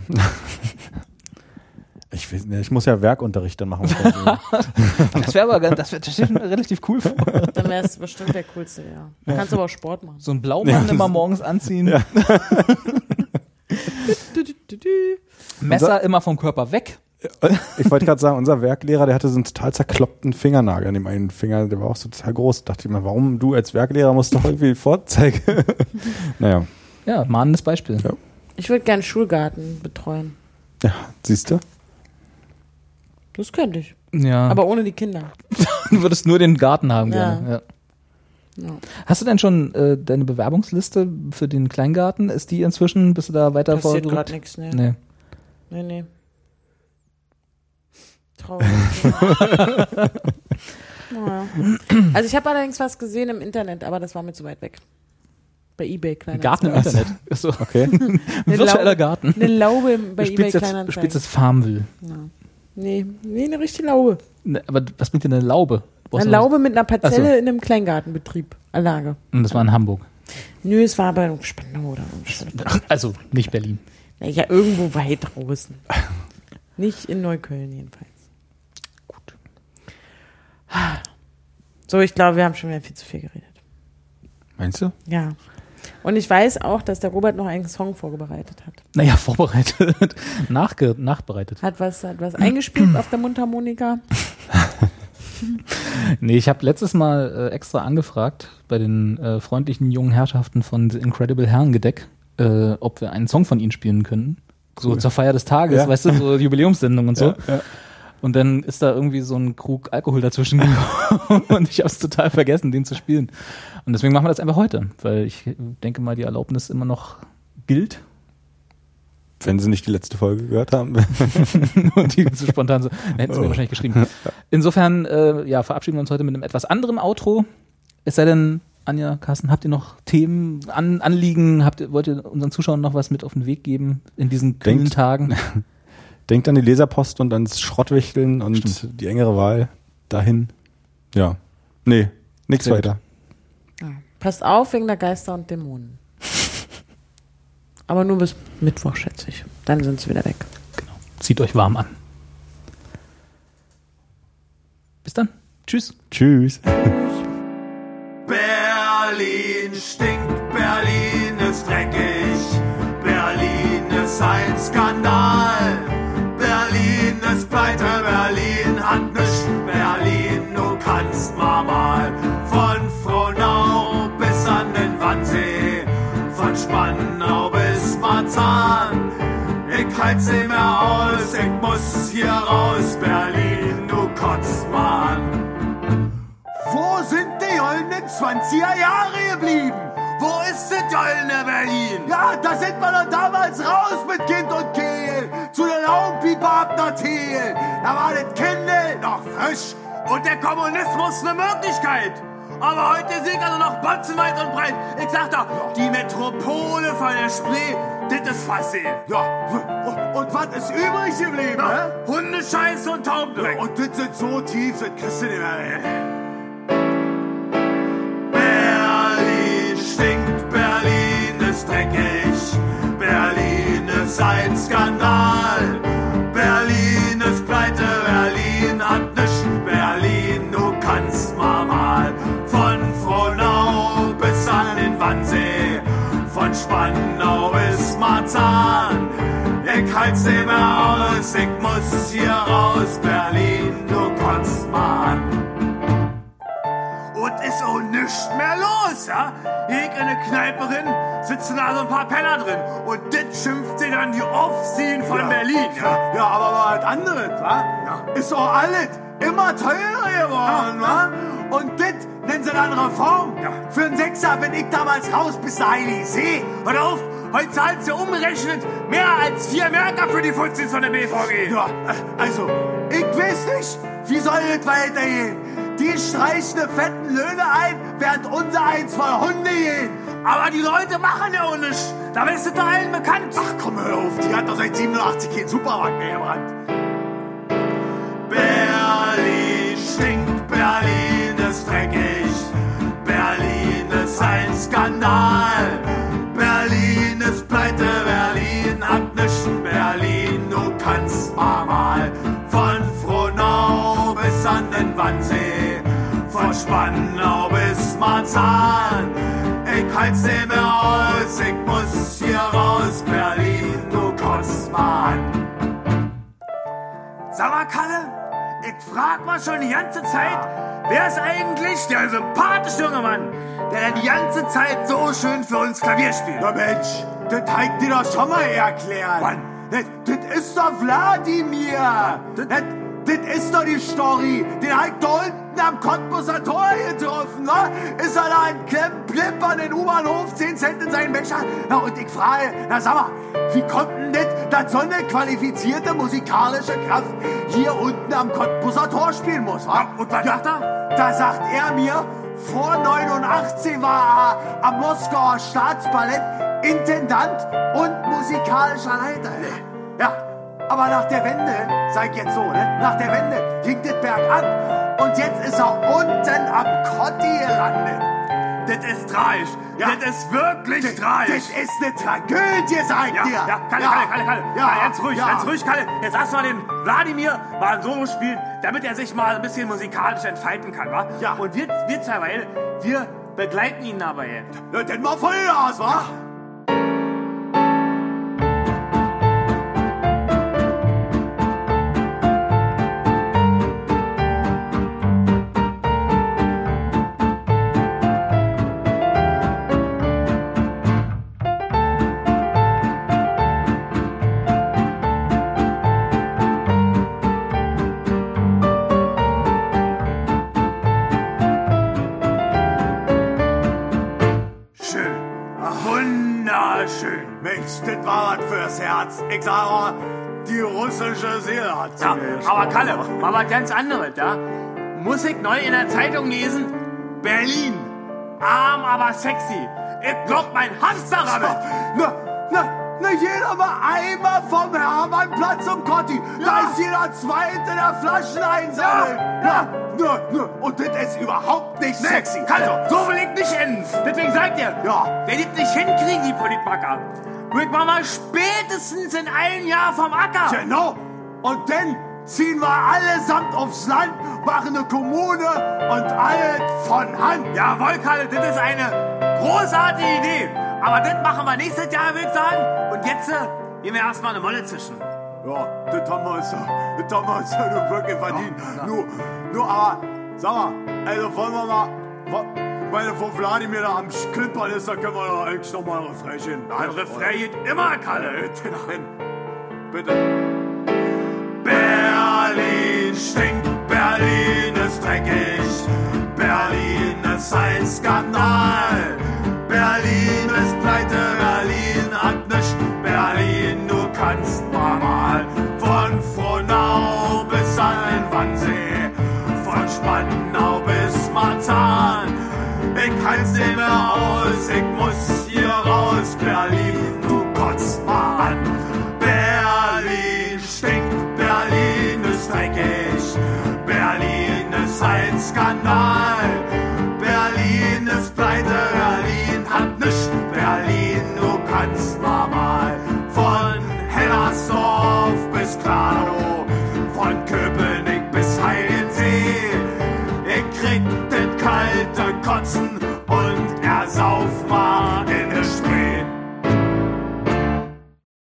Ich, weiß nicht, ich muss ja Werkunterricht dann machen. Das wäre aber ganz- das wär, das stell ich mir relativ cool vor. Dann wärst du bestimmt der Coolste, ja. Du kannst aber auch Sport machen. So ein Blaumann Ja, das- immer morgens anziehen. Du, du, du, du. Messer immer vom Körper weg. Ich wollte gerade sagen, unser Werklehrer, der hatte so einen total zerkloppten Fingernagel an dem einen Finger, der war auch so total groß. Da dachte ich mir, warum du als Werklehrer musst doch irgendwie Vorzeige. Naja. Ja, mahnendes Beispiel. Ja. Ich würde gerne Schulgarten betreuen. Ja, siehst du? Das könnte ich. Ja. Aber ohne die Kinder. Du würdest nur den Garten haben Ja. gerne. Ja. Ja. Hast du denn schon äh, deine Bewerbungsliste für den Kleingarten? Ist die inzwischen, bist du da weiter Passiert vorgerückt? gerade nichts, ne? Nee. Nee, nee. Traurig. Ja. Also ich habe allerdings was gesehen im Internet, aber das war mir zu weit weg. Bei eBay kleiner Garten im Internet. Achso. Okay. Ein virtueller Laube, Garten. Eine Laube im- bei Du eBay spielst jetzt, du Kleinanzeigen. spielst jetzt Farmville. Ja. Nee, nee, eine richtige Laube. Ne, aber was bringt dir eine Laube? Brauchst Eine du- Laube mit einer Parzelle Ach so. in einem Kleingartenbetrieb. Anlage. Und das war in Hamburg. Nö, es war aber Spandau oder irgendwas. Also nicht Berlin. Ja, irgendwo weit draußen. Nicht in Neukölln jedenfalls. Gut. So, ich glaube, wir haben schon wieder viel zu viel geredet. Meinst du? Ja. Und ich weiß auch, dass der Robert noch einen Song vorbereitet hat. Naja, vorbereitet. Nachge nachbereitet. Hat was, hat was eingespielt auf der Mundharmonika. Nee, ich habe letztes Mal äh, extra angefragt bei den äh, freundlichen jungen Herrschaften von The Incredible Herrengedeck, äh, ob wir einen Song von ihnen spielen können. So Cool. zur Feier des Tages, Ja. weißt du, so Jubiläumssendung und so. Ja, ja. Und dann ist da irgendwie so ein Krug Alkohol dazwischen gekommen und ich habe es total vergessen, den zu spielen. Und deswegen machen wir das einfach heute, weil ich denke mal, die Erlaubnis immer noch gilt. Wenn sie nicht die letzte Folge gehört haben. Und die so spontan so, dann hätten sie mir Oh. wahrscheinlich geschrieben. Insofern, äh, ja, verabschieden wir uns heute mit einem etwas anderen Outro. Es sei denn, Anja, Carsten, habt ihr noch Themen, An Anliegen? Habt ihr, wollt ihr unseren Zuschauern noch was mit auf den Weg geben in diesen kühlen Denkt- Tagen? Denkt an die Leserpost und ans Schrottwichteln und Stimmt. die engere Wahl dahin. Ja. Nee, nichts Sehr gut. weiter. Ja. Passt auf wegen der Geister und Dämonen. Aber nur bis Mittwoch, schätze ich. Dann sind sie wieder weg. Genau. Zieht euch warm an. Bis dann. Tschüss. Tschüss. Berlin stinkt, Berlin ist dreckig, Berlin ist ein Skandal, Berlin ist pleite, Berlin hat nichts, Berlin, du kannst mal mal von Frohnau bis an den Wannsee, von Spandau bis Marzahn. Ich halt's nicht mehr aus, ich muss hier raus, Berlin, du kotzt mal an. Wo sind die goldenen zwanziger Jahre geblieben? Wo ist das goldene Berlin? Ja, da sind wir doch damals raus mit Kind und Kehl. Zu den Augenpieper Thiel. Da war das Kindle noch frisch. Und der Kommunismus eine Möglichkeit. Aber heute sind also noch batzenweit und breit. Ich sag doch, die Metropole von der Spree, das ist Fassel. Ja, und, und was ist übrig geblieben? Ja, Hundescheiß und Taubendreck. Ja, und das sind so tief, das kriegst du nicht mehr hin. Berlin stinkt, Berlin ist dreckig, Berlin ist ein Skandal, Berlin ist pleite, Berlin hat nichts, Berlin, du kannst mal mal von Frohnau bis an den Wannsee, von Spandau bis Marzahn. Ich halt's nicht mehr aus, ich muss hier raus, Berlin, du kannst mal an. Und ist auch nichts mehr los, ja? Ich in der Kneipe drin, sitzen da so ein paar Penner drin. Und das schimpft sie dann die Aufziehen von ja, Berlin. Ja, ja, aber mal was anderes, wa? Ja. Ist auch alles immer teurer geworden, ja, wa? Und das nennen sie dann Reform. Ja. Für einen Sechser bin ich damals raus bis zur Heilige See. Hört auf, heute zahlt sie umgerechnet mehr als vier Märker für die Fuzis von der B V G. Ja, also, ich weiß nicht, wie soll das weitergehen? Die streichen ne fetten Löhne ein, während unser eins voll Hunde gehen. Aber die Leute machen ja auch nichts. Da bist du doch allen bekannt. Ach komm, hör auf, die hat doch seit siebenundachtzig keinen Supermarkt mehr gebrannt. Berlin stinkt, Berlin ist dreckig, Berlin ist ein Skandal, Berlin ist pleite, Berlin hat nichts, Berlin, du kannst mal mal von Frohnau bis an den Wannsee, von Spandau bis Marzahn. Ich halt's nicht mehr aus, ich muss hier raus, Berlin, du kommst mal an. Sag mal, Kalle, ich frag mal schon die ganze Zeit, wer ist eigentlich der sympathische junge Mann, der die ganze Zeit so schön für uns Klavier spielt? Na Mensch, das hab ich dir doch schon mal erklärt. Wann? Das, das ist doch Wladimir. Das, das ist doch die Story. Den hab ich da unten am Cottbuser Tor getroffen, ne? Ist er da in Klemm-Plipp an den U-Bahnhof, zehn Cent in seinen Becher? Na, und ich frage, na sag mal, wie kommt denn das, dass so eine qualifizierte musikalische Kraft hier unten am Cottbuser Tor spielen muss, wa? Und was sagt er? Da sagt er mir, vor neunundachtzig war er am Moskauer Staatsballett Intendant und musikalischer Leiter. Ja, aber nach der Wende, sag ich jetzt so, ne? Nach der Wende ging das bergab und jetzt ist er unten am Kotti gelandet. Das ist tragisch. Ja. Das ist wirklich Das, tragisch. das ist eine Tragödie, sag ich Ja, dir. ja, Kalle, Kalle, Kalle, Kalle. Ja, Ja, ganz ruhig, ja. ganz ruhig, Kalle. Jetzt lass mal den Wladimir mal ein Solo spielen, damit er sich mal ein bisschen musikalisch entfalten kann, wa? Ja. Und wir, wir zwei, wir begleiten ihn dabei. Na, dann mal voll aus, wa? Wunderschön. Mensch, das war was fürs Herz. Ich sag mal, die russische Seele hat zu Ja, mir aber gesprochen. Kalle, mal was ganz anderes, ja? Muss ich neu in der Zeitung lesen? Berlin. Arm, aber sexy. Ich glaub, mein Hamster rabbelt. Na, na, na, jeder mal einmal vom Hermannplatz zum Kotti. Da ist jeder Zweite, der Flaschen einsammelt. Ja, na, na, und das ist überhaupt nicht sexy. Kalle, so will ich nicht enden. Deswegen sagt ihr, Ja. wenn die nicht hinkriegen, die Politmacker, wird man mal spätestens in einem Jahr vom Acker. Genau. Und dann ziehen wir allesamt aufs Land, machen eine Kommune und alles von Hand. Jawohl, Kalle, das ist eine großartige Idee. Aber das machen wir nächstes Jahr, würde ich sagen. Und jetzt äh, gehen wir erstmal eine Molle zischen. Ja, das haben wir uns ja, das haben wir uns ja nun wirklich verdient. Ja, ja. Nur, nur, aber, sag mal, also wollen wir mal, wa- ich meine, wo Wladimir da am Klimpern ist, da können wir doch eigentlich noch mal ein Refrain. Ein Refrain geht immer, Kalle. Nein, bitte. Berlin stinkt, Berlin ist dreckig, Berlin ist ein Skandal. Berlin ist pleite, Berlin hat nichts, Berlin, du kannst mal mal. Von Frohnau bis an den Wannsee, von Spandau bis Marzahn. Ich halt's nicht mehr aus, ich muss hier raus, Berlin, du kotzt mal an. Berlin stinkt, Berlin ist dreckig, Berlin ist ein Skandal.